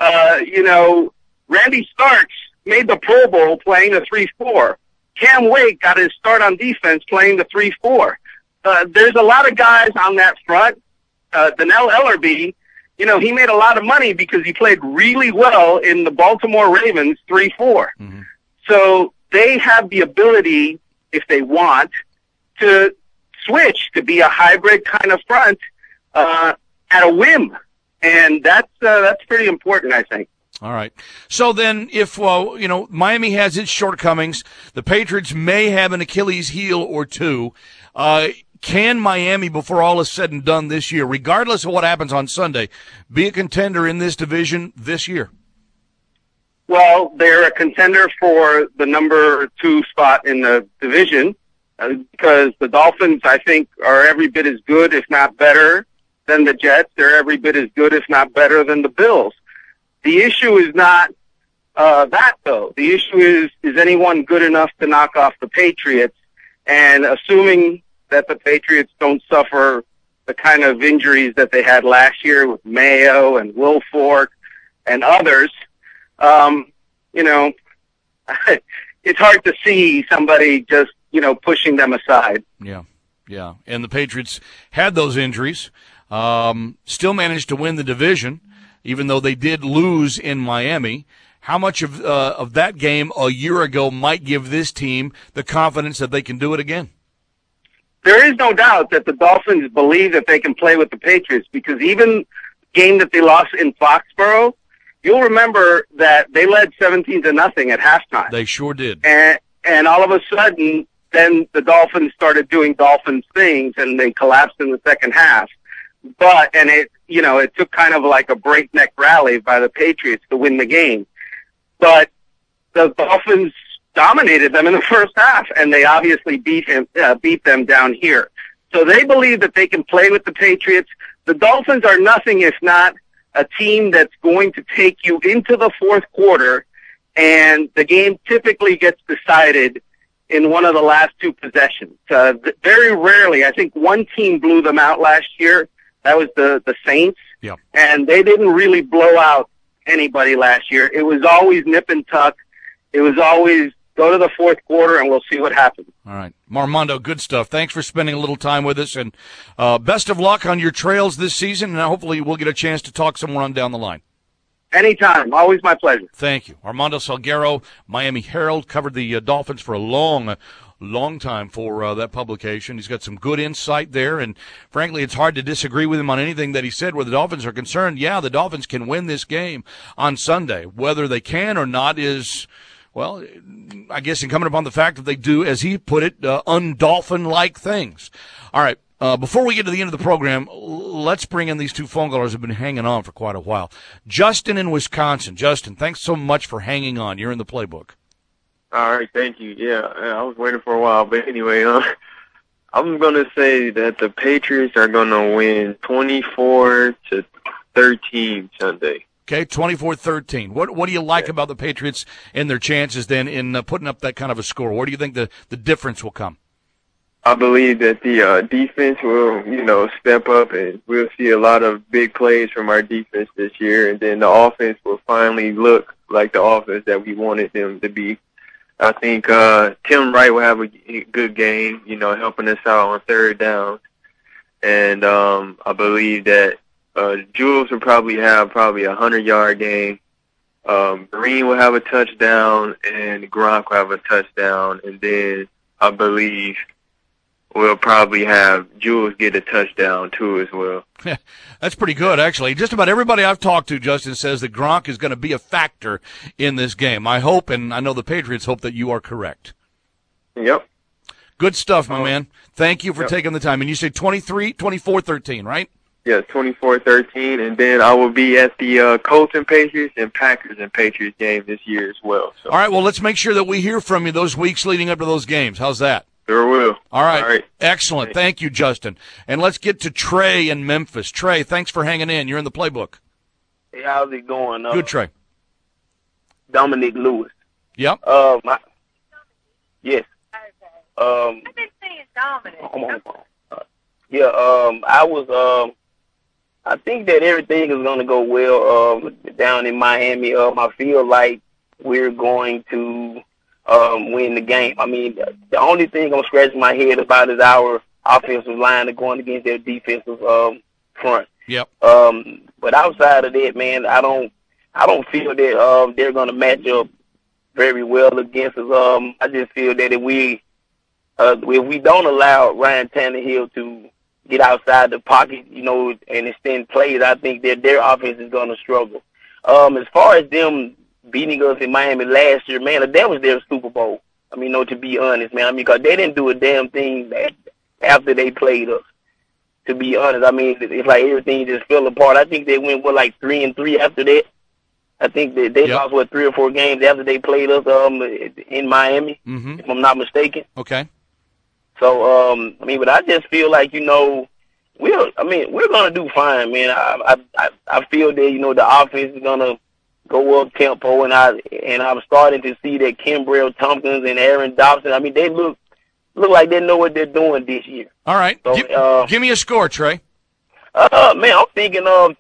Speaker 17: Randy Starks made the Pro Bowl playing the 3-4. Cam Wake got his start on defense playing the 3-4. There's a lot of guys on that front. Donnell Ellerbe, he made a lot of money because he played really well in the Baltimore Ravens 3-4. Mm-hmm. So they have the ability, if they want, to switch to be a hybrid kind of front at a whim. And that's pretty important, I think.
Speaker 3: All right. So then if, Miami has its shortcomings, the Patriots may have an Achilles heel or two. Can Miami, before all is said and done this year, regardless of what happens on Sunday, be a contender in this division this year?
Speaker 17: Well, they're a contender for the number 2 spot in the division because the Dolphins, I think, are every bit as good, if not better, than the Jets. They're every bit as good, if not better, than the Bills. The issue is not that, though. The issue is anyone good enough to knock off the Patriots? And assuming that the Patriots don't suffer the kind of injuries that they had last year with Mayo and Wilfork and others, it's hard to see somebody just, pushing them aside.
Speaker 3: Yeah. And the Patriots had those injuries, still managed to win the division, even though they did lose in Miami. How much of that game a year ago might give this team the confidence that they can do it again?
Speaker 17: There is no doubt that the Dolphins believe that they can play with the Patriots because even the game that they lost in Foxborough, you'll remember that they led 17-0 at halftime.
Speaker 3: They sure did.
Speaker 17: And all of a sudden, then the Dolphins started doing Dolphins things and they collapsed in the second half. It took kind of like a breakneck rally by the Patriots to win the game. But the Dolphins dominated them in the first half, and they obviously beat them down here. So they believe that they can play with the Patriots. The Dolphins are nothing if not a team that's going to take you into the fourth quarter, and the game typically gets decided in one of the last 2 possessions. Very rarely. I think one team blew them out last year. That was the Saints.
Speaker 3: Yeah.
Speaker 17: And they didn't really blow out anybody last year. It was always nip and tuck. It was always go to the fourth quarter, and we'll see what happens.
Speaker 3: All right. Armando, good stuff. Thanks for spending a little time with us, and best of luck on your trails this season, and hopefully we'll get a chance to talk somewhere on down the line.
Speaker 17: Anytime. Always my pleasure.
Speaker 3: Thank you. Armando Salguero, Miami Herald, covered the Dolphins for a long time for that publication. He's got some good insight there, and frankly, it's hard to disagree with him on anything that he said where the Dolphins are concerned. Yeah, the Dolphins can win this game on Sunday. Whether they can or not is, well, I guess incumbent upon the fact that they do, as he put it, undolphin-like things. All right, before we get to the end of the program, let's bring in these 2 phone callers who have been hanging on for quite a while. Justin in Wisconsin. Justin, thanks so much for hanging on. You're in the playbook.
Speaker 18: All right, thank you. Yeah, I was waiting for a while, but anyway, I'm going to say that the Patriots are going to win 24-13 Sunday.
Speaker 3: Okay, 24-13. What do you like about the Patriots and their chances then in putting up that kind of a score? Where do you think the difference will come?
Speaker 18: I believe that the defense will, step up, and we'll see a lot of big plays from our defense this year, and then the offense will finally look like the offense that we wanted them to be. I think Tim Wright will have a good game, helping us out on third down. And I believe that Jules will probably have a 100-yard game. Green will have a touchdown, and Gronk will have a touchdown. And then I believe we'll probably have Jules get a touchdown, too, as well.
Speaker 3: That's pretty good, actually. Just about everybody I've talked to, Justin, says that Gronk is going to be a factor in this game. I hope, and I know the Patriots hope, that you are correct.
Speaker 18: Yep.
Speaker 3: Good stuff, my man. Thank you for taking the time. And you say 24-13, right?
Speaker 18: Yeah, 24-13. And then I will be at the Colts and Patriots and Packers and Patriots game this year as well. So.
Speaker 3: All right, well, let's make sure that we hear from you those weeks leading up to those games. How's that?
Speaker 18: Sure will.
Speaker 3: All right. Excellent. Thank you, Justin. And let's get to Trey in Memphis. Trey, thanks for hanging in. You're in the playbook.
Speaker 19: Hey, how's it going?
Speaker 3: Good, Trey.
Speaker 19: Dominic Lewis.
Speaker 3: Yep.
Speaker 19: Yes.
Speaker 20: I've been saying Dominic.
Speaker 19: I think that everything is going to go well down in Miami. I feel like we're going to win the game. I mean, the only thing I'm scratching my head about is our offensive line going against their defensive front.
Speaker 3: Yep.
Speaker 19: But outside of that, man, I don't feel that they're going to match up very well against us. I just feel that if we don't allow Ryan Tannehill to get outside the pocket, and extend plays, I think that their offense is going to struggle. As far as them beating us in Miami last year, man, that was their Super Bowl. I mean, to be honest, man. I mean, because they didn't do a damn thing after they played us. To be honest, I mean, it's like everything just fell apart. I think they went 3-3 after that. I think that they lost 3 or 4 games after they played us in Miami, if I'm not mistaken.
Speaker 3: Okay.
Speaker 19: So but I just feel like we're gonna do fine, man. I feel that the offense is gonna go up tempo, and I'm starting to see that Kimbrell Tompkins and Aaron Dobson. I mean, they look like they know what they're doing this year.
Speaker 3: All right.
Speaker 19: So,
Speaker 3: give me a score, Trey.
Speaker 19: Man, I'm thinking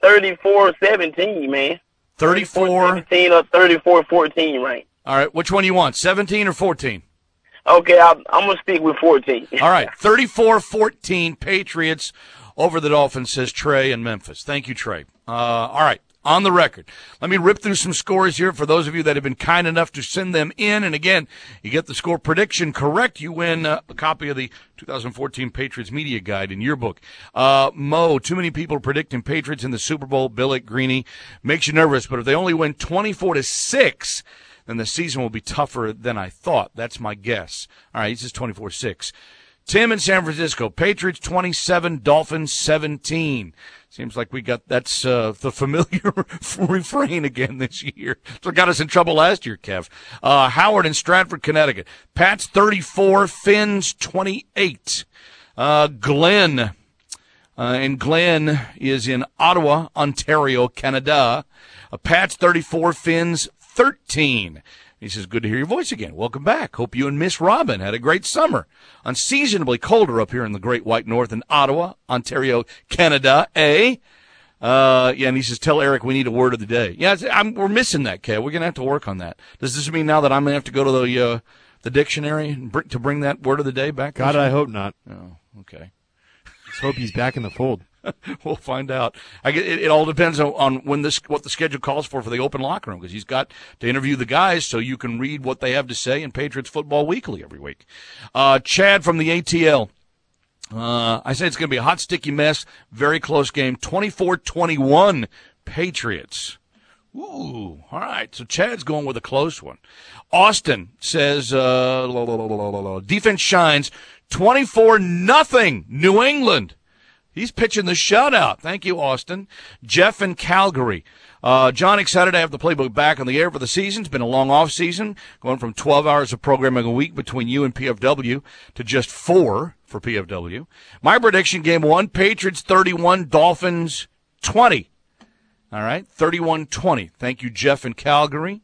Speaker 19: 34-17, man.
Speaker 3: 34-17
Speaker 19: or 34-14, right?
Speaker 3: All right. Which one do you want, 17 or 14?
Speaker 19: Okay, I'm going to stick with 14.
Speaker 3: All right. 34-14 Patriots over the Dolphins, says Trey in Memphis. Thank you, Trey. All right. On the record, let me rip through some scores here for those of you that have been kind enough to send them in. And again, you get the score prediction correct, you win a copy of the 2014 Patriots Media Guide in your book. Mo, too many people predicting Patriots in the Super Bowl. Billick, Greeny, makes you nervous. But if they only win 24-6, then the season will be tougher than I thought. That's my guess. All right, he says 24-6. Tim in San Francisco, Patriots 27, Dolphins 17. Seems like that's the familiar refrain again this year. That's what got us in trouble last year, Kev. Howard in Stratford, Connecticut, Pats 34, Fins 28. Glenn, and Glenn is in Ottawa, Ontario, Canada. Pats 34, Fins 13. He says, good to hear your voice again. Welcome back. Hope you and Miss Robin had a great summer. Unseasonably colder up here in the Great White North in Ottawa, Ontario, Canada, and he says, tell Eric we need a word of the day. Yeah, we're missing that, Kev. We're going to have to work on that. Does this mean now that I'm going to have to go to the dictionary to bring that word of the day back?
Speaker 4: God, I hope not.
Speaker 3: Oh, okay.
Speaker 4: Let's hope he's back in the fold.
Speaker 3: We'll find out. It all depends on what the schedule calls for the open locker room, because he's got to interview the guys so you can read what they have to say in Patriots Football Weekly every week. Chad from the ATL. I say it's going to be a hot, sticky mess. Very close game. 24-21 Patriots. Ooh, all right. So Chad's going with a close one. Austin says, defense shines. 24-0 New England. He's pitching the shutout. Thank you, Austin. Jeff in Calgary. John, excited to have the playbook back on the air for the season. It's been a long off season, going from 12 hours of programming a week between you and PFW to just 4 for PFW. My prediction, game 1, Patriots 31, Dolphins 20. All right, 31-20. Thank you, Jeff in Calgary.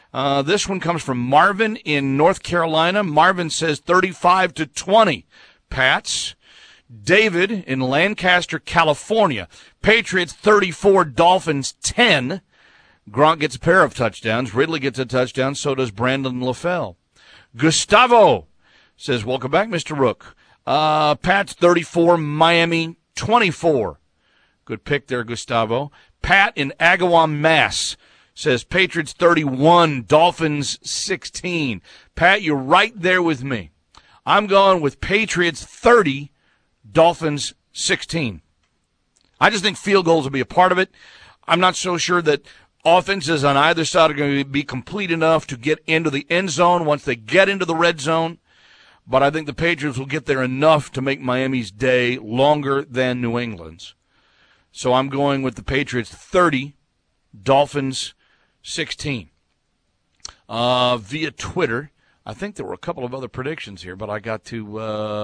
Speaker 3: This one comes from Marvin in North Carolina. Marvin says 35-20. Pats. David in Lancaster, California. Patriots 34, Dolphins 10. Gronk gets a pair of touchdowns. Ridley gets a touchdown. So does Brandon LaFell. Gustavo says, welcome back, Mr. Rook. Pats 34, Miami 24. Good pick there, Gustavo. Pat in Agawam, Mass. says Patriots 31, Dolphins 16. Pat, you're right there with me. I'm going with Patriots 30, Dolphins 16. I just think field goals will be a part of it. I'm not so sure that offenses on either side are going to be complete enough to get into the end zone once they get into the red zone. But I think the Patriots will get there enough to make Miami's day longer than New England's. So I'm going with the Patriots 30, Dolphins 16. Via Twitter, I think there were a couple of other predictions here, but I got to,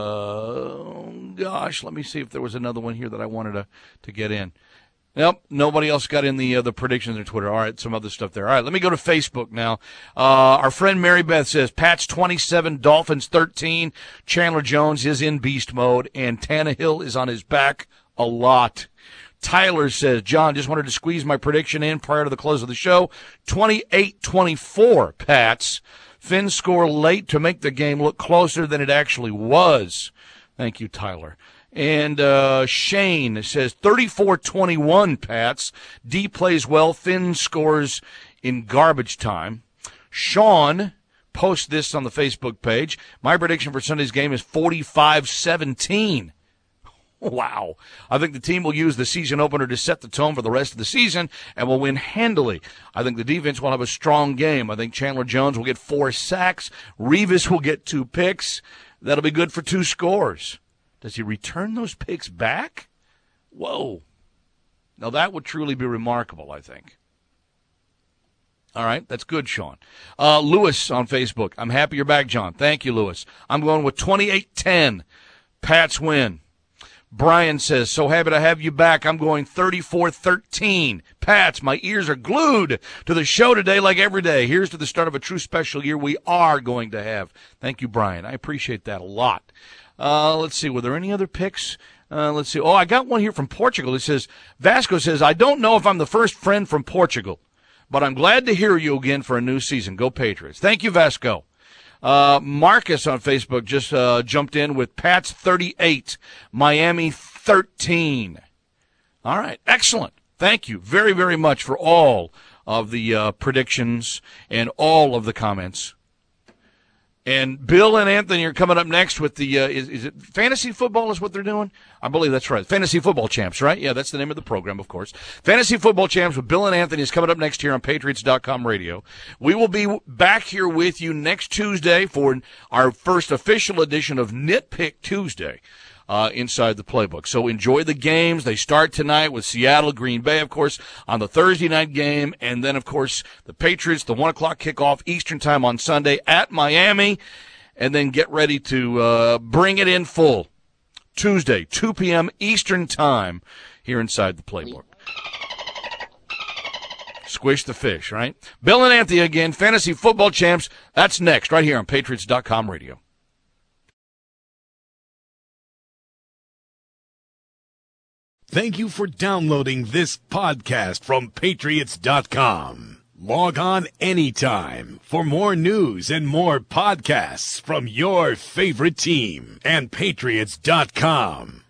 Speaker 3: let me see if there was another one here that I wanted to get in. Nope, nobody else got in the predictions on Twitter. All right, some other stuff there. All right, let me go to Facebook now. Our friend Mary Beth says, Pats 27, Dolphins 13. Chandler Jones is in beast mode, and Tannehill is on his back a lot. Tyler says, John, just wanted to squeeze my prediction in prior to the close of the show. 28-24, Pats. Finn score late to make the game look closer than it actually was. Thank you, Tyler. And Shane says 34-21, Pats. D plays well. Finn scores in garbage time. Sean posts this on the Facebook page. My prediction for Sunday's game is 45-17. Wow. I think the team will use the season opener to set the tone for the rest of the season and will win handily. I think the defense will have a strong game. I think Chandler Jones will get 4 sacks. Revis will get 2 picks. That'll be good for 2 scores. Does he return those picks back? Whoa. Now, that would truly be remarkable, I think. All right, that's good, Sean. Lewis on Facebook. I'm happy you're back, John. Thank you, Lewis. I'm going with 28-10. Pats win. Brian says, so happy to have you back. I'm going 34-13. Pats, my ears are glued to the show today like every day. Here's to the start of a true special year we are going to have. Thank you, Brian. I appreciate that a lot. Let's see. Were there any other picks? Let's see. Oh, I got one here from Portugal. It says, Vasco says, I don't know if I'm the first friend from Portugal, but I'm glad to hear you again for a new season. Go Patriots. Thank you, Vasco. Marcus on Facebook just jumped in with Pats 38, Miami 13. All right. Excellent. Thank you very, very much for all of the predictions and all of the comments. And Bill and Anthony are coming up next with the, is it fantasy football is what they're doing? I believe that's right. Fantasy Football Champs, right? Yeah, that's the name of the program, of course. Fantasy Football Champs with Bill and Anthony is coming up next here on Patriots.com radio. We will be back here with you next Tuesday for our first official edition of Nitpick Tuesday. Inside the playbook. So enjoy the games. They start tonight with Seattle, Green Bay, of course, on the Thursday night game. And then, of course, the Patriots, the 1 o'clock kickoff Eastern time on Sunday at Miami. And then get ready to bring it in full Tuesday, 2 p.m. Eastern time here inside the playbook. Squish the fish, right? Bill and Anthony again, Fantasy Football Champs. That's next right here on Patriots.com radio.
Speaker 13: Thank you for downloading this podcast from Patriots.com. Log on anytime for more news and more podcasts from your favorite team and Patriots.com.